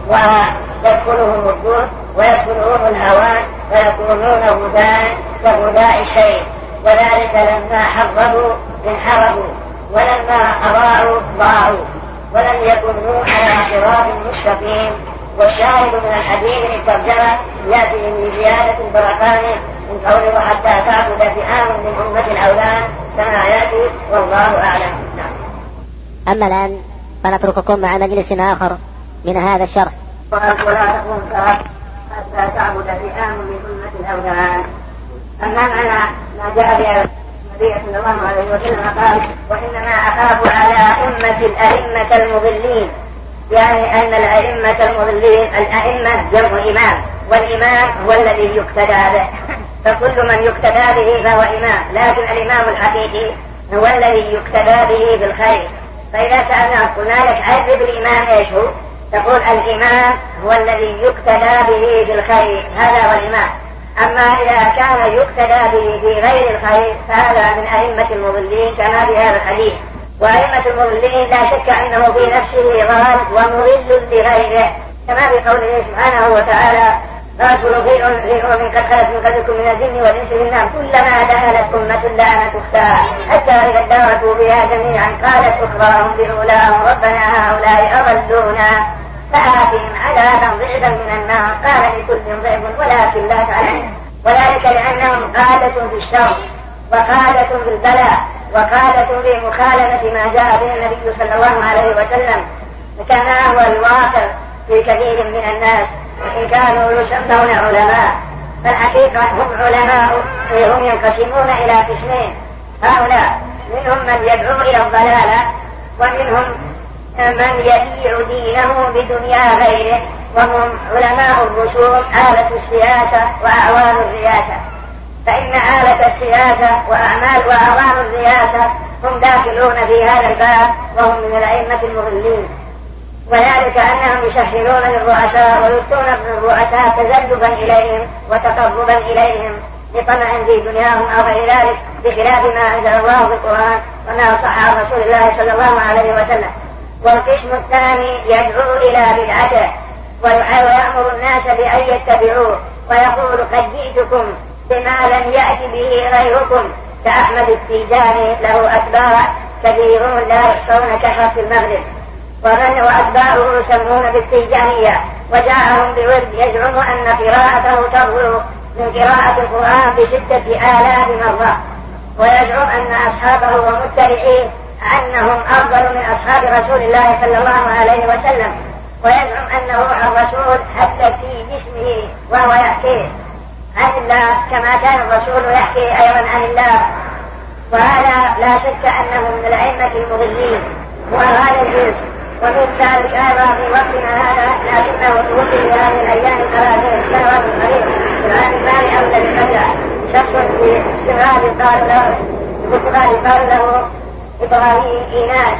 ويدخلهم الدور ويدخلهم الهوان ويكونون غداء كغداء الشيء وذلك لما حربوا انحربوا ولما أضاعوا ضاعوا ولم يكونوا على صراط مستقيم. والشاهد من الحديث الترجمة يأتي من زيادة البركان من قوله حتى تعبد فئام من أمة الأولان كما يأتي والله أعلم. أما الآن فنترككم مع مجلس آخر من هذا الشرح. ولا تقوم حتى تعبد فئام من أمة الأولان. أما معنى ما جاء به النبي صلى الله عليه وسلم قال وإنما أخاف على أمة الأئمة المضلين يعني أن الأئمة المضلين الأئمة جمع إمام والإمام هو الذي يقتدى به فكل من يقتدى به فهو إمام لكن الإمام الحقيقي هو الذي يقتدى به بالخير. فإذا سألنا قلنا لك عرف الإمام إيش هو تقول الإمام هو الذي يقتدى به بالخير هذا هو الإمام. أما إذا كان يقتدى به بغير الخير فهذا من أئمة المضلين كما في هذا الحديث. وأئمة المضلين لا شك أنه في نفسه ضال ومضل لغيره كما في قوله سبحانه وتعالى رسول في أمم قد خلت من قبلكم من الجن والإنس في النار كلما دخلت أمة لعنت أختها حتى إذا اداركوا بها جميعا قالت أخراهم بأولاهم ربنا هؤلاء أضلونا فآتهم عذابا ضعفا من النار قال لكل ضعف ولكن لا تعلمون وذلك لأنهم قادة في الشر وقادة في البلاء وقادة في مخالفة ما جاء به النبي صلى الله عليه وسلم كما هو الواقع في كثير من الناس وإن كانوا يسمون علماء فالحقيقة هم علماء هم ينقسمون إلى قسمين. هؤلاء منهم من يدعو إلى الضلالة ومنهم من يبيع دينه بدنيا غيره وهم علماء الرسوم آلة السياسة وأعوان الرياسة. فإن آلة السياسة وأعمال وأعوان الرياسة هم داخلون في هذا الباب وهم من الأئمة المضلين وذلك أنهم يسهلون للرؤساء ويؤتون الرؤساء تزلفا إليهم وتقربا إليهم لطمع في دنياهم أو غير ذلك بخلاف ما أنزل الله في القرآن وما صح عن رسول الله صلى الله عليه وسلم. والقسم الثاني يدعو إلى بدعته ويأمر الناس بأن يتبعوه ويقول قد جئتكم بما لم يأت به غيركم كأحمد التيجاني له أتباع كثيرون لا يحصون كثرة المغرب ومن وأتباعه يسمون بالتيجانية وجاءهم بورد يزعم أن قراءته تغلو من قراءة القرآن بستة آلاف مرة ويزعم أن أصحابه ومتبعيه أنهم أفضل من أصحاب رسول الله صلى الله عليه وسلم ويزعم أنه الرسول حتى في جسمه وهو يحكيه عن الله كما كان الرسول يحكي أيضا عن الله وهذا لا شك أنه من الأئمة المضلين وهذا الجنس. ومن ذلك أيضا في وقتنا هذا لكنه توفي في هذه الأيام الثلاثين سنوات قريبة في العام المالي أولى بالمدى شخص في الشمال قال له في الشمال قال له إبراهيم إيناس.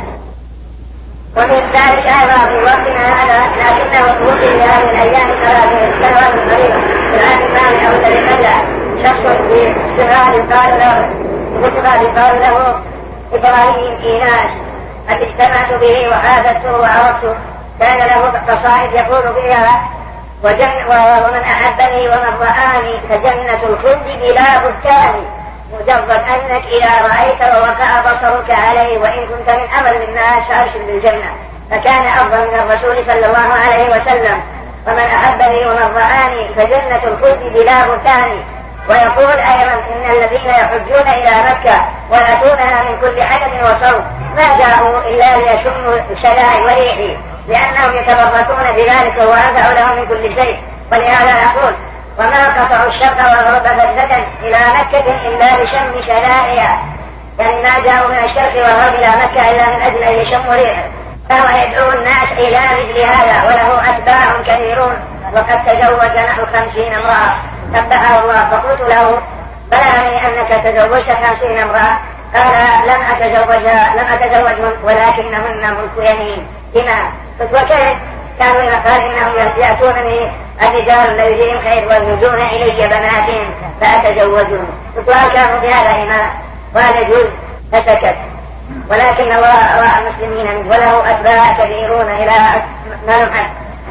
ومن ذلك أيضا في وقتنا هذا لكنه توفي في هذه الأيام ثلاثة سنوات قريبة في العام الماضي أو الذي قبله شخص في الشمال قال له في الشمال قال له إبراهيم إيناس. اجتمعت به وحادثته وعرفته. كان له قصائد يقول فيها وجن ومن أحبني ومن رآني فجنة الخلد بلا بهتان مجرد أنك إذا رأيت ووقع بصرك عليه وإن كنت من أمل الناس فأبشر بالجنة. فكان أفضل من الرسول صلى الله عليه وسلم. ومن أحبني ومن رآني فجنة الخلد بلا بهتان. ويقول أيضا إن الذين يحجون إلى مكة ويأتونها من كل حدث وصوت ما جاءوا إلا ليشموا شلاء وريحي لأنهم يتبركون بذلك وأنفعوا لهم من كل شيء. ولهذا يقول وما قطعوا الشرق والغرب فجة إلى مكة إلا لشم شلائها. يعني ما جاءوا من الشرق والغرب إلى مكة إلا من أجل أن يشموا ريحه. فهو يدعو الناس إلى مثل هذا وله أتباع كثيرون وقد تزوج نحو خمسين امرأة تبعه الله. فقلت له بلغني أنك تزوجت خمسين امرأة. قال لم أتزوجها لم أتزوجهن ولكنهن ملك يمين. لما؟ وكيف؟ كانوا يقال إنهم يأتونني الرجال الذين فيهم خير وينزون إلي بناتهم فأتزوجهم. وقال كانوا بهذا إيمان وهذا يجوز فسكت. ولكن الله رأى المسلمين منه وله أتباع كثيرون إلى ما نحن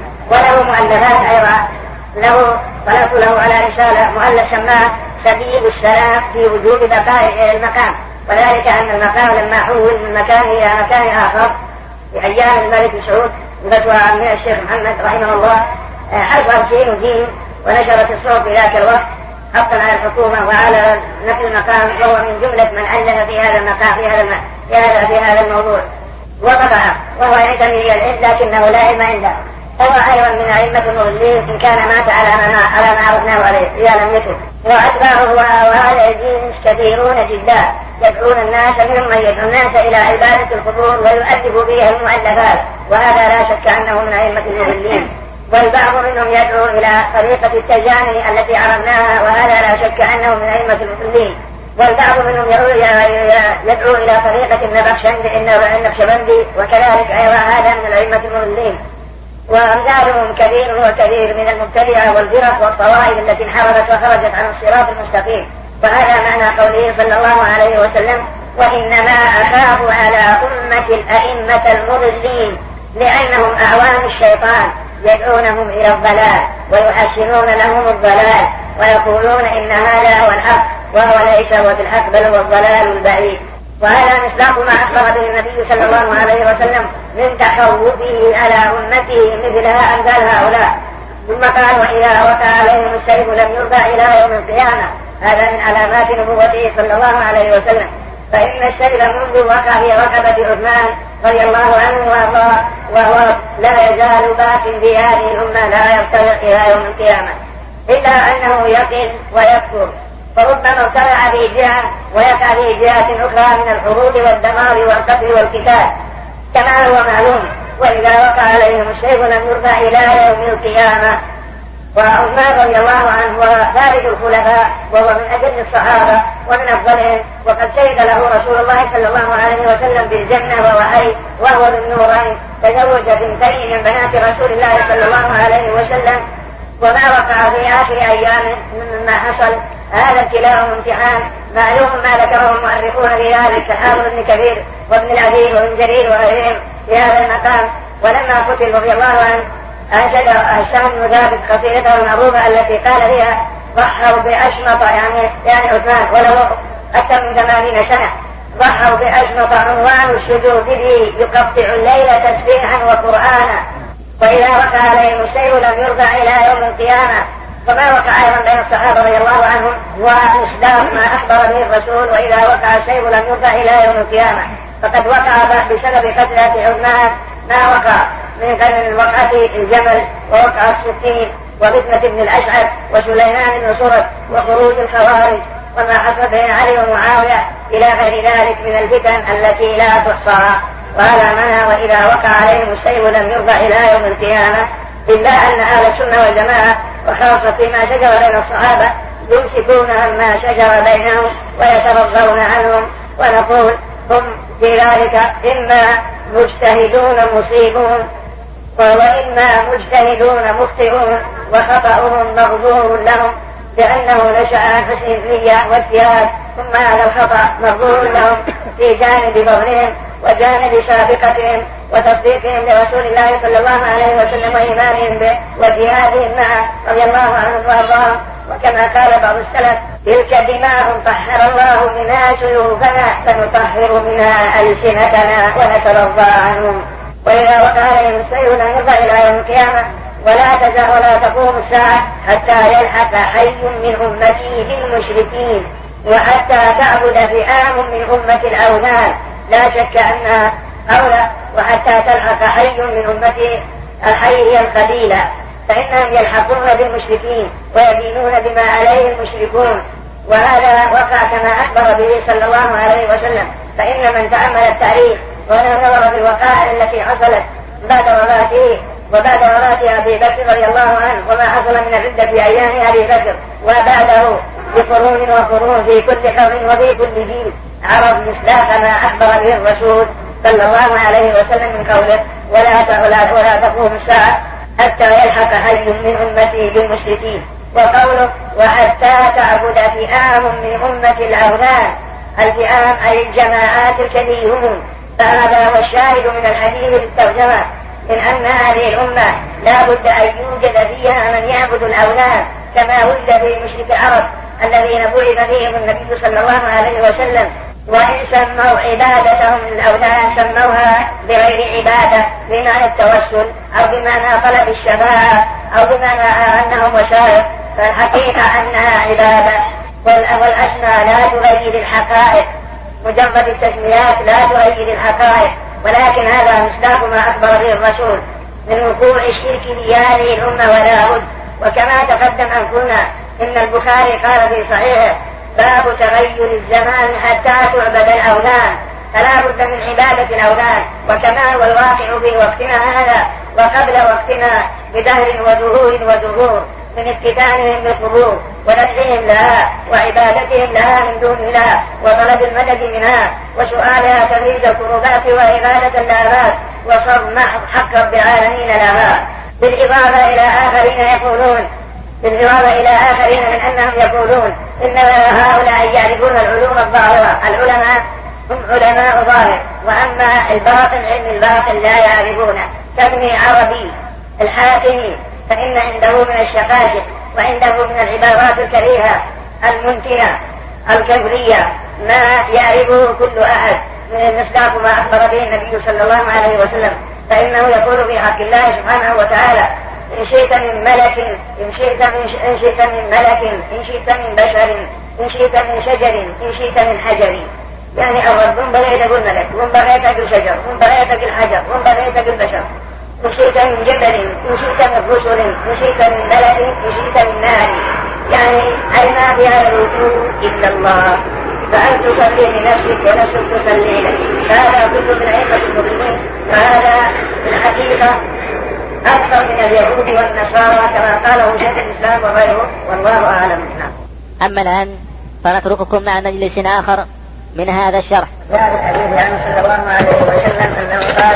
وله مؤلفات أيضا. له طلبت له على رسالة مؤلف سماه سبيل السلام في وجوب بقاء المقام. وذلك أن المقام لما حول من مكان إلى مكان آخر في أيام الملك سعود فتوى من الشيخ محمد رحمه الله حصل شيء دين ونشرت الصوت في ذاك الوقت حقا على الحكومة وعلى نقل المقام وهو من جملة من ألف في هذا المقام في هذا في هذا في هذا الموضوع وطبعه وهو ينتمي إلى العلم لكنه لا علم عنده. هو أيضا من أئمة المضلين إن كان مات على ما على ما عرفناه عليه إذا لم يتب. وأتباعه وهذا الدين كثيرون جدا يدعون الناس منهم من يدعو الناس إلى عبادة القبور ويؤدب بها المؤلفات وهذا لا شك أنه من أئمة المضلين. والبعض منهم يدعو إلى طريقة التجاني التي عرفناها وهذا لا شك أنه من أئمة المضلين. والبعض منهم يدعو إلى طريقة النقشبندي وكذلك أيضا هذا من الأئمة المضلين. وأمثالهم كثير وكثير من المبتدعة والفرق والطوائف التي انحرفت وخرجت عن الصراط المستقيم. وهذا معنى قوله صلى الله عليه وسلم وإنما أخاف على أمة الأئمة المضلين لأنهم أعوان الشيطان يدعونهم إلى الضلال ويحسنون لهم الضلال ويقولون إن هذا هو الحق وهو ليس هو بالحق بل هو الضلال البعيد. وهذا مصداق ما أخبر به النبي صلى الله عليه وسلم من تخوفه على أمته مثلها أمثال هؤلاء. ثم قال وإذا وقع عليهم السيف لم يرضى إلى يوم القيامة. هذا من علامات نبوته صلى الله عليه وسلم. فإن السيف منذ وقع في رقبة عثمان رضي الله عنه وأرضاه وهو لا يزال باق في هذه الأمة لا يفترق إلى يوم القيامة إلا أنه يقل ويكفر فربما ارتفع في جهة ويقع في جهات أخرى من الحروب والدمار والقتل والقتال كما هو معلوم. وإذا وقع عليهم السيف لم يرفع إلى يوم القيامة. وعثمان رضي الله عنه وثالث الخلفاء وهو من أجل الصحابة ومن أفضلهم وقد شهد له رسول الله صلى الله عليه وسلم بالجنة ووحي وهو بالنورين. تزوج بنتين من بنات رسول الله صلى الله عليه وسلم. وما وقع في آخر أيام مما حصل هذا ابتلاء وامتحان معلوم ما ذكره المؤرخون في ذلك كحافظ بن كثير وابن الأثير وابن جرير وغيرهم في هذا المقام. ولما قتل رضي الله عنه أنشد هشام بن ثابت قصيدته المعروفة التي قال فيها ضحوا بأشمط يعني يعني عثمان وله أكثر من ثمانين سنة ضحوا بأشمط عنوان السجود به يقطع الليل تسبيحا وقرآنا وإذا وقع عليهم السيف لم يرفع إلى يوم القيامة. وما وقع أيضا بين الصحابة رضي الله عنهم ومصداق ما أخبر به الرسول وإذا وقع السيف لم يرفع إلى يوم القيامة. فقد وقع بسبب قتلة عثمان ما وقع من قبل وقعة الجمل ووقع السكين وفتنة بن الأشعث وسليمان بن صرد وخروج الخوارج وما حصل بين علي ومعاوية إلى غير ذلك من الفتن التي لا تحصى. وهذا معنى وإذا وقع عليهم السيف لم يرفع إلى يوم القيامة. إلا أن أهل السنة والجماعة وخاصة فيما شجر بين الصحابة يمسكون عما شجر بينهم ويترضون عنهم، ونقول هم في ذلك إما مجتهدون مصيبون وإما مجتهدون مخطئون، وخطأهم مغفور لهم لأنه نشأ عن حسن النية واجتهاد، ثم هذا الخطأ مغفور لهم في جانب فضلهم وجانب سابقتهم وتصديقهم لرسول الله صلى الله عليه وسلم وإيمانهم به وجهادهم معه رضي الله عنهم وأرضاهم. وكما قال بعض السلف: تلك دماء طهر الله منها سيوفنا فنطهر منها ألسنتنا ونترضى عنهم. وإذا وقع عليهم السيل لا يرضى إلى يوم القيامة ولا تزال ولا تقوم الساعة حتى يلحق حي من أمتي بالمشركين وحتى تعبد فئام من أمة الأوثان، لا شك أنها أولى، وحتى تلحق حي من أمتي الحي هي القبيلة، فإنهم يلحقون بالمشركين ويدينون بما عليه المشركون. وهذا وقع كما أخبر به صلى الله عليه وسلم. فإن من تأمل التاريخ ونظر في الوقائع التي حصلت بعد وفاته وبعد وفاة أبي بكر رضي الله عنه وما حصل من الردة في أيام أبي بكر وبعده بقرون وقرون في كل قرن وفي كل جيل، عرف مصداق ما أخبر به الرسول صلى الله عليه وسلم من قوله: ولا ولا ولا تقوم الساعة حتى يلحق حي من أمتي بالمشركين، وقوله: وحتى تعبد فئام من أمة الأوثان. الفئام أي الجماعات الكثيرون. فهذا هو الشاهد من الحديث للترجمة من أن هذه الأمة لا بد أن يوجد فيها من يعبد الأوثان كما ولد في مشرك العرب الذين بعث فيهم النبي صلى الله عليه وسلم. وإن سموا عبادتهم للأوثان سموها بغير عبادة بمعنى التوسل أو بمعنى طلب الشفاعة أو بمعنى أنهم وسائل، فالحقيقة أنها عبادة. والأسماء لا تغير الحقائق، مجرد التسميات لا تغير الحقائق، ولكن هذا مصداق ما أخبر به الرسول من وقوع الشرك في هذه الأمة ولا بد. وكما تقدم أن قلنا إن البخاري قال في صحيحه: باب تغير الزمان حتى تعبد الأوثان، فلا بد من عبادة الأوثان. وكما هو الواقع في وقتنا هذا وقبل وقتنا بدهر ودهور ودهور من اتباعهم بالقبور ونفعهم لها وعبادتهم لها من دون الله وطلب المدد منها وسؤالها تفريج الكروبات وعبادة الآباد وصرمح حق رب العالمين لها. بالإضافة إلى آخرين يقولون بالإضافة إلى آخرين من أنهم يقولون إن هؤلاء يعرفون العلوم الظاهرة. العلماء هم علماء ظاهر، وأما الباطن علم الباطن لا يعرفونه، كابن عربي الحاكمي فإن عنده من الشقاشق وعنده من العبارات الكريهة المنتنة الكفرية ما يعرفه كل أحد من المصداق ما أخبر به النبي صلى الله عليه وسلم. فإنه يقول في حق الله سبحانه وتعالى: إن شئت من ملك إن شئت من, إن شئت من ملك إن شئت من بشر إن شئت من شجر إن شئت من حجر. يعني الرب هم بغيت بالملك هم بغيت بالشجر هم بغيت بالحجر هم بغيت بالبشر. إن شئت من جبل إن شئت من رسل إن شئت من ملك إن شئت من نار. يعني أي ما في هذا الوجود إلا الله، فأنت تصلي لنفسك ونفسك تصلي لك. هذا كله من أئمة المسلمين، وهذا في الحقيقة أكثر من اليهود والنصارى كما قاله شيخ الإسلام وغيره، والله أعلم. أما الآن فنترككم مع مجلس آخر من هذا الشرح. جاء الحديث عنه صلى الله عليه وسلم أنه قال: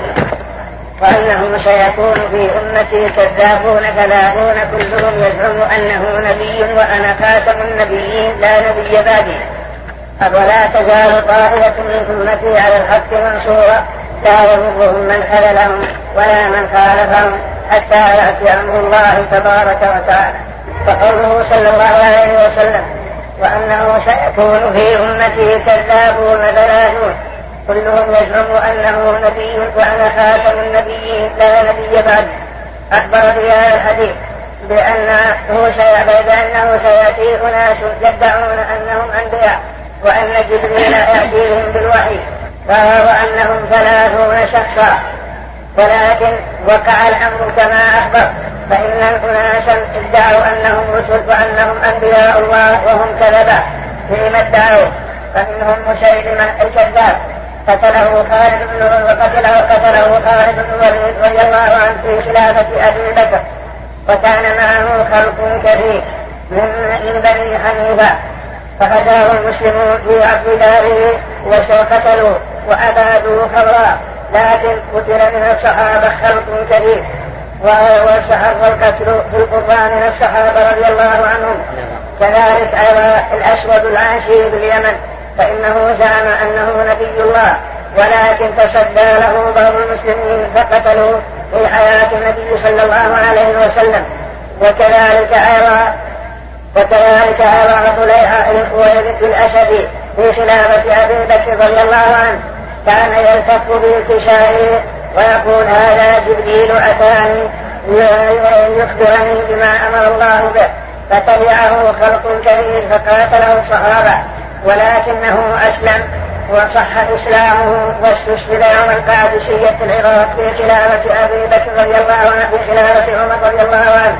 وأنه سيكون في أمتي كذابون ثلاثون كلهم يزعم أنه نبي وأنا خاتم النبيين لا نبي بعدي، ولا تزال طائفة من أمتي على الحق منصورة لا يضرهم من خذلهم ولا من خالفهم حتى يأتي أمر الله تبارك وتعالى. فقوله صلى الله عليه وسلم: وأنه سيكون في أمتي كذابون ثلاثون كلهم يزعم أنه نبي وأنا خاتم النبيين لا نبي بعد. أخبر في هذا الحديث بأنه, بأنه سيأتي أناس يدعون أنهم أنبياء وأن جبريل يأتيهم بالوحي، وأنهم ثلاثون شخصا، ولكن وقع الأمر كما أخبر، فإن أناسا ادعوا أنهم رسل وأنهم أنبياء الله وهم كذبا فيما ادعوا. فمنهم مسيلمة الكذاب قتله خالد بن وقتله قتله خالد بن الوليد رضي الله عنه في خلافة أبي بكر، وكان معه خلق كثير من بني حنيفة، فهداه المسلمون في عقد داره وقتلوه وأبادوا خبرا، لكن قتل من الصحابة خلق كثير، واستحق القتل في القرآن من الصحابة رضي الله عنهم. كذلك أيضا الأسود العنسي باليمن، فإنه زعم أنه نبي الله، ولكن تصدى له بعض المسلمين فقتلوه في حياة النبي صلى الله عليه وسلم. وكذلك أيضا وكذلك أيضا طليحة الخويلد الأسدي في خلافة أبي بكر رضي الله عنه كان يلتف بالكسائه ويقول هذا جبريل أتاني يخبرني بما أمر الله به، فتبعه خلق كثير فقاتله الصحابة، ولكنه أسلم وصح إسلامه واستشهد يوم القادسية العراق في خلافة أبي بكر رضي الله عنه في خلافة عمر رضي الله عنه.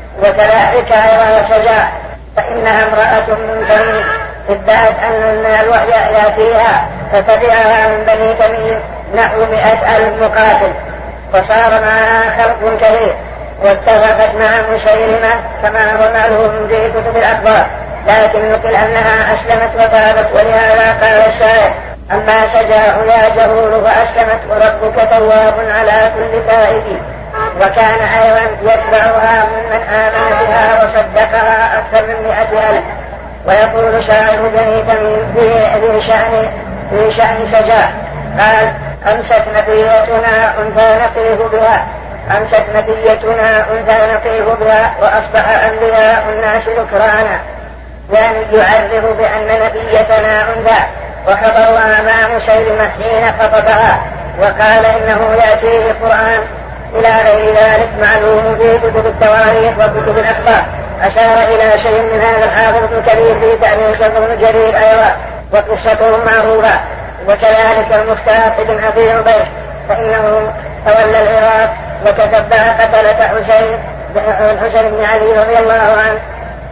وكذلك أيضا سجاع، فإنها امرأة من تميم ادعت أن الوحي يأتيها فتبعها من بني تميم نحو مئة ألف مقاتل، فصار معها خلق كثير، واتفقت مع مسيلمة كما هو معلوم في كتب الأخبار، لكن يقول أنها أسلمت وتابت. ولهذا قال الشاعر أما سجاع يا جهول فأسلمت وربك تواب على كل تائب. وكان أيضا يتبعها ممن آمن بها وصدقها أكثر من مئة ألف. ويقول شاعر بني تميم في شأن في شأن سجاع قال أمست نبيتنا أنثى نطيف بها أمست نبيتنا أنثى نطيف بها وأصبح أنبياء الناس ذكرانا، يعني يعرف بأن نبيتنا أنثى. وخبرها مع مسيلمة حين خطبها وقال إنه يأتيه القرآن إلى غير ذلك معلوم في كتب التواريخ وكتب الأخبار. أشار إلى شيء من هذا الحافظ ابن كثير في تأريخ ابن جرير أيضا وقصته معروفة. وكذلك المختار ابن أبي عبيد فإنه تولى العراق وتتبع قتلة حسين الحسين بن علي رضي الله عنه،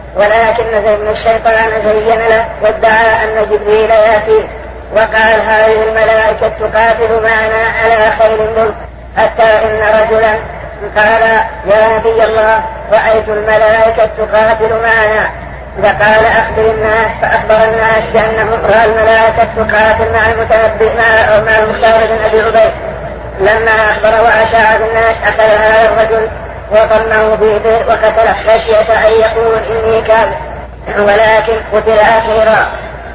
ولكن زين الشيطان زين له وادعى أن جبريل يأتي وقال هذه الملائكة تقاتل معنا على خير الملك، حتى إن رجلا قال يا نبي الله رأيت الملائكة تقاتل معنا، فقال أخبر الناس، فأخبر الناس بأنهم رأى الملائكة تقاتل مع المتنبئ مع المختار بن أبي عبيد. لما أخبر وأشاع بالناس أخذ هذا الرجل وطمه في بئر وقتله خشية أن يقول إني كاذب، ولكن قتل أخيرا،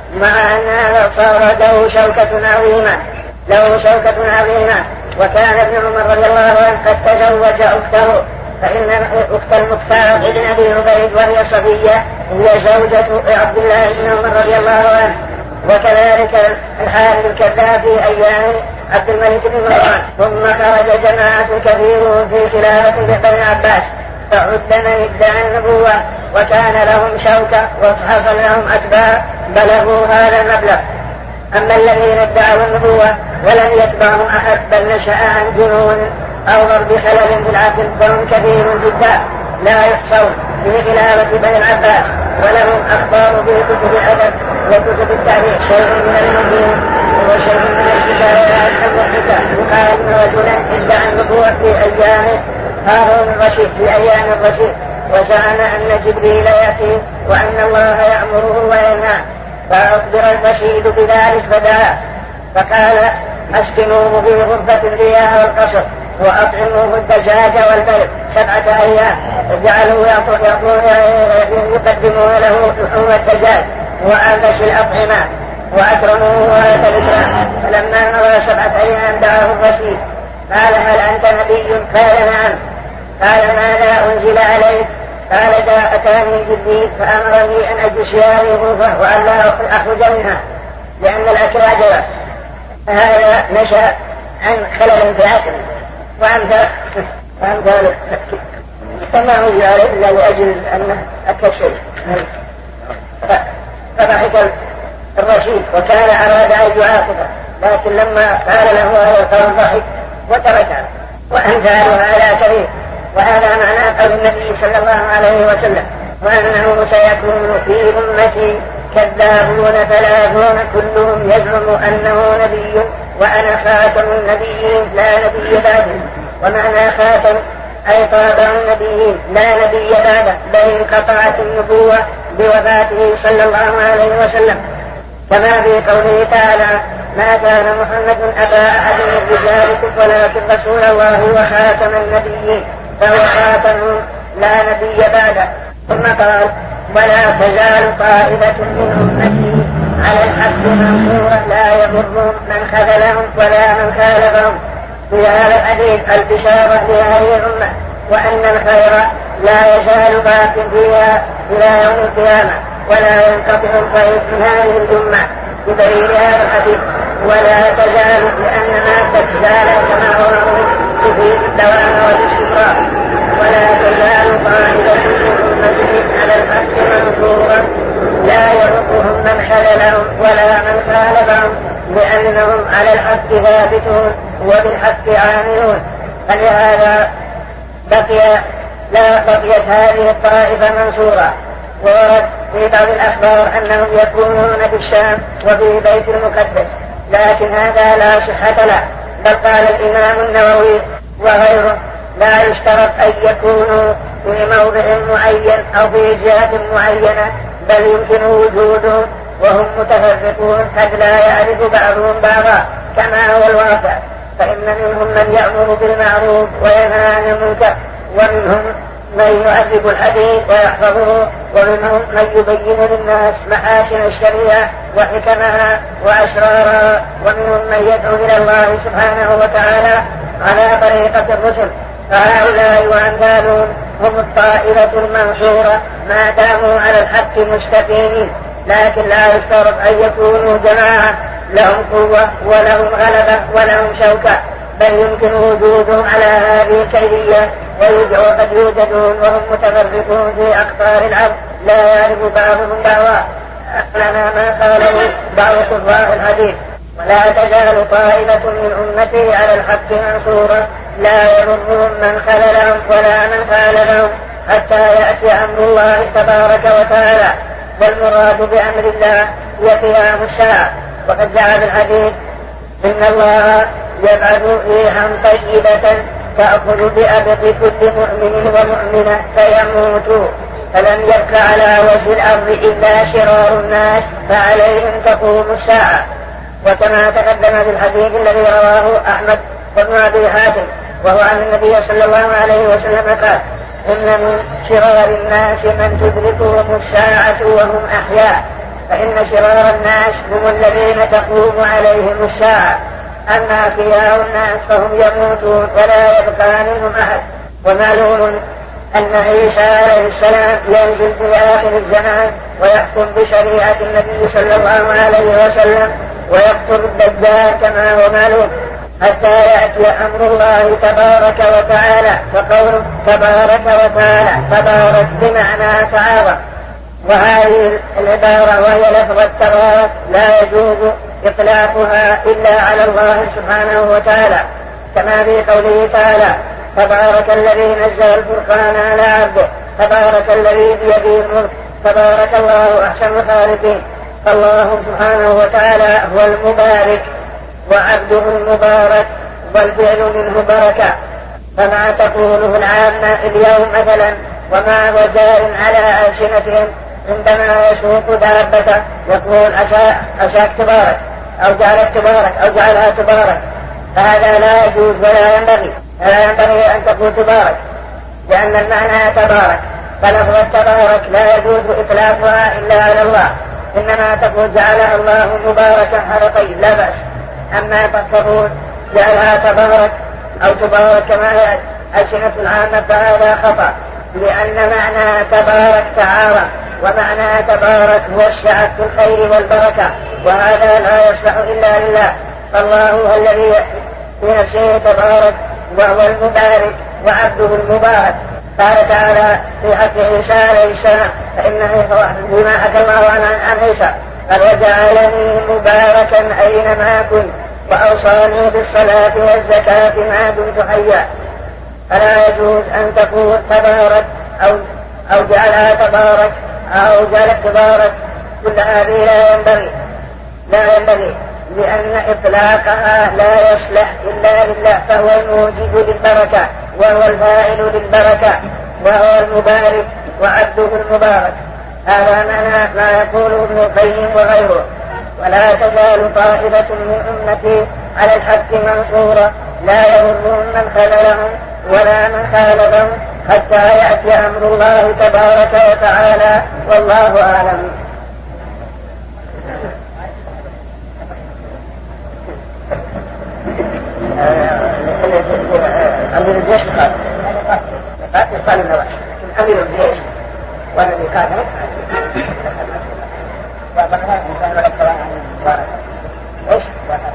مع أن هذا صار له شوكة عظيمة له شوكة عظيمة. وكان ابن عمر رضي الله عنه قد تزوج أخته، فإن أخت المختار ابن أبي عبيد وهي صفية هي زوجة عبد الله بن عمر رضي الله عنه. وكذلك الحارث الكذاب في أيام عبد الملك بن مروان. ثم خرج جماعة كثير في خلافة بني عباس فعد من ادعى النبوة وكان لهم شوكة وحصل لهم أتباع بلغوا هذا المبلغ. أما الذين ادعوا النبوة ولم يتبعهم أحد بل نشأ عن جنون أو ضرب خلل في العقل فهم كثير جدا لا يحصون في خلافة بني العباس، ولهم أخبار في كتب الأدب وكتب التاريخ شيء من المبين وشيء من الكتابات المحدثة. يقال إن رجلا ادعى النبوة في أيام هارون الرشيد في أيام الرشيد وزعم أن جبريل يأتي وأن الله يأمره وينهى، فأخبر الرشيد بذلك فدعا فقال أسكنوه في غرفة الرياح والقصر وأطعموه الدجاج والبيض سبعة أيام، جعلوا يقدمون له لحوم الدجاج وأنفس الأطعمة وأكرموه وآت الإكرام. فلما مضى سبعة أيام دعاه الرشيد قال هل أنت نبي؟ قال نعم. قال ماذا أنزل عليك؟ قال جاء أتاني جبريل فأمرني أن أجلس في هذه الغرفة وأن لا أخرج منها لأن الأكل عجبة. هذا نشأ عن خلل في عقل وأمثال وأمثال فما أنزل عليه إلا لأجل أنه أكل شيء. فضحك الرشيد وكان أراد أن يعاقبه، لكن لما قال له هذا القول ضحك وتركه. وأمثال هذا كثير. وهذا معنى قول النبي صلى الله عليه وسلم وأنه سيكون في أمتي كذابون ثلاثون كلهم يزعم أنه نبي وأنا خاتم النبيين لا نبي بعده. ومعنى خاتم أي طابع النبيين لا نبي بعده، بل انقطعت النبوة بوفاته صلى الله عليه وسلم، كما في قوله تعالى: ما كان محمد أبا أحد من رجالكم ولكن رسول الله وخاتم النبيين، فهو خاتم لا نبي بعده. ثم قال: ولا تزال طائفة من أمتي على الحق منصورة لا يضرهم من خذلهم ولا من خالفهم. في هذا الحديث البشارة لهذه الأمة وأن الخير لا يزال باق فيها إلى يوم القيامة ولا ينقطع الخير من هذه الأمة، بدليل هذا الحديث ولا تزال، لأن ما تزال كما هو تفيد الدوام والاستمرار. ولا تزال طائفة من أمتي على الحق منصورة لا يضرهم من خذلهم ولا من خالفهم، لأنهم على الحق ثابتون وبالحق عاملون. فلهذا بقي لا بقيت هذه الطائفة منصورة. وورد في بعض الأخبار أنهم يكونون في الشام وفي بيت المقدس، لكن هذا لا صحة له، بل قال الإمام النووي وغيره: لا يشترط أن يكونوا في موضع معين أو في جهة معينة، بل يمكن وجودهم وهم متفرقون قد لا يعرف بعضهم بعضا كما هو الواقع. فإن منهم من يأمر بالمعروف وينهى عن المنكر، ومنهم من يؤدب الحديث ويحفظه، ومنهم من يبين للناس محاسن الشريعة وحكمها وأسرارها، ومنهم من يدعو إلى الله سبحانه وتعالى على طريقة الرسل. فهؤلاء وأمثالهم هم الطائفة المنصورة ما داموا على الحق مستقيمين، لكن لا يشترط أن يكونوا جماعة لهم قوة ولهم غلبة ولهم شوكة، بل يمكن وجودهم على هذه الكيفية، وقد يوجدون وهم متفرقون في أقطار الأرض لا يعرف بعضهم بعضا. لنا ما قاله بعض قراء الحديث: ولا تزال طائفة من أمتي على الحق منصورة لا يضرهم من خذلهم ولا من خالفهم حتى يأتي أمر الله تبارك وتعالى. والمراد بأمر الله هي قيام الساعة. وقد جاء في الحديث: إن الله يبعث ريحا طيبة تأخذ بأبط كل مؤمن ومؤمنة فيموتوا، فلم يبق على وجه الأرض إلا شرار الناس فعليهم تقوم الساعة. وكما تقدم في الحديث الذي رواه أحمد وابن أبي حاتم وهو عن النبي صلى الله عليه وسلم قال: إن من شرار الناس من تدركهم الساعة وهم أحياء، فإن شرار الناس هم الذين تقوم عليهم الساعة، أما خيار الناس فهم يموتون ولا يبقى منهم أحد. ومعلوم أن عيسى عليه السلام ينزل في آخر الزمان ويحكم بشريعة النبي صلى الله عليه وسلم ويقتل الدجال كما هو معلوم، حتى يأتي أمر الله تبارك وتعالى. فقوله تبارك وتعالى تبارك بمعنى تعاظم، وهذه العبارة وهي لفظ التبارك لا يجوز إطلاقها إلا على الله سبحانه وتعالى، كما في قوله تعالى: تبارك الذي نزل الفرقان على عبده، تبارك الذي بيده الملك، تبارك الله أحسن الخالقين. فالله سبحانه وتعالى هو المبارك وعبده المبارك، والفعل منه بركة. فما تقوله العامة اليوم مثلا وما هو جار على ألسنتهم عندما يسوق دابته يقول أشاك تبارك أو جعلك تبارك أو جعلها تبارك، فهذا لا يجوز ولا ينبغي لا ينبغي أن تقول تبارك، لأن المعنى تبارك، فلفظ التبارك لا يجوز إطلاقها إلا على الله، إنما تقول جعلها الله مباركا على طيب لا بأس. أما تقول جعلها تبارك أو تبارك كما هي ألسنة العامة فهذا خطأ، لأن معنى تبارك تعالى ومعنى تبارك هو السعة في الخير والبركة، وهذا لا يصلح إلا لله. فالله هو الذي في نفسه تبارك وهو المبارك وعبده المبارك. قال تعالى في حق عيسى عليه السلام: فإنه بما حكى الله عن عيسى قال: وجعلني مباركا أينما كنت وأوصاني بالصلاة والزكاة ما دمت حيا. فلا يجوز أن تقول تبارك أو أو جعلها تبارك أو جعلت تبارك، كل هذه لا ينبغي لا ينبغي لأن إطلاقها لا يصلح إلا لله، فهو الموجب للبركة وهو الفاعل للبركة وهو المبارك وعبده المبارك. هذا معنى ما يقوله ابن القيم وغيره. ولا تزال طائفة من أمتي على الحق منصورة لا يضرهم من خذلهم ولا من خالفهم حتى يأتي أمر الله تبارك وتعالى والله أعلم. أمير الجيش قال قال النواس أمير الجيش والذي قاتل ايش؟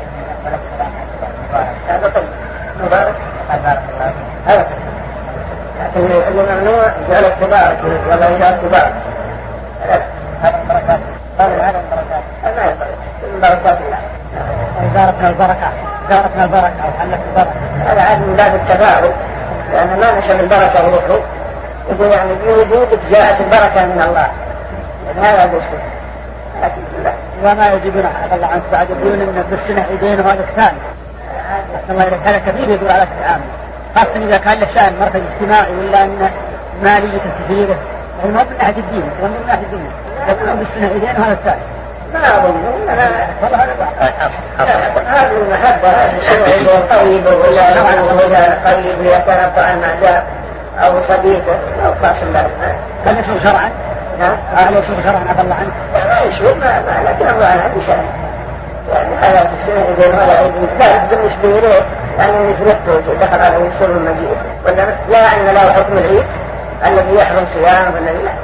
هذا طيب مبارك هذا لكن الممنوع جعل تبارك ولا جعل تبارك هذا البركات هذا البركات هذا البركات الله زارتنا البركة زارتنا البركة أو حلت البركة. هذا عاد من باب التفاؤل لأن ما نشأ البركة ونحن يقول يعني بوجودك جاءت البركة من الله هذا هو الشيء. لكن وما يجبون أحد الله عنك بعد يقولون إن بالسنة عيدين وهذا الثاني الله يريد هذا كبير يدور على التعامل خاصة إذا كان له شأن مركز اجتماعي ولا أن مالية كثيرة هو ما من أحد الدين ومن من أحد الدين يقولون بالسنة عيدين وهذا الثاني ما أظن أنا والله هذا المحبة هذا الشيء قريب ولا قريب يتنفع المعداء أو صديقه أو قاسم له هل يسوي شرعا؟ نعم هل يسوي شرعا عفى الله عنك؟ لا يسوي ما لكن الله عنه بشأن يعني هذا في السنة إذن هذا عيد ثالث بالنسبة إليه يعني نسبته دخل على السر المجيء ولا لا أن له حكم العيد الذي يحرم صيام والذي لا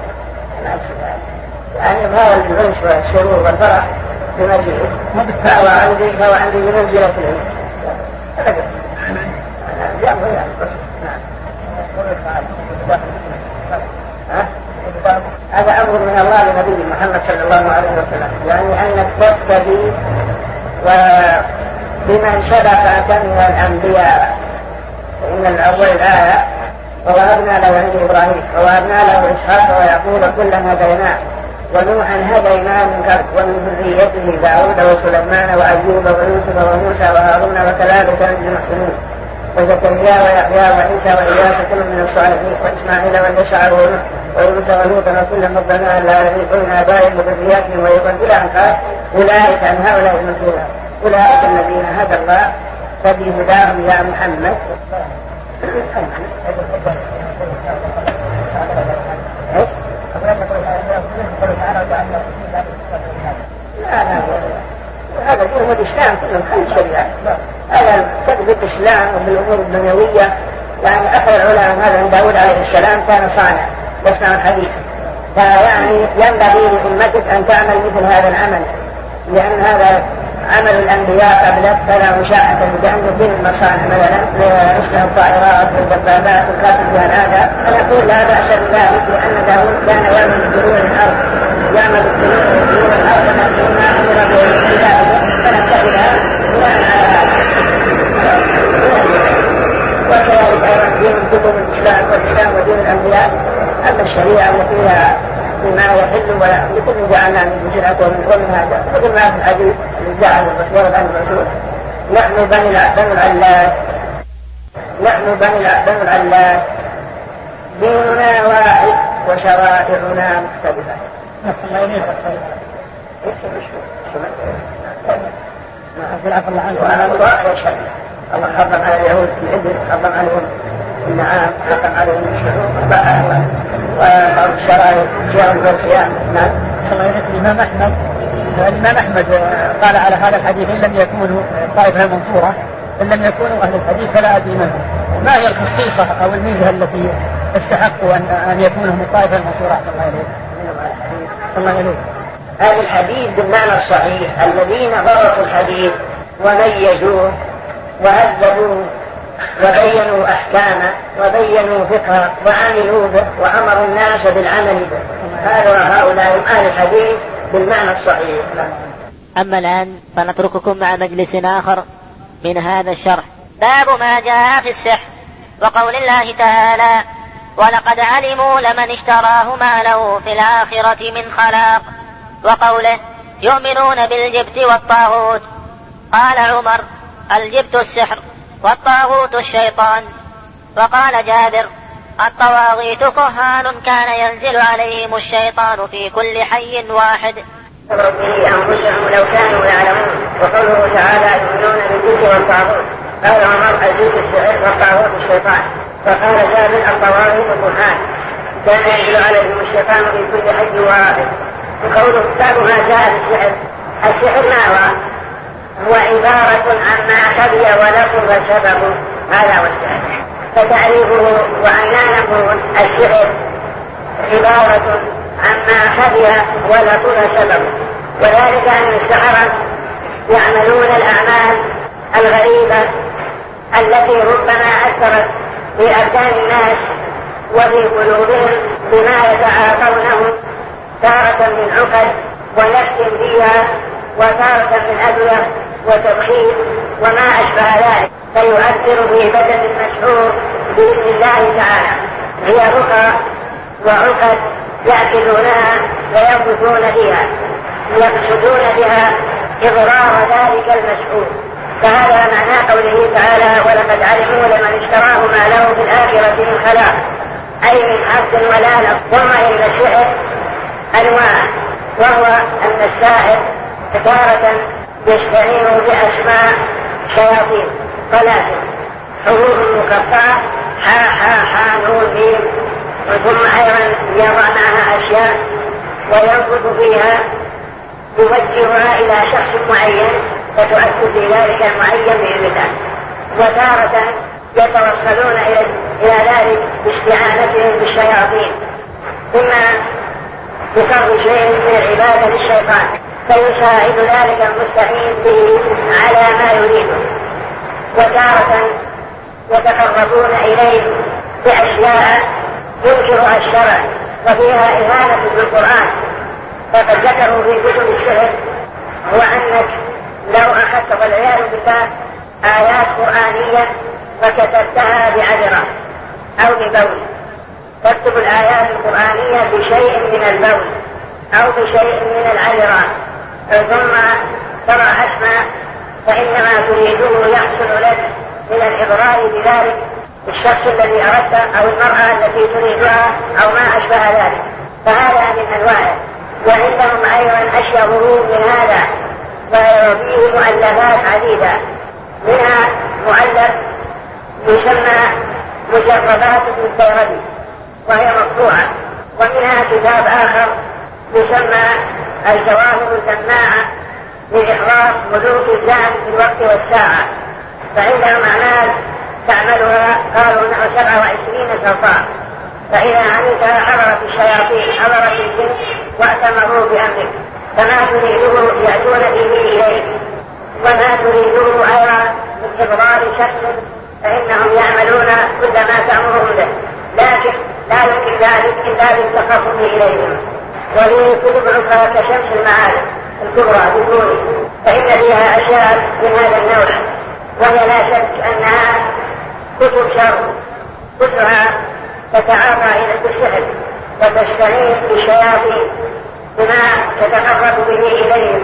يعني هذا العنف والسرور والفرح بمجيئه فهو عندي فهو عندي بمنزلة العيد أبدا نعم هذا أمر من الله لنبي محمد صلى الله عليه وسلم يعني أنك تقتدي وبمن سبقك من الأنبياء فإن الأول الآية ووهبنا له عند إبراهيم ووهبنا له إسحاق ويعقوب كلا هديناه ونوحا هديناه من قبل ومن ذريته داود وسليمان وأيوب ويوسف وموسى وهارون وكذلك نجزي المحسنين وزكريا ويحيى وعيسى وإياس كل من الصالحين وإسماعيل واليسع ويونس ولوطا وكلا فضلنا على العالمين قلنا آبائهم وذرياتهم ويقول إلى أن قال أولئك عن هؤلاء المسؤولون أولئك الذين هدى الله فبهداهم يا محمد. لا لا هذا دين الإسلام كله خمس شريعة هذا تثبت الإسلام بالأمور الدنيوية يعني أخر العلماء هذا عند داود عليه السلام كان صانع يصنع الحديث فيعني ينبغي لأمتك أن تعمل مثل هذا العمل لأن هذا عمل الأنبياء قبلك فلا مشاحة بأن دين المصانع مثلا لنصنع الطائرات والدبابات والكاتب بها هذا أنا أقول لا بأس بذلك لأن داود كان يعمل بدروع الأرض يعمل بدروع الأرض ما أمر به فنتبعها بناء على هذا وكذلك أيضا دين كتب الإسلام والإسلام ودين الأنبياء أما الشريعة التي هي بما يحل ولكل جعلنا من جرعة ومن ومن هذا مثل ما في الحديث اللي جاء عن الرسول عن الرسول نحن بني العلاج نحن بني العلاج ديننا واحد وشرائعنا مختلفة. الله ينير وأنا الله يشهد الله حرم على اليهود العدل حرم عليهم النعام حرم عليهم الشعور وبعض الشرائع صيام والصيام. نعم الله ينير الإمام أحمد الإمام أحمد قال على هذا الحديث إن لم يكونوا طائفة منصورة إن لم يكونوا أهل الحديث فلا أدري منهم. ما هي الخصيصة أو الميزة التي استحقوا أن أن يكونوا من الطائفة المنصورة؟ الله ينير الله ينير هذا الحديث بالمعنى الصحيح الذين ضبطوا الحديث وميزوه وهذبوه وبينوا أحكامه وبينوا فقهه وعملوا به وأمروا الناس بالعمل به هذا هؤلاء أهل الحديث بالمعنى الصحيح. أما الآن فنترككم مع مجلس آخر من هذا الشرح. باب ما جاء في السحر وقول الله تعالى ولقد علموا لمن اشتراه ما له في الآخرة من خلاق وقوله يؤمنون بالجبت والطاغوت. قال عمر الجبت السحر والطاغوت الشيطان. وقال جابر: الطواغيت كهان كان ينزل عليهم الشيطان في كل حي واحد. به أنفسهم لو كانوا يعلمون. وقوله تعالى: يؤمنون بالجبت والطاغوت. قال عمر: الجبت الشعر والطاغوت الشيطان. فقال جابر: الطواغيت كهان كان ينزل عليهم الشيطان في كل حي واحد. وقوله بعض ما جاء بالشعر. الشعر ما هو؟ هو عبارة عما خبي ولفظ سببه، هذا هو الشعر. فتعريفه وعنانه الشعر عبارة عما خبي ولفظ سببه، وذلك أن السحرة يعملون الأعمال الغريبة التي ربما أثرت في أبدان الناس وفي قلوبهم بما يتعاطونه تارة من عقد ونفس فيها، وتارة من أدوية وتبخير وما أشبه ذلك، فيؤثر في بدن المسحور بإذن الله تعالى. هي رقى وعقد يأكلونها وينفثون بها، يقصدون بها إضرار ذلك المسحور. فهذا معنى قوله تعالى: ولقد علموا لمن اشتراه ما له في الآخرة من خلاق، أي من حظ ولا نصب. ثم إن الشعر أنواع، وهو أن الشاعر تارة يستعين بأسماء شياطين ثلاثة، حروف مقطعة حا حا حا نون ميم، ثم أيضا يضع معها أشياء وينفذ فيها يوجهها إلى شخص معين فتؤثر في ذلك المعين بإذن الله. وتارة يتوصلون إلى ذلك باستعانتهم بالشياطين، ثم يقر شيء من العبادة للشيطان فيساعد ذلك المستعين به على ما يريده. وتارة يتقربون إليه بأشياء ينكرها الشرع وفيها إهانة بالقرآن. فقد ذكروا في كتب الشعر هو أنك لو أخذت والعياذ بالله آيات قرآنية وكتبتها بعذرة أو ببول، تكتب الآيات القرآنية بشيء من البول أو بشيء من العذرة، ثم ترى أسماء، فإنما تريده يحصل لك من الإضرار بذلك الشخص الذي أردت أو المرأة التي تريدها أو ما أشبه ذلك. فهذا من أنواعه. وعندهم أيضا أشياء من هذا، وفيه مؤلفات عديدة، منها مؤلف يسمى مجربات ابن السيربي وهي مطبوعة، ومنها كتاب آخر يسمى الجواهر الجماعة لإحضار ملوك الزمن في الوقت والساعة. فعندهم أعمال تعملها قالوا نحو سبعة وعشرين صفحة، فإذا عملتها حضرت الشياطين حضرت الجن وأتمروا بأمرك، فما تريده يأتون به إليك، وما تريده أيضا من إضرار شخص فإنهم يعملون كل ما تأمرهم به، لكن لا يمكن ذلك إلا بالتقرب إليهم. وهي كتب أخرى كشمس المعارف الكبرى بدوني، فإن فيها أشياء من هذا النوع، وهي لا شك أنها كتب شر كلها تتعاطى إلى السحر وتستعين بالشياطين بما تتقرب به إليهم،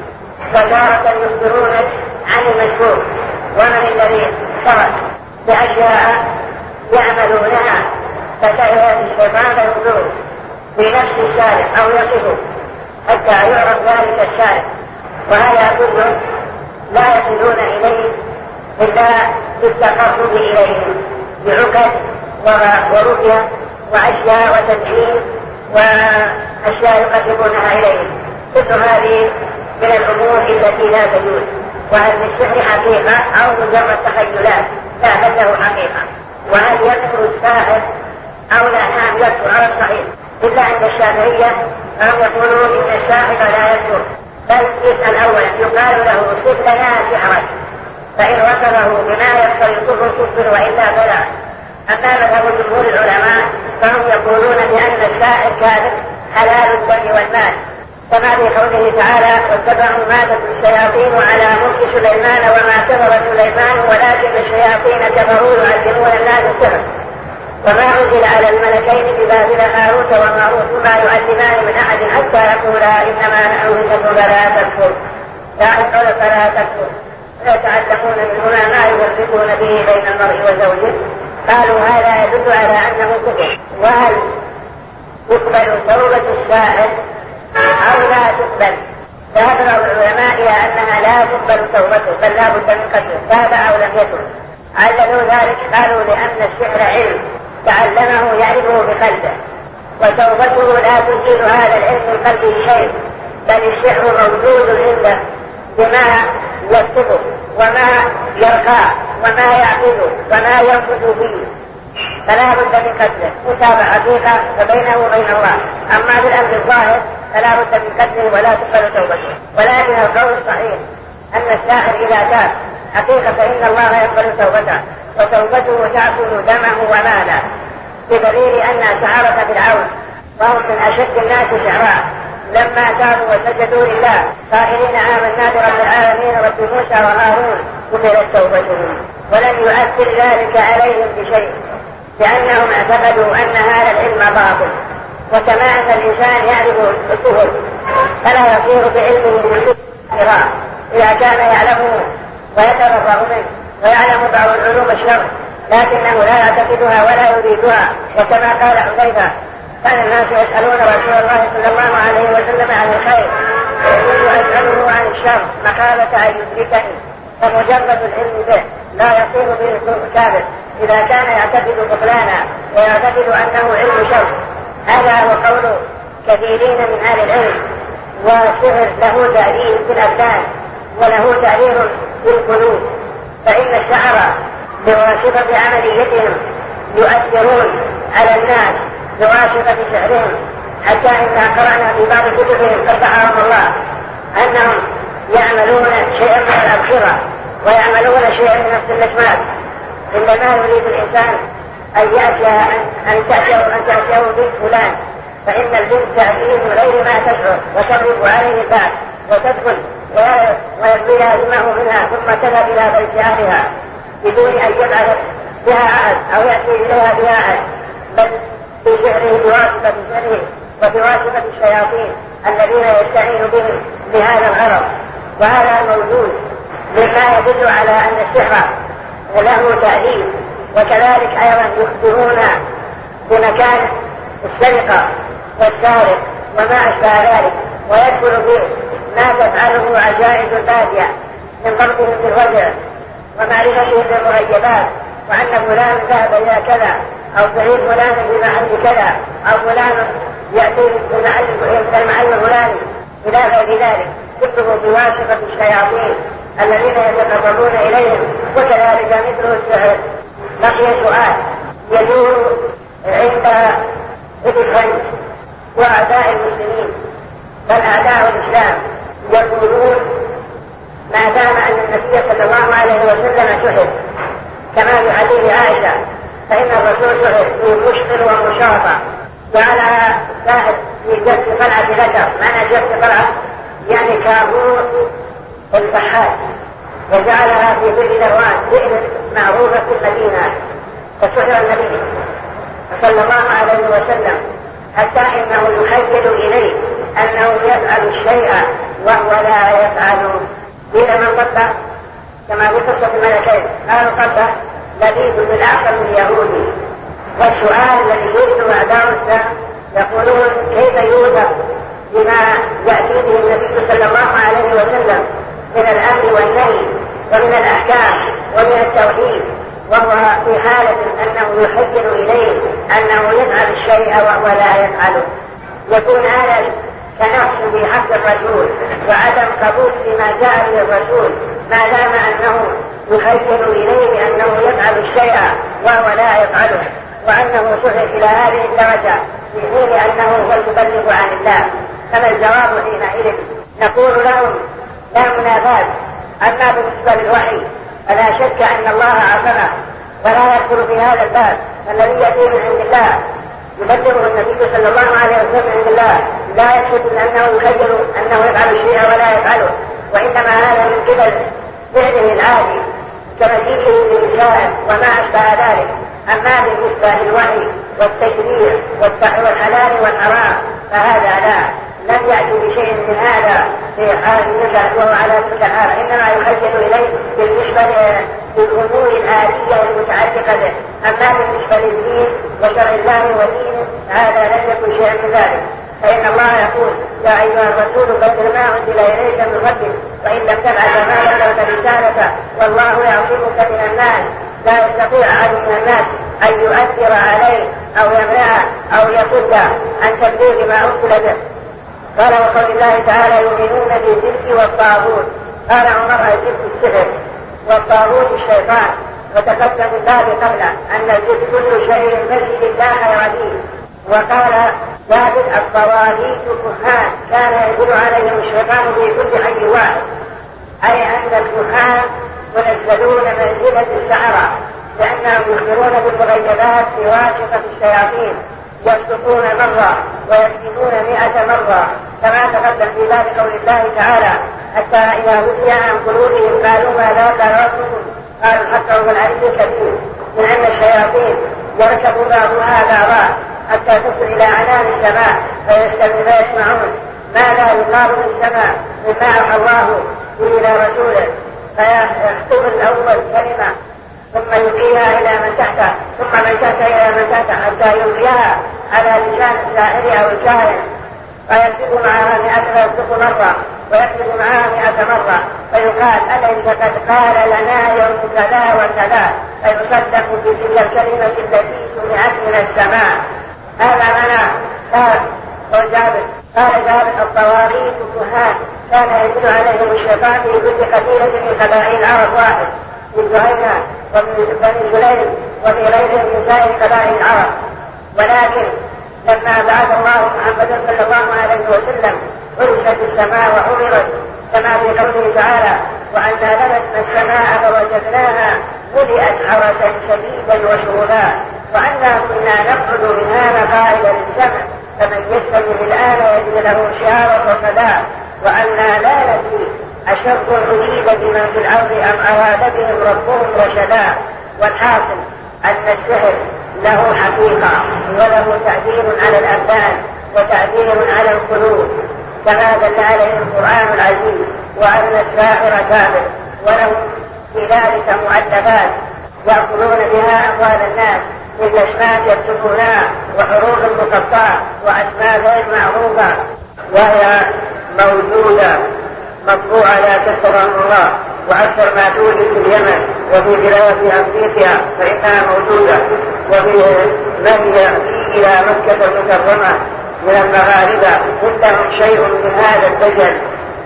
وتارة يخبرونك عن المشهور ومن الذي سرق بأشياء يعملونها، فتأتي الشيطان ينظر في نفس السارق أو يصفه حتى يعرف ذلك السارق، وهذا كله لا يصلون إليه إلا بالتقرب إليهم بعقد ورقية وأشياء وتدعيم وأشياء يقربونها إليهم. كل هذه من الأمور التي لا تجوز، وهل للسحر حقيقة أو مجرد تخيلات؟ لا، بل له حقيقة. وهل يكفر الساحر أو لا؟ نعم يكفر على الصحيح، إلا عند الشافعية فهم يقولون إن الساحر لا يكفر، بل يسأل أولا يقال له صف لنا سحرك، فإن وصفه بما يختلطه كفر وإلا فلا. أما مذهب جمهور العلماء فهم يقولون بأن الساحر كاذب حلال الدم والمال، كما في قوله تعالى: واتبعوا ما تتلو الشياطين على ملك سليمان وما كفر سليمان ولكن الشياطين كفروا يعلمون الناس السحر وما أنزل على الملكين ببابل هاروت وماروت وما يعلمان من أحد حتى يقولا إنما نحن فتنة فلا تكفر لا قال فلا تكفر، فيتعلمون منهما ما يفرقون به بين المرء وزوجه قالوا هذا يدل على أنه كفر. وهل تقبل توبة الساحر أو لا تقبل؟ ذهب بعض العلماء إلى أنها لا تقبل توبته بل لا بد من قتله تاب أو لم يتب. عللوا ذلك قالوا لأن السحر علم تعلمه يعرفه بقلبه، وتوبته لا تزيل هذا العلم من قلبه شيء، بل السحر موجود عنده بما يكتبه وما يرقى وما يعقده وما ينفذ فيه، فلا بد من قتله وتاب حقيقة فبينه وبين الله. أما بالأمر الظاهر فلا بد من قتله ولا تقبل توبته. ولكن القول الصحيح أن الساحر إذا تاب حقيقة فإن الله يقبل توبته، وتوبته تأكل دمه وماله، بدليل أن سحرة فرعون وهم من أشد الناس شعراء لما تابوا وسجدوا لله قائلين آمنا برب العالمين رب موسى وهارون قبلت توبتهم، ولم يؤثر ذلك عليهم بشيء، لأنهم اعتقدوا أن هذا العلم باطل. وكما أن الإنسان يعرف الكفر فلا يصير بعلمه بالكفر إذا كان يعلمه ويتبرأ منه ويعلم بعض العلوم الشر لكنه لا يعتقدها ولا يريدها. وكما قال حذيفة كان الناس يسألون رسول الله صلى الله عليه وسلم عن الخير ويقول أسأله عن الشر مخافة أن يدركني، فمجرد العلم به لا يصير به كافر إذا كان يعتقد بطلانا ويعتقد أنه علم شر. هذا هو قول كثيرين من أهل العلم. والسحر له تأثير في الأبدان وله تأثير في القلوب، فإن السحرة بواسطة عمليتهم يؤثرون على الناس بواسطة سحرهم، حتى إذا قرأنا في بعض كتبهم قبحهم الله أنهم يعملون شيئا من الأبصرة ويعملون شيئا من نفس الأسماك. عندما يريد الإنسان أن يأتي أن تأتيه أن تأتيه بنت فلان فإن البنت تأتيه من غير ما تشعر وتضرب عليه الباب وتدخل ويبنيها دمه منها ثم تذهب إلى بيت أهلها بدون أن يبعث بها أحد أو يأتي إليها بها أحد، بل بسحره بواسطة سحره وبواسطة الشياطين الذين يستعين بهم بهذا الغرض. وهذا موجود مما يدل على أن السحر له تأثير. وكذلك أيضا يخبرون بمكان السرقة والسارق وما أشبه ذلك، ويدخل فيه ما تفعله عجائز البادية من ضربهم بالوجع ومعرفتهم بالمغيبات، وأن فلان ذهب إلى كذا أو تعيد فلان في محل كذا أو فلان يأتي بالمحل الفلاني إلى غير ذلك، كله بواسطة الشياطين الذين يتقربون إليهم. وكذلك مثل السحر. بقي سؤال يدور عند الفرنج وأعداء المسلمين بل أعداء الإسلام يقولون ما دام أن النبي صلى الله عليه وسلم سحر كما في حديث عائشة فإن الرسول سحر في مشقل ومشاطة جعلها ساحر في جسد قلعة ذكر. معنى جسد قلعة يعني كابوس الفحات، وجعلها في بئر ذروان بئر معروفة في المدينة. فسحر النبي صلى الله عليه وسلم حتى إنه يخيل إليه أنه يفعل الشيء وهو لا يفعله. قيل من قبه كما في قصة الملكين قالوا قبه لبيد بالعقل اليهودي. والسؤال الذي يريد أعداء الإسلام يقولون كيف يوجد بما يأتي به النبي صلى الله عليه وسلم من الأمر والنهي ومن الأحكام ومن التوحيد وهو في حالة أنه يخيل إليه أنه يفعل الشيء وهو لا يفعله. يكون هذا كنقص في حق الرسول وعدم قبول فيما جاء به الرسول ما دام أنه يخيل إليه أنه يفعل الشيء وهو لا يفعله، وأنه سحر إلى هذه الدرجة في حين أنه هو المبلغ عن الله. فما الجواب حينئذ؟ نقول لهم لا منافاة. أما بالنسبة للوحي فلا شك أن الله عصمه ولا يدخل في هذا الباب، فالذي يأتي من عند الله يبلغه النبي صلى الله عليه وسلم عند الله لا يكتب أنه يخيل أنه يفعل الشيء ولا يفعله، وإنما هذا من قبل فعله العادي كمجيئه بالإشارة وما أشبه ذلك. أما بالنسبة للوحي والتشريع والحلال والحرام فهذا لا لم يأتي بشيء من هذا في حال تلك وهو على تلك الحالة، إنما يخجل إليه بالنسبة للأمور الآلية المتعلقة به. أما بالنسبة للدين وشرع الله ودينه هذا لم يكن شيئا من ذلك. فإن الله يقول يا أيها الرسول بلغ ما أنزل إليك من ربك وإن لم تفعل فما بلغت رسالته والله يعصمك من الناس. لا يستطيع أحد من الناس أن يؤثر عليه أو يمنعه أو يصد عن تبليغ ما أنزل به. قال وقول الله تعالى يؤمنون بالجبت والطاغوت. قال عمر الجبت السحر والطاغوت الشيطان. وتقدم الباب قبله أن الجبت كل شيء مسجد لا خير فيه. وقال ثابت الطواغيت كهان كان يدل عليهم الشيطان في كل حي واحد، أي أن الكهان ينزلون منزلة السحرة لأنهم يخبرون بالمغيبات بواسطة الشياطين، يصدقون مرة ويكذبون مئة مرة كما تقدم في باب قول الله تعالى حتى إذا وزي عن قلوبهم قالوا ماذا قال ربكم قالوا الحق هو العلي الكبير. من أن الشياطين يركب بعضها بعضا حتى تصل إلى عنان السماء فيسمعون ما لا يقال من السماء مما أوحى الله إلى رسوله، فيختم الأول كلمة ثم يلقيها إلى من تحته ثم من تحته إلى من تحته حتى يلقيها على لسان الساحر أو الكاهن فيكتب معها مئة ويصدق مرة ويكتب معها مئة مرة فيقال أليس قد قال لنا يوم كذا وكذا فيصدق بتلك الكلمة التي سمعت من السماء. هذا معنى قال وجابر قال جابر الطواغيت كهان كان يدل عليهم الشيطان في كل قبيلة من قبائل العرب واحد من جهينة ومن بني سليم وفي غيرهم من سائر قبائل العرب. ولكن لما بعث الله محمدا صلى الله عليه وسلم عرشت السماء وعمرت كما في قوله تعالى وأنا لمسنا السماء فوجدناها ملئت حرسا شديدا وشهودا وأنا كنا نقعد منها مقاعد للسمع فمن يستمع الآن يجد له شهابا وصدا وأنا لا ندري أشر أريد بمن في الأرض أم أراد بهم ربهم رشدا. والحاصل أن السحر له حقيقة وله تأثير على الأبدان وتأثير على القلوب كما دل عليه القرآن العزيز وأن الساحر كامل ولهم في ذلك مؤلفات يأكلون بها أموال الناس مثل أسماء يكتبونها وحروف مقطعة وأسماء غير معروفة وهي موجودة مطبوعة لا تذكرها الله وأكثر ما توجد في اليمن وفي بلاد أفريقيا فإنها موجودة وفي من يأتي إلى مكة المكرمة من المغاربة عندهم شيء من هذا الدجل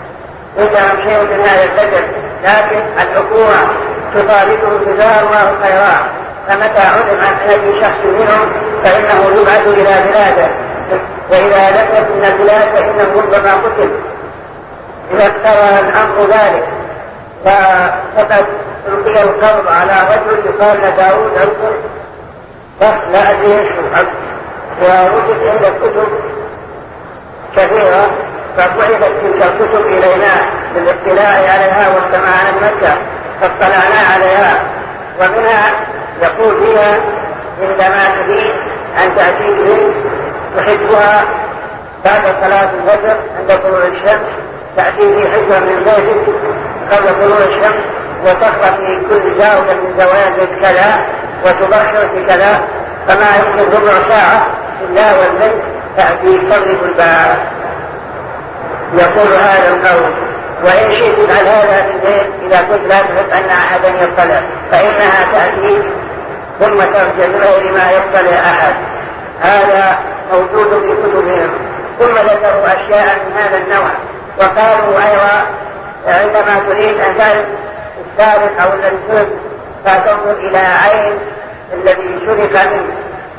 عندهم شيء من هذا الدجل لكن الحكومة تطالبه جزاه الله خيرا فمتى علم عن أي شخص منهم فإنه يبعث إلى بلاده وإذا لم يكن البلاد فإنه ربما قتل إذا اقترى الأمر ذلك. فقد ألقي القبض على رجل يقال لداود عنكر لا أدري يشهر ووجد عند الكتب كثيرة فبعثت تلك الكتب إلينا بالاطلاع عليها والسماع عن مكة فاطلعنا عليها ومنها يقول فيها عندما تريد أن تأتي بنت تحبها بعد صلاة الفجر عند طلوع الشمس تأتي في حجرة من بيتك قبل طلوع الشمس وتقرأ في كل زاوية من زوايا كذا وتبشر في كذا فما يمكن ربع ساعة إلا والبنت تأتي تضرب الباب. يقول هذا القول وإن شئت على هذا في البيت إذا كنت لا تحب أن أحدا يطلع فإنها تأتي ثم ترجع بغير ما يطلع أحد. هذا موجود في كتبهم. ثم ذكروا أشياء من هذا النوع وقالوا أيضا عندما تريد أن تعرف الثالث أو الثالث فتنظر إلى عين الذي شرق منه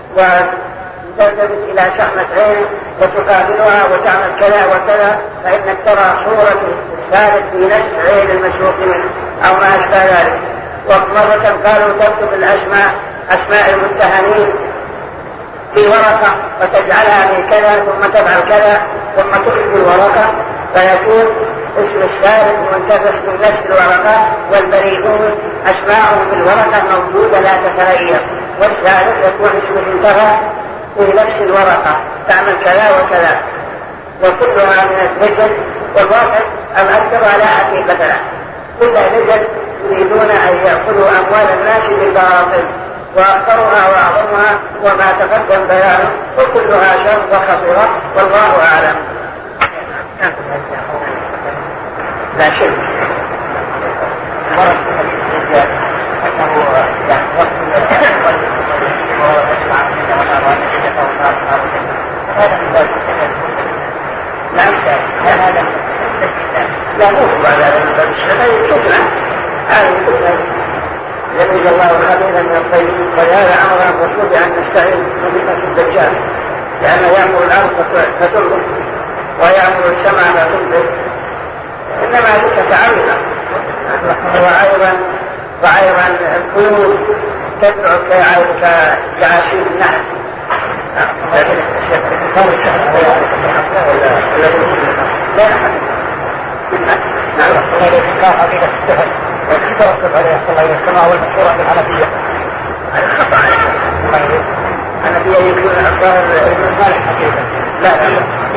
وتلتفت إلى شحمة عين وتقابلها وتعمل كذا وكذا فإنك ترى صورة الثالث في نفس عين المشروق منه أو ما أشبه ذلك. ومرة قالوا تكتب الأسماء أسماء المتهمين في ورقة وتجعلها من كذا ثم تفعل كذا ثم تخرج الورقة فيكون اسم الثالث منتبه في نفس الورقة والبريئون أسماءهم في الورقة موجودة لا تتغير والثالث يكون اسم انتبه في نفس الورقة تعمل كذا وكذا. وكلها من الدجل، والواقع الأكثر على حقيقتنا، كلها دجل يريدون أن يأخذوا أموال الناس بالباطل، وأكثرها وأعظمها وما تقدم بيانه، وكلها شر وخطيرة، والله أعلم. لا شك لا مو هذا الشيء هذا الكتلة يميز الله الخبير من الطيب، ولهذا أمر الرسول بأن نستعين بفتنة الدجال، لأنه يأمر الأرض فتنبت ويأمر السماء فتنبت، إنما ذلك تعرضا. وأيضا وأيضا القيود تدعو كعشير النحل. السماء والمشهورة بالحنفية. الحنفية يكون أفضل المال الحقيقة. لا لا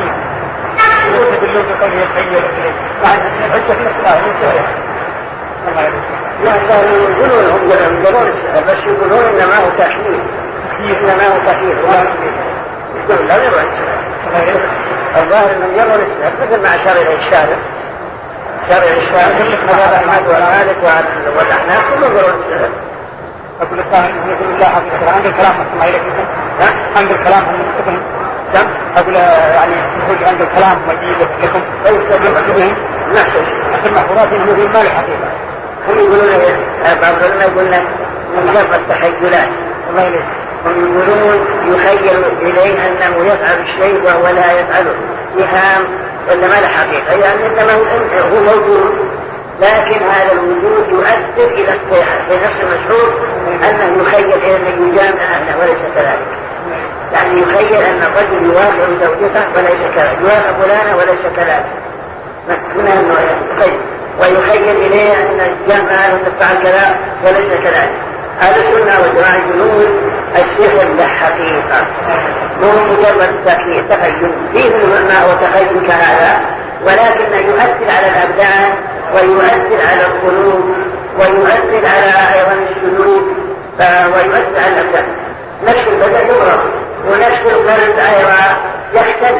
يدلون بقوله الخير الحجة في الصلاة. لا يقولون هم يقولون بس يقولون إنما هو تحليل، إنما هو تحليل. يقولون لا يرى الظاهر أنهم يرون السلام مثل ما أشار إليه الشارع. شرع الإسلام هذا أحمد والمالك والأحناف كلهم يرون السلام. أقول الظاهر أنهم يقولون لا حقيقة عند الكلام ما إليكم عند الكلام هم يكتبون. أقول يعني يقول عند الكلام مجيد لكم أو يكتبون نفس الشيء. مثل محفورات إنهم يقولون ما الحقيقة. هم يقولون بعض العلماء يقول لك مجرد تخيلات. هم يقولون يخيل إليه أنه يفعل الشيء وهو لا يفعله، إيهام ولا ما له حقيقة، يعني إنما هو موجود، لكن هذا الوجود يؤثر إلى الصيحة. في نفس المشهور أنه يخيل إلى أنه يجامع أهله وليس كذلك، يعني يخيل أن الرجل يوافق زوجته وليس كذلك، يوافق فلانة وليس كذلك، من هذا النوع يخيل، ويخيل إليه أن يجامع أهله تفعل كذا وليس كذلك. أهل السنة والجماعة يقولون السحر له حقيقة، مو مجرد تخيل، فيه ما هو تخيل كهذا، ولكنه يؤثر على الأبدان ويؤثر على القلوب ويؤثر على أيضا السلوك ويؤثر على الأبدان. نفس البدن يضرب ونفس القلب أيضا يختلف.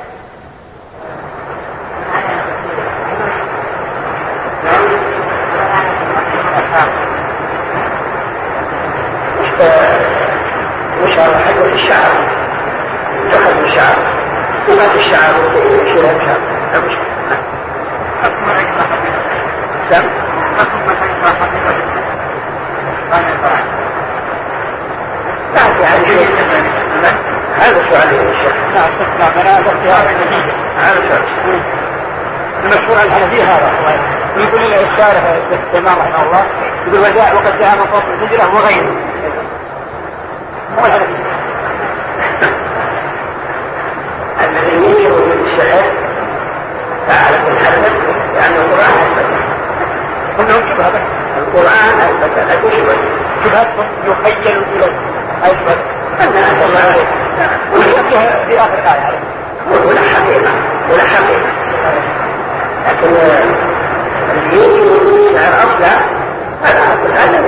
مش على حاجة في الشعر، تخذ الشعر وما في الشعر وشيء الشعر مش سم بعد يعني شيء هذا سؤال الشيخ. نعم تسمع منازل في هذا النتيجة. هذا سؤال المشهور الحنفي هذا يقول لي الشارح الإمام رحمه الله يقول وجاء وقد جاء من فوق الهجرة وغيره. هو الحنفي الذي ينكر بالشعر تعالى الحنف لأن القرآن أثبت كلهم شبهة القرآن أثبت أكشبه شبهة يخيل إليه أثبت أنها أثبت عليه ويشبه في آخر آية عليه ولا حقيقة ولا حقيقة. لكن الذي الشعر أصلا هذا أصل هذا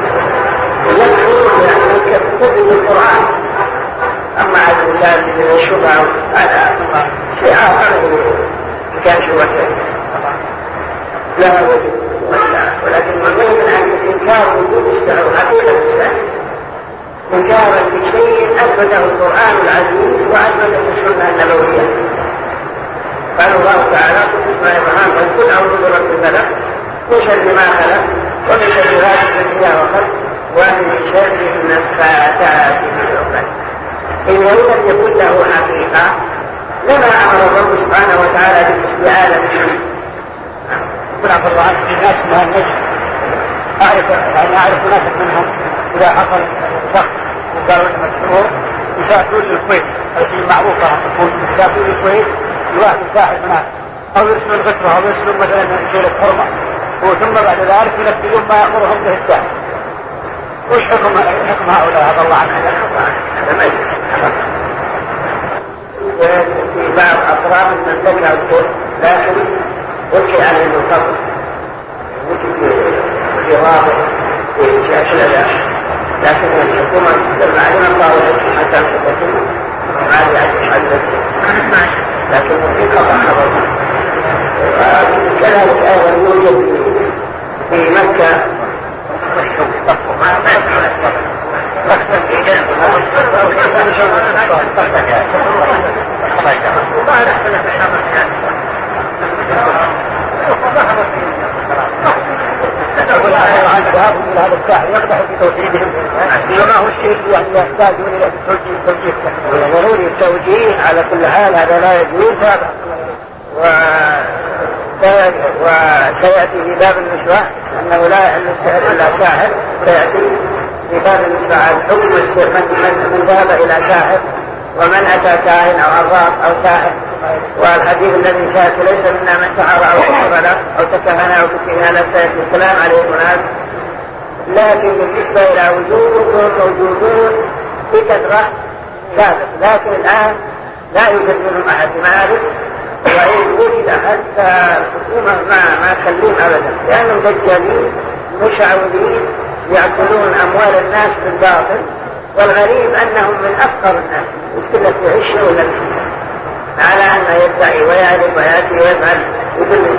ويدخل يعني كتب القرآن. أما هذا المثال من الشبهة هذا شيء آخر كان شبهة لا وجود ولكن مهم أن إنكار وجود الشعر حقيقة الإسلام إنكارا بشيء أثبته القرآن العزيز وأثبته السنة النبوية. قال الله تعالى قل اسمع إبراهيم قل أعوذ برب الفلق من شر ما خلق ومن شر غاسق إذا وقب ومن شر النفاثات في العقد. إن لم يكن له حقيقة لما أمر الرب سبحانه وتعالى بالاستعاذة منه. يقول عبد الله عنه في ناس من النجم أعرف يعني أعرف ناس منهم إذا حصل شخص وقالوا إنه مشهور يسافرون للكويت، هذه معروفة يسافرون للكويت الواحد ساحل هناك أو يرسلون غسرة أو يرسلون مثلا شيلة حرمة وثم بعد ذلك ينفذون ما يأمرهم به الساحل. وش حكم حكم هؤلاء هذا الله عنه؟ هذا ما يجب في بعض أطراف من ذكر الشيء لكن وجه عليه الفضل وجه في واضح في شاشة لكن الحكومة المعلومة الله حتى تكون عالية على الحدث لكن في قطع خبر. وكذلك أيضا يوجد في مكة هذا الساحر يقدح في توحيدهم وما هو الشيء يعني يحتاجون الى التوجيه التوجيه ضروري التوجيه على كل حال هذا لا يجوز هذا وسيأتي في باب النسوة أنه لا يحل السحر إلا ساحر سيأتي في باب النسوة حكم من ذهب إلى ساحر ومن أتى كاهن أو عراف أو ساحر. والحديث الذي شاهد ليس منا من سحر أو كفر أو تكهن أو كفر هذا سيأتي الكلام عليه هناك. لكن بالنسبة إلى وجودهم موجودون بكثرة ثابت لكن الآن لا يوجد منهم أحد مالك وإن وجد حتى الحكومة ما ما تخليهم أبدا لأنهم دجالين مشعوذين يأكلون أموال الناس بالباطل. والغريب أنهم من أفقر الناس وكلت يعيشوا ولا على أنه يدعي ويعلم ويأتي ويفعل يدل.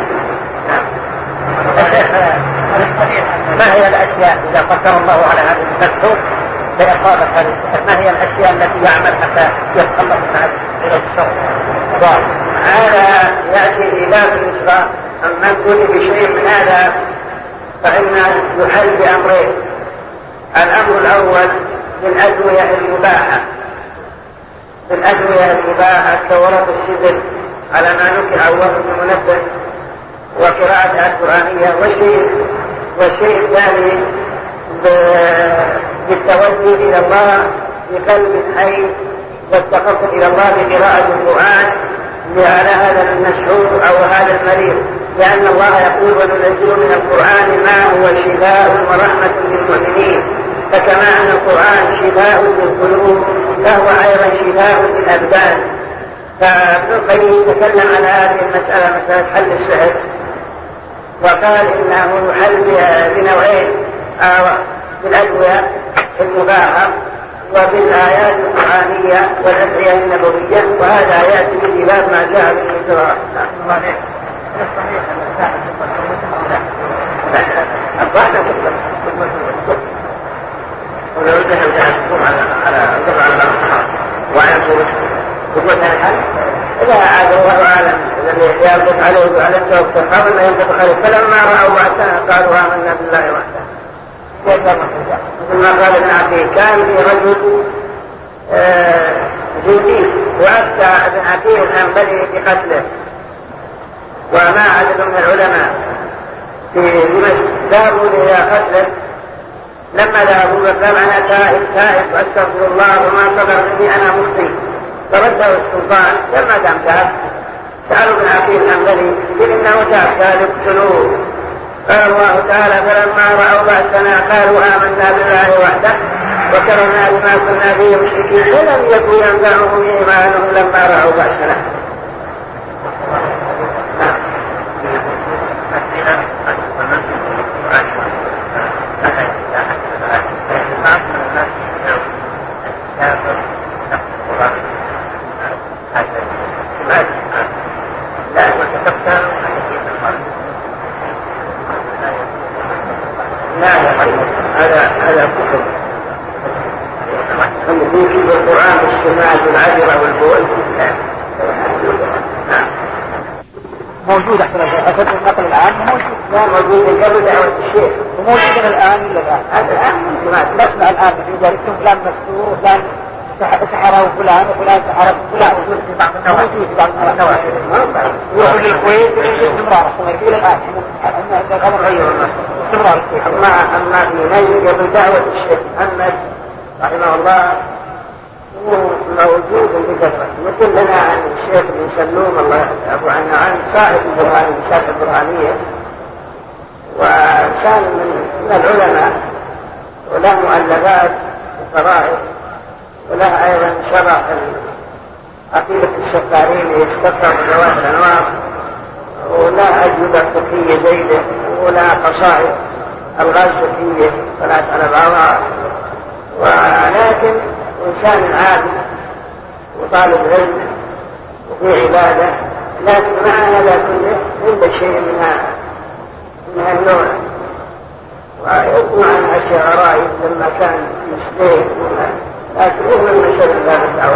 ما هي الأشياء إذا قدر الله على هذا التكتب بإصابة هذه ما هي الأشياء التي يعمل حتى يتخلص من هذا الشر؟ هذا يأتي في باب الإسراء. أما نقول بشيء من هذا فإن يحل بأمرين. الأمر الأول بالأدوية المباحة بالأدوية المباحة كورق الشبل على ما نكر أول من منبه وقراءة القرآنية. والشيء والشيء الثاني بالتوجه إلى الله بقلب حي والتقرب إلى الله بقراءة القرآن على هذا المشهور أو هذا المريض لأن الله يقول وننزل من القرآن ما هو شفاء ورحمة للمؤمنين. فكما أن القرآن شفاء للقلوب فهو أيضا شفاء للأبدان. فابن القيم يتكلم عن هذه المسألة مسألة حل السحر وقال إنه يحل بنوعين بالأدوية المباحة وبالآيات القرآنية والأدعية النبوية وهذا يأتي في باب ما جاء به القراءة. الظاهر ولو ذهب ذهبكم على على طبعا على الصحابة وعلى قوة الحل إذا عاد الله أعلم الذي ينطق عليه وعلى التوكل قبل ما ينطق عليه فلما رأوا بعثنا قالوا آمنا بالله وحده. ثم قال ابن عبد كان في رجل جندي وأفتى ابن عتيق الأنبلي بقتله وما عدد من العلماء في دمشق ذهبوا إلى قتله. لما ذهبوا فقال أنا تائب تائب وأستغفر الله وما صبر مني أنا مخطئ. فرده السلطان لما دام تاب سألوا ابن عتيق الأنبلي إنه تاب قال اقتلوه. قال الله تعالى فلما رأوا بأسنا قالوا آمنا بالله وحده وكرهنا بما كنا فيه مشركين ولم يكن ينفعهم إيمانهم لما رأوا بأسنا. هذا هذا كفر. في القرآن السماع والعجرة والبول موجود أحسن أسد النقل الآن موجود. لا موجود قبل دعوة الشيخ وموجود الآن ولا لا؟ هذا الآن نسمع الآن في ذلك فلان مسرور وفلان سحره وفلان وفلان سحره وفلان موجود في بعض النواحي في بعض النواحي وفي الكويت استمرار إلى الآن هذا غير استمرار. أما أما في نجد قبل دعوة الشيخ محمد رحمه الله موجود بكثرة. مثل لنا عن الشيخ بن سلوم الله يعفو عنه عن صاحب البرهاني صاحب البرهانية وكان من العلماء وله مؤلفات الفرائض وله أيضا شرح عقيدة الشقارين يختصر بذوات الأنوار، ولا أجوبة فقهية جيدة، ولا قصائد ألغاز فقهية طلعت على بعضها. ولكن إنسان عابد وطالب علم وفي عبادة، لكن مع هذا كله عنده شيء من النوع، ويطمع عن أشياء غرائب لما كان يسليه، لكن هو من شر باب الدعوة.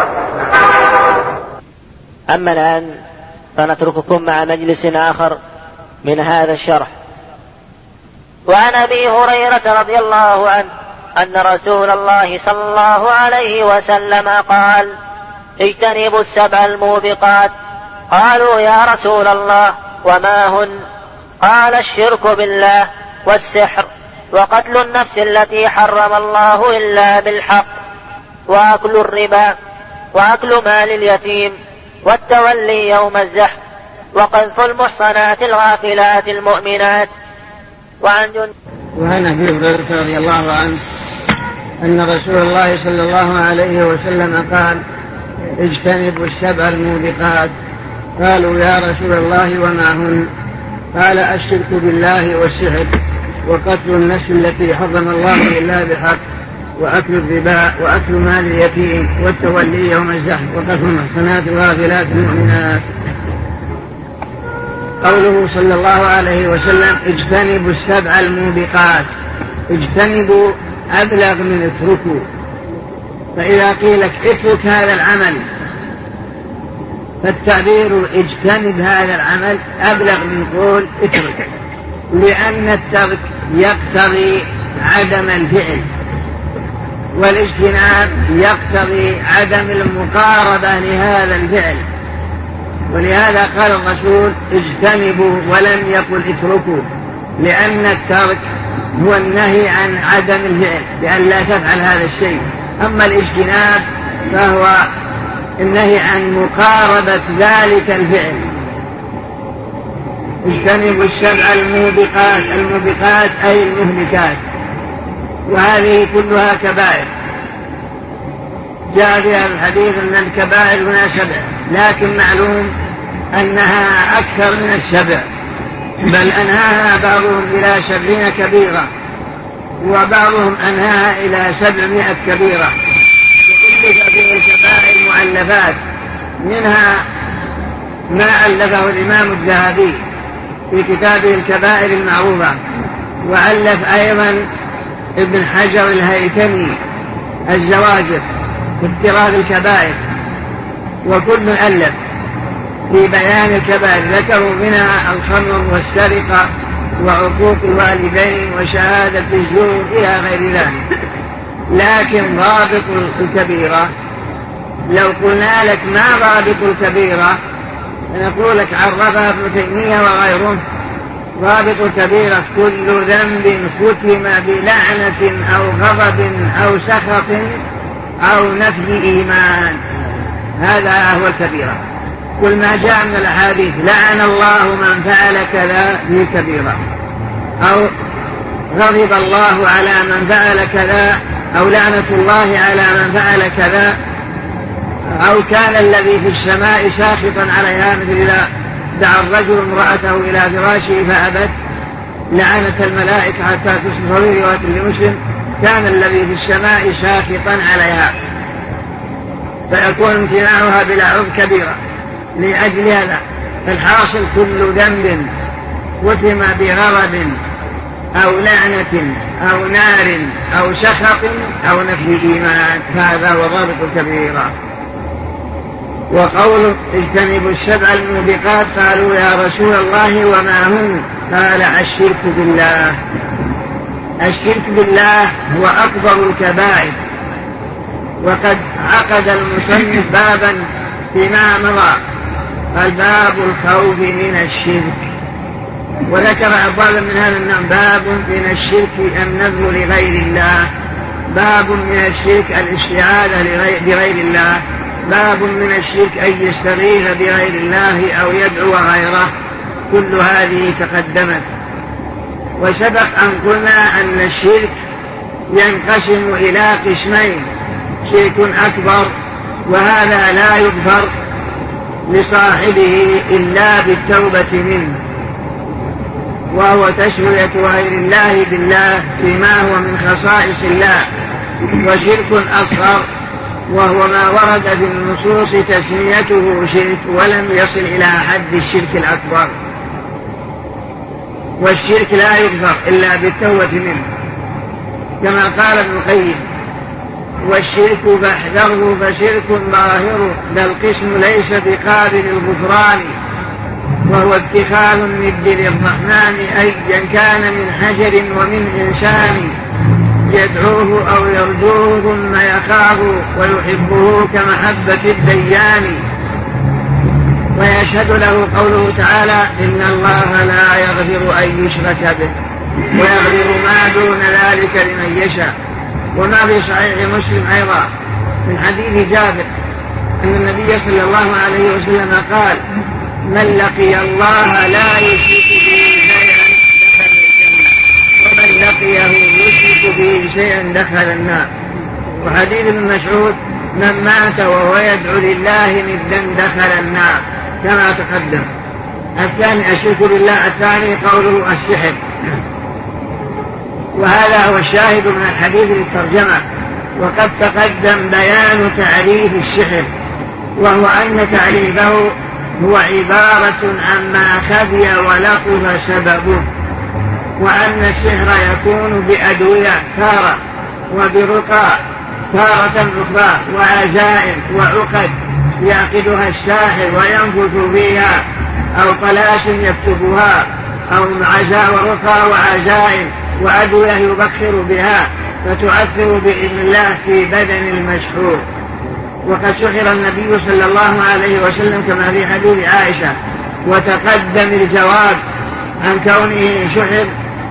أما الآن فنترككم مع مجلس آخر من هذا الشرح. وعن أبي هريرة رضي الله عنه أن رسول الله صلى الله عليه وسلم قال: اجتنبوا السبع الموبقات. قالوا: يا رسول الله وما هن؟ قال: الشرك بالله، والسحر، وقتل النفس التي حرم الله إلا بالحق، وأكل الربا، وأكل مال اليتيم، والتولي يوم الزحف، وقذف المحصنات الغافلات المؤمنات. وعن جن... وعن أبي هريرة رضي الله عنه أن رسول الله صلى الله عليه وسلم قال: اجتنبوا السبع الموبقات. قالوا: يا رسول الله وما هن؟ قال: الشرك بالله، والسحر، وقتل النفس التي حرم الله إلا بحق، وأكل الربا، وأكل مال اليتيم، والتولي يوم الزحف، وقذف المحصنات الغافلات المؤمنات. قوله صلى الله عليه وسلم: اجتنبوا السبع الموبقات. اجتنبوا أبلغ من اتركوا، فإذا قيل لك اترك هذا العمل فالتعبير اجتنب هذا العمل أبلغ من قول اترك، لأن الترك يقتضي عدم الفعل، والاجتناب يقتضي عدم المقاربة لهذا الفعل. ولهذا قال الرسول: اجتنبوا، ولم يقل اتركوا، لأن الترك هو النهي عن عدم الفعل، لأن لا تفعل هذا الشيء. أما الاجتناب فهو النهي عن مقاربة ذلك الفعل. اجتنبوا السبع الموبقات. الموبقات أي المهلكات، وهذه كلها كبائر. جاء في هذا الحديث أن الكبائر هنا سبع، لكن معلوم أنها أكثر من السبع، بل أنهاها بعضهم إلى سبعين كبيرة، وبعضهم أنهاها إلى سبعمائة كبيرة. وكل في الكبائر مؤلفات، منها ما ألفه الإمام الذهبي في كتابه الكبائر المعروفة، وألف أيضا ابن حجر الهيثمي الزواجر في افتراض الكبائر. وكل ألف في بيان الكبائر، ذكروا منها الخمر والسرقة وعقوق الوالدين وشهادة الزور إلى غير ذلك. لكن ضابط الكبيرة، لو قلنا لك ما ضابط الكبيرة نقول لك عرفها ابن تيمية وغيره: ضابط الكبيرة كل ذنب ختم بلعنة أو غضب أو سخط أو نفي إيمان، هذا هو الكبيرة. كل ما جاء من الأحاديث لعن الله من فعل كذا في كبيرة، أو غضب الله على من فعل كذا، أو لعنة الله على من فعل كذا، أو كان الذي في السماء ساخطا عليها، مثل إذا دعا الرجل امرأته إلى فراشه فأبت لعنة الملائكة حتى تصبح. في رواية لمسلم: كان الذي في السماء ساخطا عليها، فيكون امتناعها بلا عذر كبيرة. لأجل هذا فالحاصل كل ذنب ختم بغضب أو لعنة أو نار أو سخط أو نفي إيمان، هذا هو ضابط الكبيرة. وقول اجتنبوا السبع الموبقات. قالوا: يا رسول الله وما هن؟ قال: الشرك بالله. الشرك بالله هو أكبر الكبائر، وقد عقد المصنف بابا فيما مضى، الباب الخوف من الشرك، وذكر أبوابا من هذا النوع: باب من الشرك النذر لغير الله، باب من الشرك الاستعاذة بغير الله، باب من الشرك أن يستغيث بغير الله أو يدعو غيره. كل هذه تقدمت. وسبق أن قلنا أن الشرك ينقسم إلى قسمين: شرك أكبر وهذا لا يغفر لصاحبه إلا بالتوبة منه، وهو تسوية غير الله بالله فيما هو من خصائص الله. وشرك أصغر وهو ما ورد في النصوص تسميته شرك ولم يصل إلى حد الشرك الأكبر، والشرك لا يغفر إلا بالتوبة منه، كما قال ابن القيم: والشرك فاحذره فشرك ظاهر ذا القسم ليس بقابل الغفران، وهو اتخاذ الند للرحمن أيا كان من حجر ومن إنسان، يدعوه أو يرجوه ثم يخاف ويحبه كمحبة الديان. ويشهد له قوله تعالى: إن الله لا يغفر أن يشرك به ويغفر ما دون ذلك لمن يشاء. وما في صحيح مسلم أيضا من حديث جابر أن النبي صلى الله عليه وسلم قال: من لقي الله لا يشرك به شيئا دخل الجنة، ومن لقيه يشرك به شيئا دخل النار. وحديث ابن مسعود: من مات وهو يدعو لله ندا دخل النار، كما تقدم. الثاني الشرك بالله، الثاني قوله السحر. وهذا هو الشاهد من الحديث للترجمة. وقد تقدم بيان تعريف السحر، وهو أن تعريفه هو عبارة عما خفي ولطف سببه، وأن السحر يكون بأدوية تارة وبرقى تارة أخرى، وعزائم وعقد يعقدها الساحر وينفث فيها، أو طلاسم يكتبها، أو عزاء ورقى وعزائم وأدوية يبخر بها فتؤثر بإذن الله في بدن المسحور. وقد سحر النبي صلى الله عليه وسلم كما في حديث عائشة، وتقدم الجواب عن كونه سحر.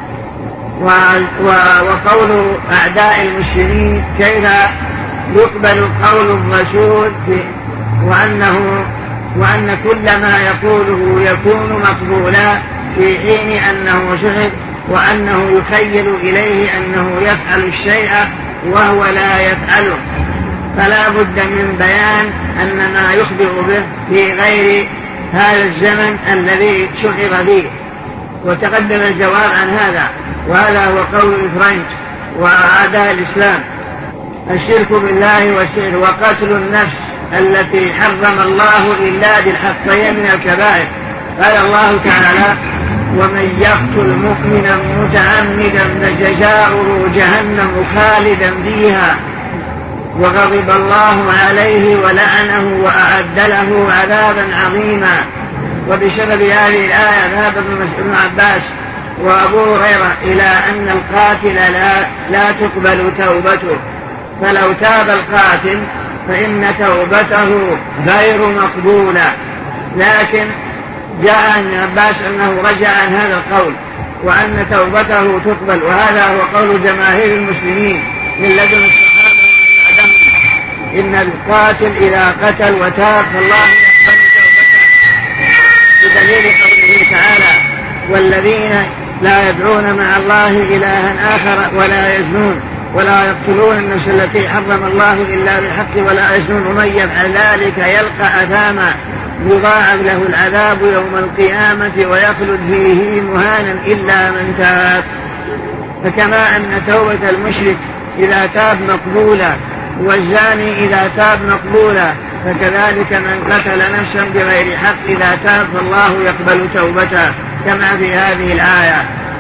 وقول أعداء المسلمين: كيف يقبل قول الرسول وأنه وأن كل ما يقوله يكون مقبولا في حين أنه سحر، وأنه يخيل إليه أنه يفعل الشيء وهو لا يفعله. فلا بد من بيان أن ما يخبر به في غير هذا الزمن الذي سحر فيه. وتقدم الجواب عن هذا، وهذا هو قول الفرنج وأعداء الإسلام: الشرك بالله والسحر وقتل النفس التي حرم الله إلا بالحق فهي من الكبائر. قال الله تعالى: ومن يقتل مؤمنا متعمدا فجزاؤه جهنم خالدا فيها وغضب الله عليه ولعنه وأعد له عذابا عظيما. وبسبب هذه الآية ذهب ابن عباس وأبو هريرة إلى أن القاتل لا, لا تقبل توبته، فلو تاب القاتل فإن توبته غير مقبولة. لكن جاء عن عباس أنه رجع عن هذا القول وأن توبته تقبل، وهذا هو قول جماهير المسلمين من لدن الصحابة ومن بعدهم: إن القاتل إذا قتل وتاب فالله يقبل توبته، بدليل قوله تعالى: والذين لا يدعون مع الله إلها آخر ولا يزنون ولا يقتلون النفس التي حرم الله إلا بالحق ولا يزنون ومن يفعل ذلك يلقى أثاما يضاعف له العذاب يوم القيامة ويخلد فيه مهانا إلا من تاب. فكما أن توبة المشرك إذا تاب مقبولة والزاني إذا تاب مقبولة، فكذلك من قتل نفسا بغير حق إذا تاب فالله يقبل توبته كما في هذه الآية.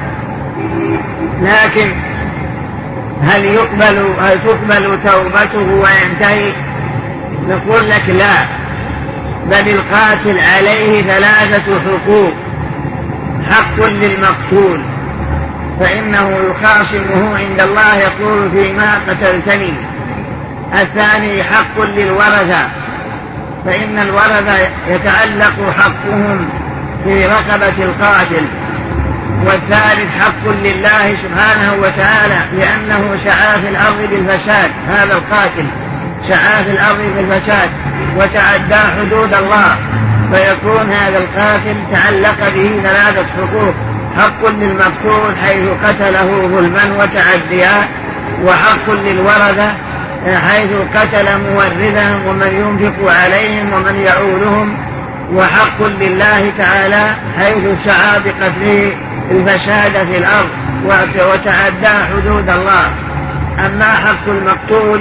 لكن هل يقبل هل تقبل توبته وينتهي؟ نقول لك لا، بل القاتل عليه ثلاثة حقوق: حق للمقتول فإنه يخاصمه عند الله يقول: فيما قتلتني. الثاني حق للورثة، فإن الورثة يتعلق حقهم في رقبة القاتل. والثالث حق لله سبحانه وتعالى لأنه سعى في الأرض بالفساد، هذا القاتل سعى في الأرض بالفساد وتعدى حدود الله، فيكون هذا القاتل تعلق به ثلاثة حقوق: حق للمقتول حيث قتله ظلما وتعديا، وحق للورثة حيث قتل مورثهم ومن ينفق عليهم ومن يعولهم، وحق لله تعالى حيث سعى بقتله الفساد في الأرض وتعدى حدود الله. أما حق المقتول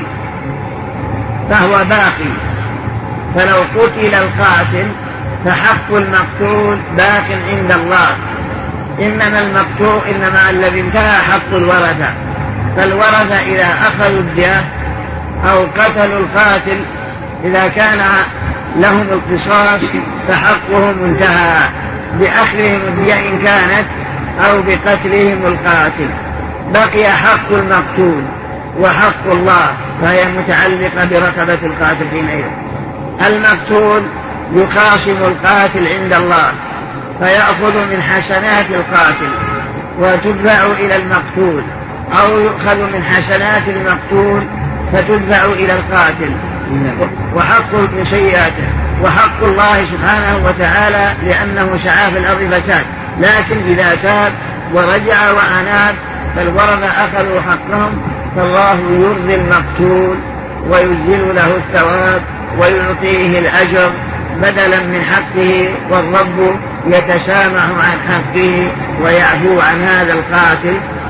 فهو باقي، فلو قتل القاتل فحق المقتول باق عند الله. إنما المقتول إنما الذي انتهى حق الورثة، فالورثة إذا أخذوا الدية أو قتلوا القاتل إذا كان لهم القصاص فحقهم انتهى بأخذهم الدية إن كانت أو بقتلهم القاتل. بقي حق المقتول وحق الله، فهي متعلقة برقبة القاتل حينئذ. المقتول يخاصم القاتل عند الله فيأخذ من حسنات القاتل وتدفع إلى المقتول، أو يؤخذ من حسنات المقتول فتدفع إلى القاتل وحق من سيئاته. وحق الله سبحانه وتعالى لأنه سعى في الأرض فساد، لكن إذا تاب ورجع وأناب فالورثة أخذوا حقهم، فالله يرضي المقتول ويجزل له الثواب ويعطيه الأجر بدلا من حقه، والرب يتسامح عن حقه ويعفو عن هذا القاتل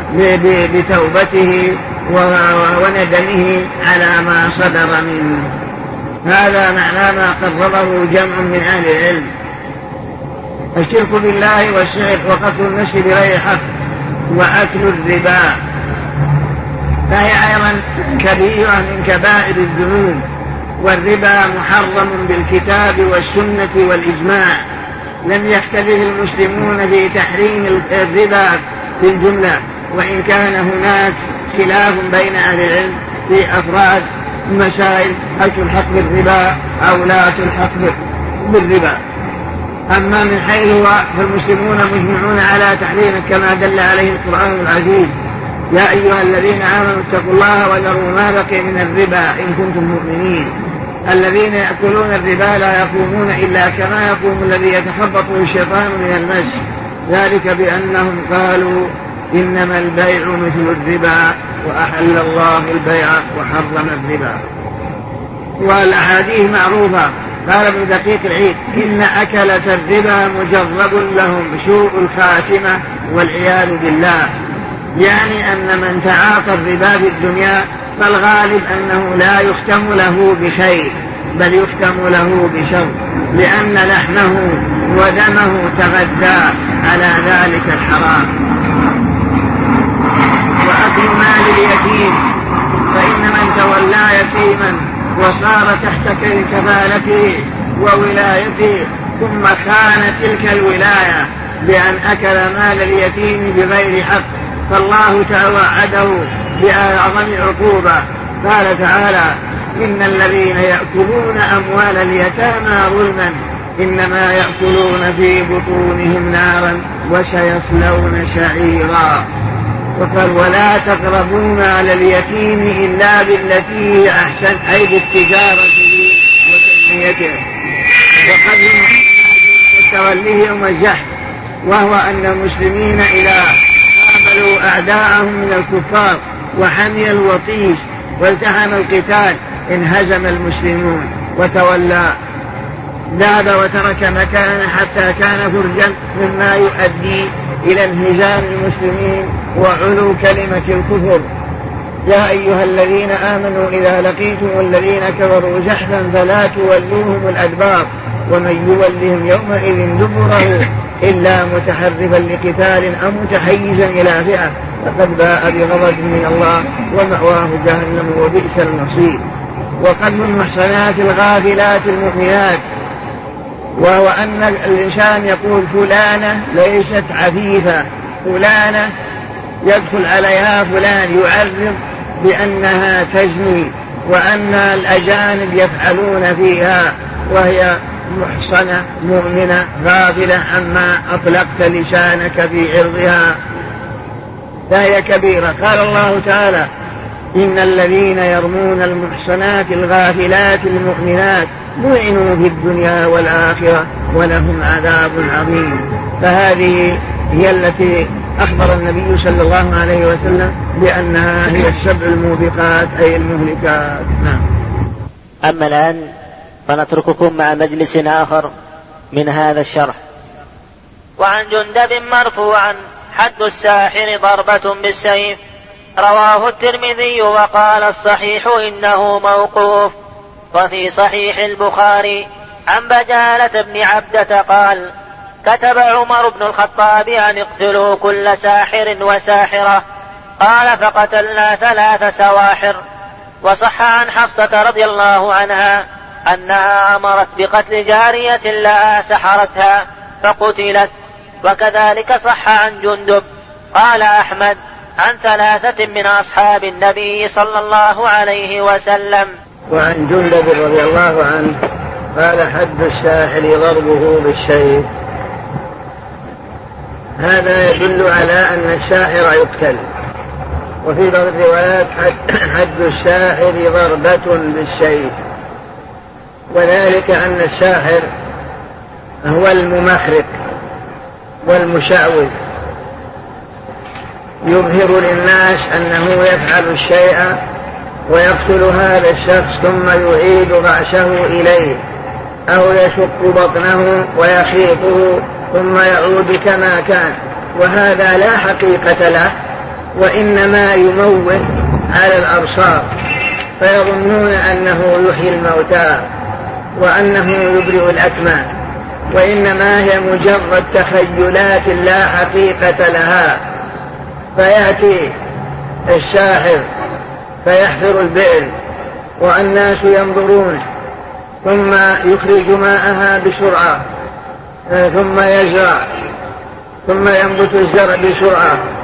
بتوبته وندمه على ما صدر منه. هذا معنى ما قرره جمع من أهل العلم. الشرك بالله والسحر وقتل النفس بغير حق وأكل الربا فهي أيضا كبيرة من كبائر الذنوب، والربا محرم بالكتاب والسنة والإجماع. لم يختلف المسلمون في تحريم الربا في الجملة، وإن كان هناك خلاف بين أهل العلم في أفراد مسائل هل تلحق بالربا أو لا تلحق بالربا. أما من حيث فالمسلمون مجمعون على تحريمه كما دل عليه القرآن العزيز: يا أيها الذين آمنوا اتقوا الله وذروا ما بقي من الربا إن كنتم مؤمنين. الذين يأكلون الربا لا يقومون إلا كما يقوم الذي يتخبطه الشيطان من المس، ذلك بأنهم قالوا إنما البيع مثل الربا وأحل الله البيع وحرم الربا. والأحاديث معروفة. قال ابن دقيق العيد: إن أكلة الربا مجرب لهم سوء الخاتمة والعياذ بالله، يعني أن من تعاطى الربا في الدنيا فالغالب أنه لا يختم له بخير بل يختم له بشر، لأن لحمه ودمه تغذى على ذلك الحرام. وأكل مال اليتيم، فإن من تولى يتيما وصار تحت كفالته وولايته ثم خان تلك الولاية بأن أكل مال اليتيم بغير حق فالله توعده بأعظم عقوبة. قال تعالى: إن الذين يأكلون أموال اليتامى ظلما إنما يأكلون في بطونهم نارا وسيصلون سعيرا. وقال: ولا تقربوا مال اليتيم إلا بالتي هي أحسن، أي بالتجارة به وتنميته. وقد توليه يوم الزحف، وهو أن المسلمين إذا قابلوا أعداءهم من الكفار وحمي الوطيس والتحم القتال انهزم المسلمون وتولى، ذهب وترك مكانه حتى كان فرجا مما يؤدي إلى انهزام المسلمين وعلو كلمة الكفر. يا أيها الذين آمنوا إذا لقيتم الذين كفروا زحفا فلا تولوهم الأدبار ومن يولهم يومئذ دبره إلا متحرفا لقتال أو متحيزا إلى فئة فقد باء بغضب من الله ومأواه جهنم وبئس المصير. وقد من المحصنات الغافلات المؤمنات، وهو أن الإنسان يقول فلانة ليست عفيفة، فلانة يدخل عليها فلان يعرض بأنها تزني وأن الأجانب يفعلون فيها، وهي محصنة مؤمنة غافلة عما أطلقت لسانك في عرضها، فهي كبيرة. قال الله تعالى: إن الذين يرمون المحصنات الغافلات المؤمنات لعنوا في الدنيا والآخرة ولهم عذاب عظيم. فهذه هي التي أخبر النبي صلى الله عليه وسلم بأنها هي السبع الموبقات أي المهلكات. نعم. أما الآن فنترككم مع مجلس آخر من هذا الشرح. وعن جندب مرفوعا: حد الساحر ضربة بالسيف. رواه الترمذي وقال الصحيح إنه موقوف. وفي صحيح البخاري عن بجالة بن عبدة قال: كتب عمر بن الخطاب أن اقتلوا كل ساحر وساحرة. قال: فقتلنا ثلاث سواحر. وصح عن حفصة رضي الله عنها أنها أمرت بقتل جارية لها سحرتها فقتلت. وكذلك صح عن جندب. قال أحمد: عن ثلاثة من أصحاب النبي صلى الله عليه وسلم. وعن جندب رضي الله عنه قال: حد الساحر ضربه بالسيف. هذا يدل على أن الساحر يقتل. وفي بعض الروايات حد الساحر ضربة بالسيف، وذلك أن الساحر هو الممخرق والمشعوذ، يظهر للناس أنه يفعل الشيء ويقتل هذا الشخص ثم يعيد رأسه إليه، أو يشق بطنه ويخيطه ثم يعود كما كان، وهذا لا حقيقة له، وإنما يموه على الأبصار فيظنون أنه يحيي الموتى وأنه يبرئ الأكمى، وإنما هي مجرد تخيلات لا حقيقة لها. فيأتي الساحر فيحفر البئر والناس ينظرون، ثم يخرج ماءها بسرعة، ثم يزرع، ثم ينبت الزرع بسرعة،